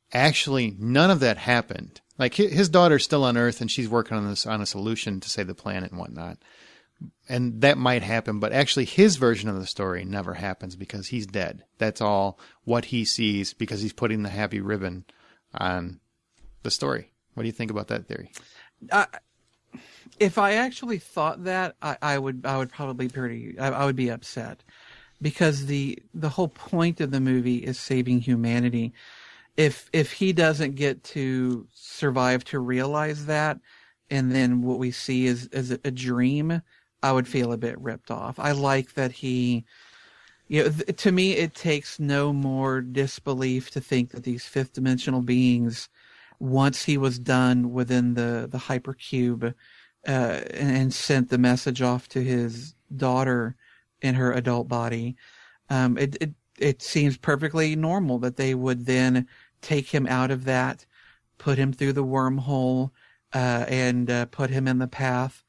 actually none of that happened. Like his daughter's still on Earth and she's working on this on a solution to save the planet and whatnot. And that might happen, but actually his version of the story never happens because he's dead. That's all what he sees because he's putting the happy ribbon on the story. What do you think about that theory? Uh, if I actually thought that, I, I would I would probably pretty I, I would be upset because the the whole point of the movie is saving humanity. If if he doesn't get to survive to realize that, and then what we see is is a dream, I would feel a bit ripped off. I like that he, you know, th- to me, it takes no more disbelief to think that these fifth dimensional beings, once he was done within the, the hypercube, uh, and, and sent the message off to his daughter in her adult body, um, it, it, it seems perfectly normal that they would then take him out of that, put him through the wormhole, uh, and, uh, put him in the path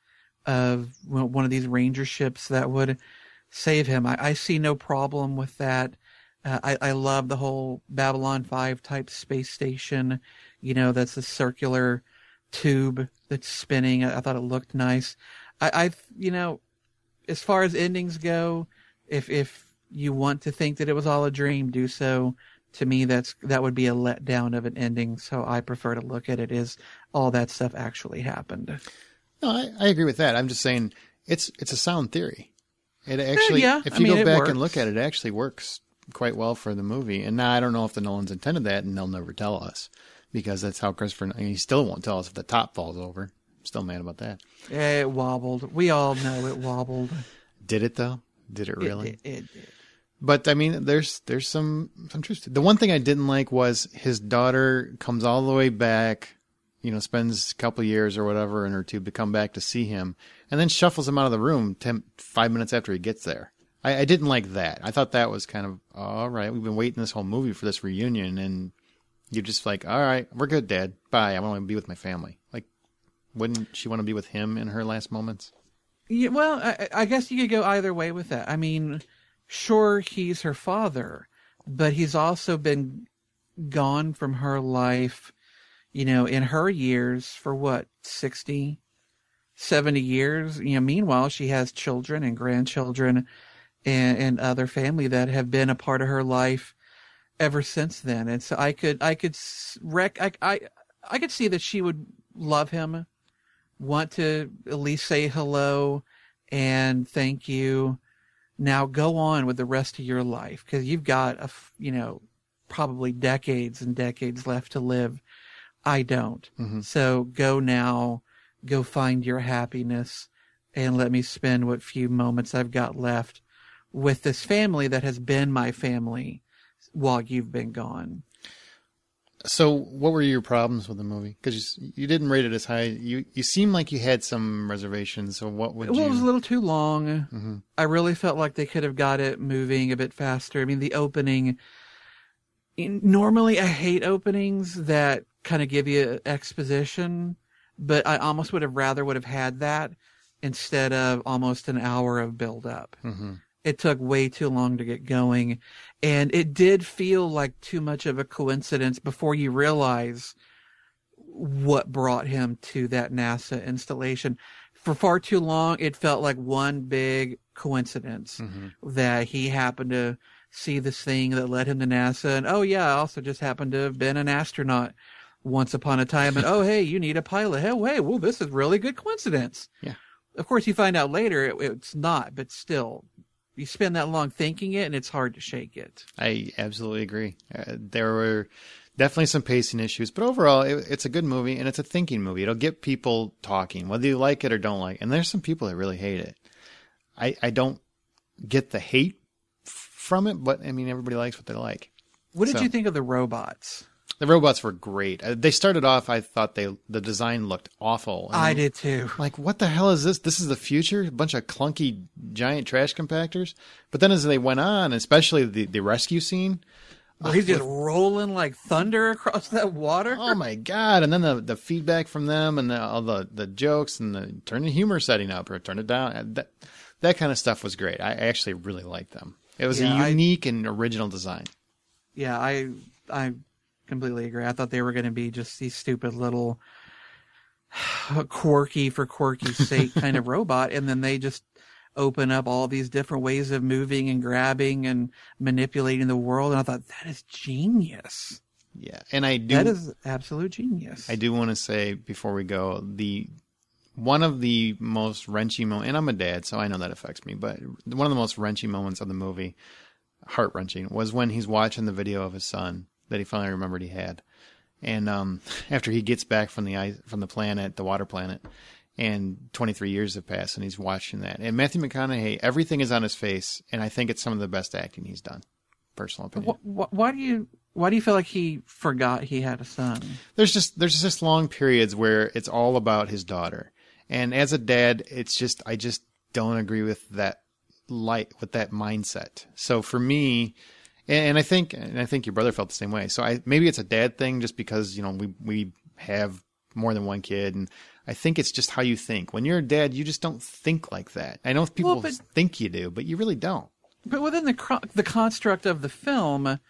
of one of these ranger ships that would save him. I, I see no problem with that. Uh, I, I love the whole Babylon five type space station. You know, that's a circular tube that's spinning. I, I thought it looked nice. I, I, you know, as far as endings go, if if you want to think that it was all a dream, do so. To me, that's that would be a letdown of an ending. So I prefer to look at it as all that stuff actually happened. No, I, I agree with that. I'm just saying it's it's a sound theory. It actually, yeah, if I you mean, go it back works. and look at it, it actually works quite well for the movie. And now I don't know if the Nolans intended that, and they'll never tell us because that's how Christopher. I mean, he still won't tell us if the top falls over. I'm still mad about that. Yeah, it wobbled. We all know it wobbled. Did it though? Did it really? It, it, it did. But I mean, there's there's some some truth to it. The one thing I didn't like was his daughter comes all the way back. You know, spends a couple of years or whatever in her tube to come back to see him, and then shuffles him out of the room ten, five minutes after he gets there. I, I didn't like that. I thought that was kind of, all right, we've been waiting this whole movie for this reunion, and you're just like, all right, we're good, Dad. Bye. I want to be with my family. Like, wouldn't she want to be with him in her last moments? Yeah, well, I, I guess you could go either way with that. I mean, sure, he's her father, but he's also been gone from her life, you know, in her years for what, sixty, seventy years? You know, meanwhile, she has children and grandchildren and, and other family that have been a part of her life ever since then. And so I could, I could rec, I, I, I could see that she would love him, want to at least say hello and thank you. Now go on with the rest of your life because you've got a, you know, probably decades and decades left to live. I don't. Mm-hmm. So go now, go find your happiness, and let me spend what few moments I've got left with this family that has been my family while you've been gone. So what were your problems with the movie? Because you, you didn't rate it as high. You you seem like you had some reservations. So what would well, you... It was a little too long. Mm-hmm. I really felt like they could have got it moving a bit faster. I mean, the opening... Normally, I hate openings that kind of give you exposition, but I almost would have rather would have had that instead of almost an hour of build-up. Mm-hmm. It took way too long to get going, and it did feel like too much of a coincidence before you realize what brought him to that NASA installation. For far too long, it felt like one big coincidence mm-hmm. that he happened to see this thing that led him to NASA, and oh yeah, I also just happened to have been an astronaut once upon a time, and oh hey, you need a pilot. Hey, hey, well, this is really good coincidence. Yeah. Of course, you find out later it, it's not, but still, you spend that long thinking it, and it's hard to shake it. I absolutely agree. Uh, there were definitely some pacing issues, but overall, it, it's a good movie, and it's a thinking movie. It'll get people talking, whether you like it or don't like it. And there's some people that really hate it. I, I don't get the hate from it, but I mean, everybody likes what they like. What did so, you think of the robots? The robots were great. Uh, they started off, I thought they the design looked awful. I did too. Like, what the hell is this? This is the future? A bunch of clunky giant trash compactors? But then as they went on, especially the, the rescue scene. Well, he's just rolling like thunder across that water. Oh my God. And then the, the feedback from them and the, all the, the jokes and the turn the humor setting up or turn it down. That, that kind of stuff was great. I actually really liked them. It was yeah, a unique I, and original design. Yeah, I I completely agree. I thought they were going to be just these stupid little quirky for quirky's sake kind of robot, and then they just open up all these different ways of moving and grabbing and manipulating the world, and I thought, that is genius. Yeah, and I do... That is absolute genius. I do want to say, before we go, the one of the most wrenching moments, and I'm a dad, so I know that affects me, but one of the most wrenching moments of the movie, heart-wrenching, was when he's watching the video of his son that he finally remembered he had. And um, after he gets back from the ice, from the planet, the water planet, and twenty-three years have passed, and he's watching that. And Matthew McConaughey, everything is on his face, and I think it's some of the best acting he's done. Personal opinion. Why, why do you why do you feel like he forgot he had a son? There's just there's just long periods where it's all about his daughter, and as a dad, it's just I just don't agree with that light with that mindset. So for me. And I think, and I think your brother felt the same way. So I, maybe it's a dad thing just because, you know, we, we have more than one kid. And I think it's just how you think. When you're a dad, you just don't think like that. I know people well, but, think you do, but you really don't. But within the the construct of the film, I,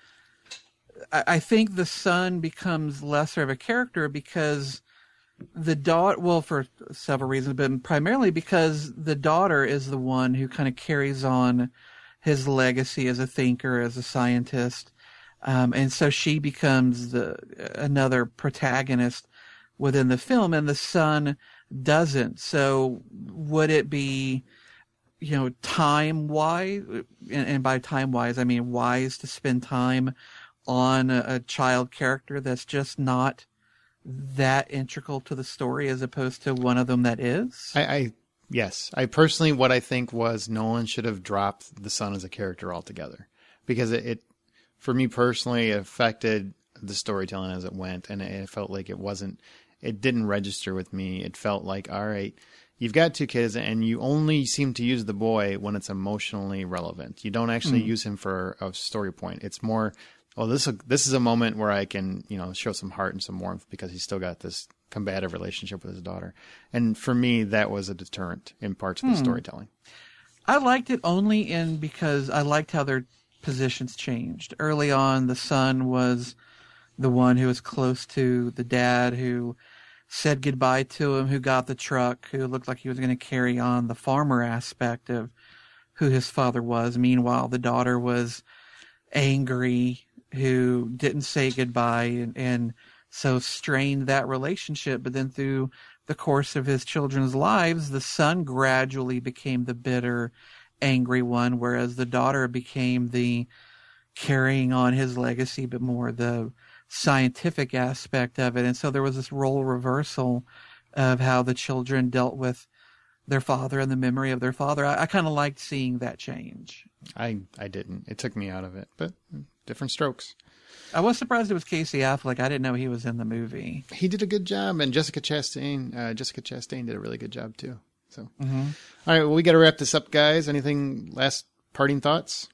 I think the son becomes lesser of a character because the daughter, well, for several reasons, but primarily because the daughter is the one who kind of carries on his legacy as a thinker, as a scientist. Um, and so she becomes the another protagonist within the film, and the son doesn't. So would it be, you know, time-wise, and, and by time-wise, I mean wise to spend time on a, a child character that's just not that integral to the story as opposed to one of them that is? I... I... Yes. I personally, what I think was Nolan should have dropped the son as a character altogether, because it, it for me personally, it affected the storytelling as it went. And it, it felt like it wasn't, it didn't register with me. It felt like, all right, you've got two kids and you only seem to use the boy when it's emotionally relevant. You don't actually mm. use him for a story point. It's more, oh, this, this is a moment where I can, you know, show some heart and some warmth because he's still got this combative relationship with his daughter. And for me, that was a deterrent in parts of the hmm. storytelling. I liked it only in because I liked how their positions changed. Early on, the son was the one who was close to the dad, who said goodbye to him, who got the truck, who looked like he was going to carry on the farmer aspect of who his father was. Meanwhile, the daughter was angry, who didn't say goodbye, and, and so strained that relationship. But then through the course of his children's lives, the son gradually became the bitter, angry one, whereas the daughter became the carrying on his legacy, but more the scientific aspect of it. And so there was this role reversal of how the children dealt with their father and the memory of their father. I, I kind of liked seeing that change. I, I didn't. It took me out of it, but different strokes. I was surprised it was Casey Affleck. I didn't know he was in the movie. He did a good job, and Jessica Chastain, uh, Jessica Chastain did a really good job too. So, mm-hmm. All right, well, we got to wrap this up, guys. Anything last parting thoughts?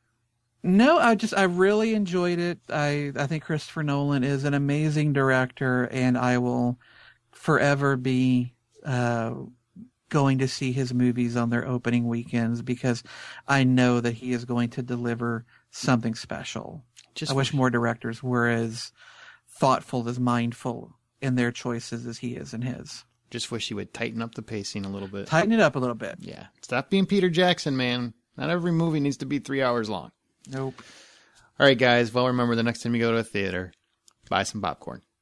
No, I just I really enjoyed it. I I think Christopher Nolan is an amazing director, and I will forever be uh, going to see his movies on their opening weekends because I know that he is going to deliver something special. Just I wish more directors were as thoughtful, as mindful in their choices as he is in his. Just wish he would tighten up the pacing a little bit. Tighten it up a little bit. Yeah. Stop being Peter Jackson, man. Not every movie needs to be three hours long. Nope. All right, guys. Well, remember, the next time you go to a theater, buy some popcorn.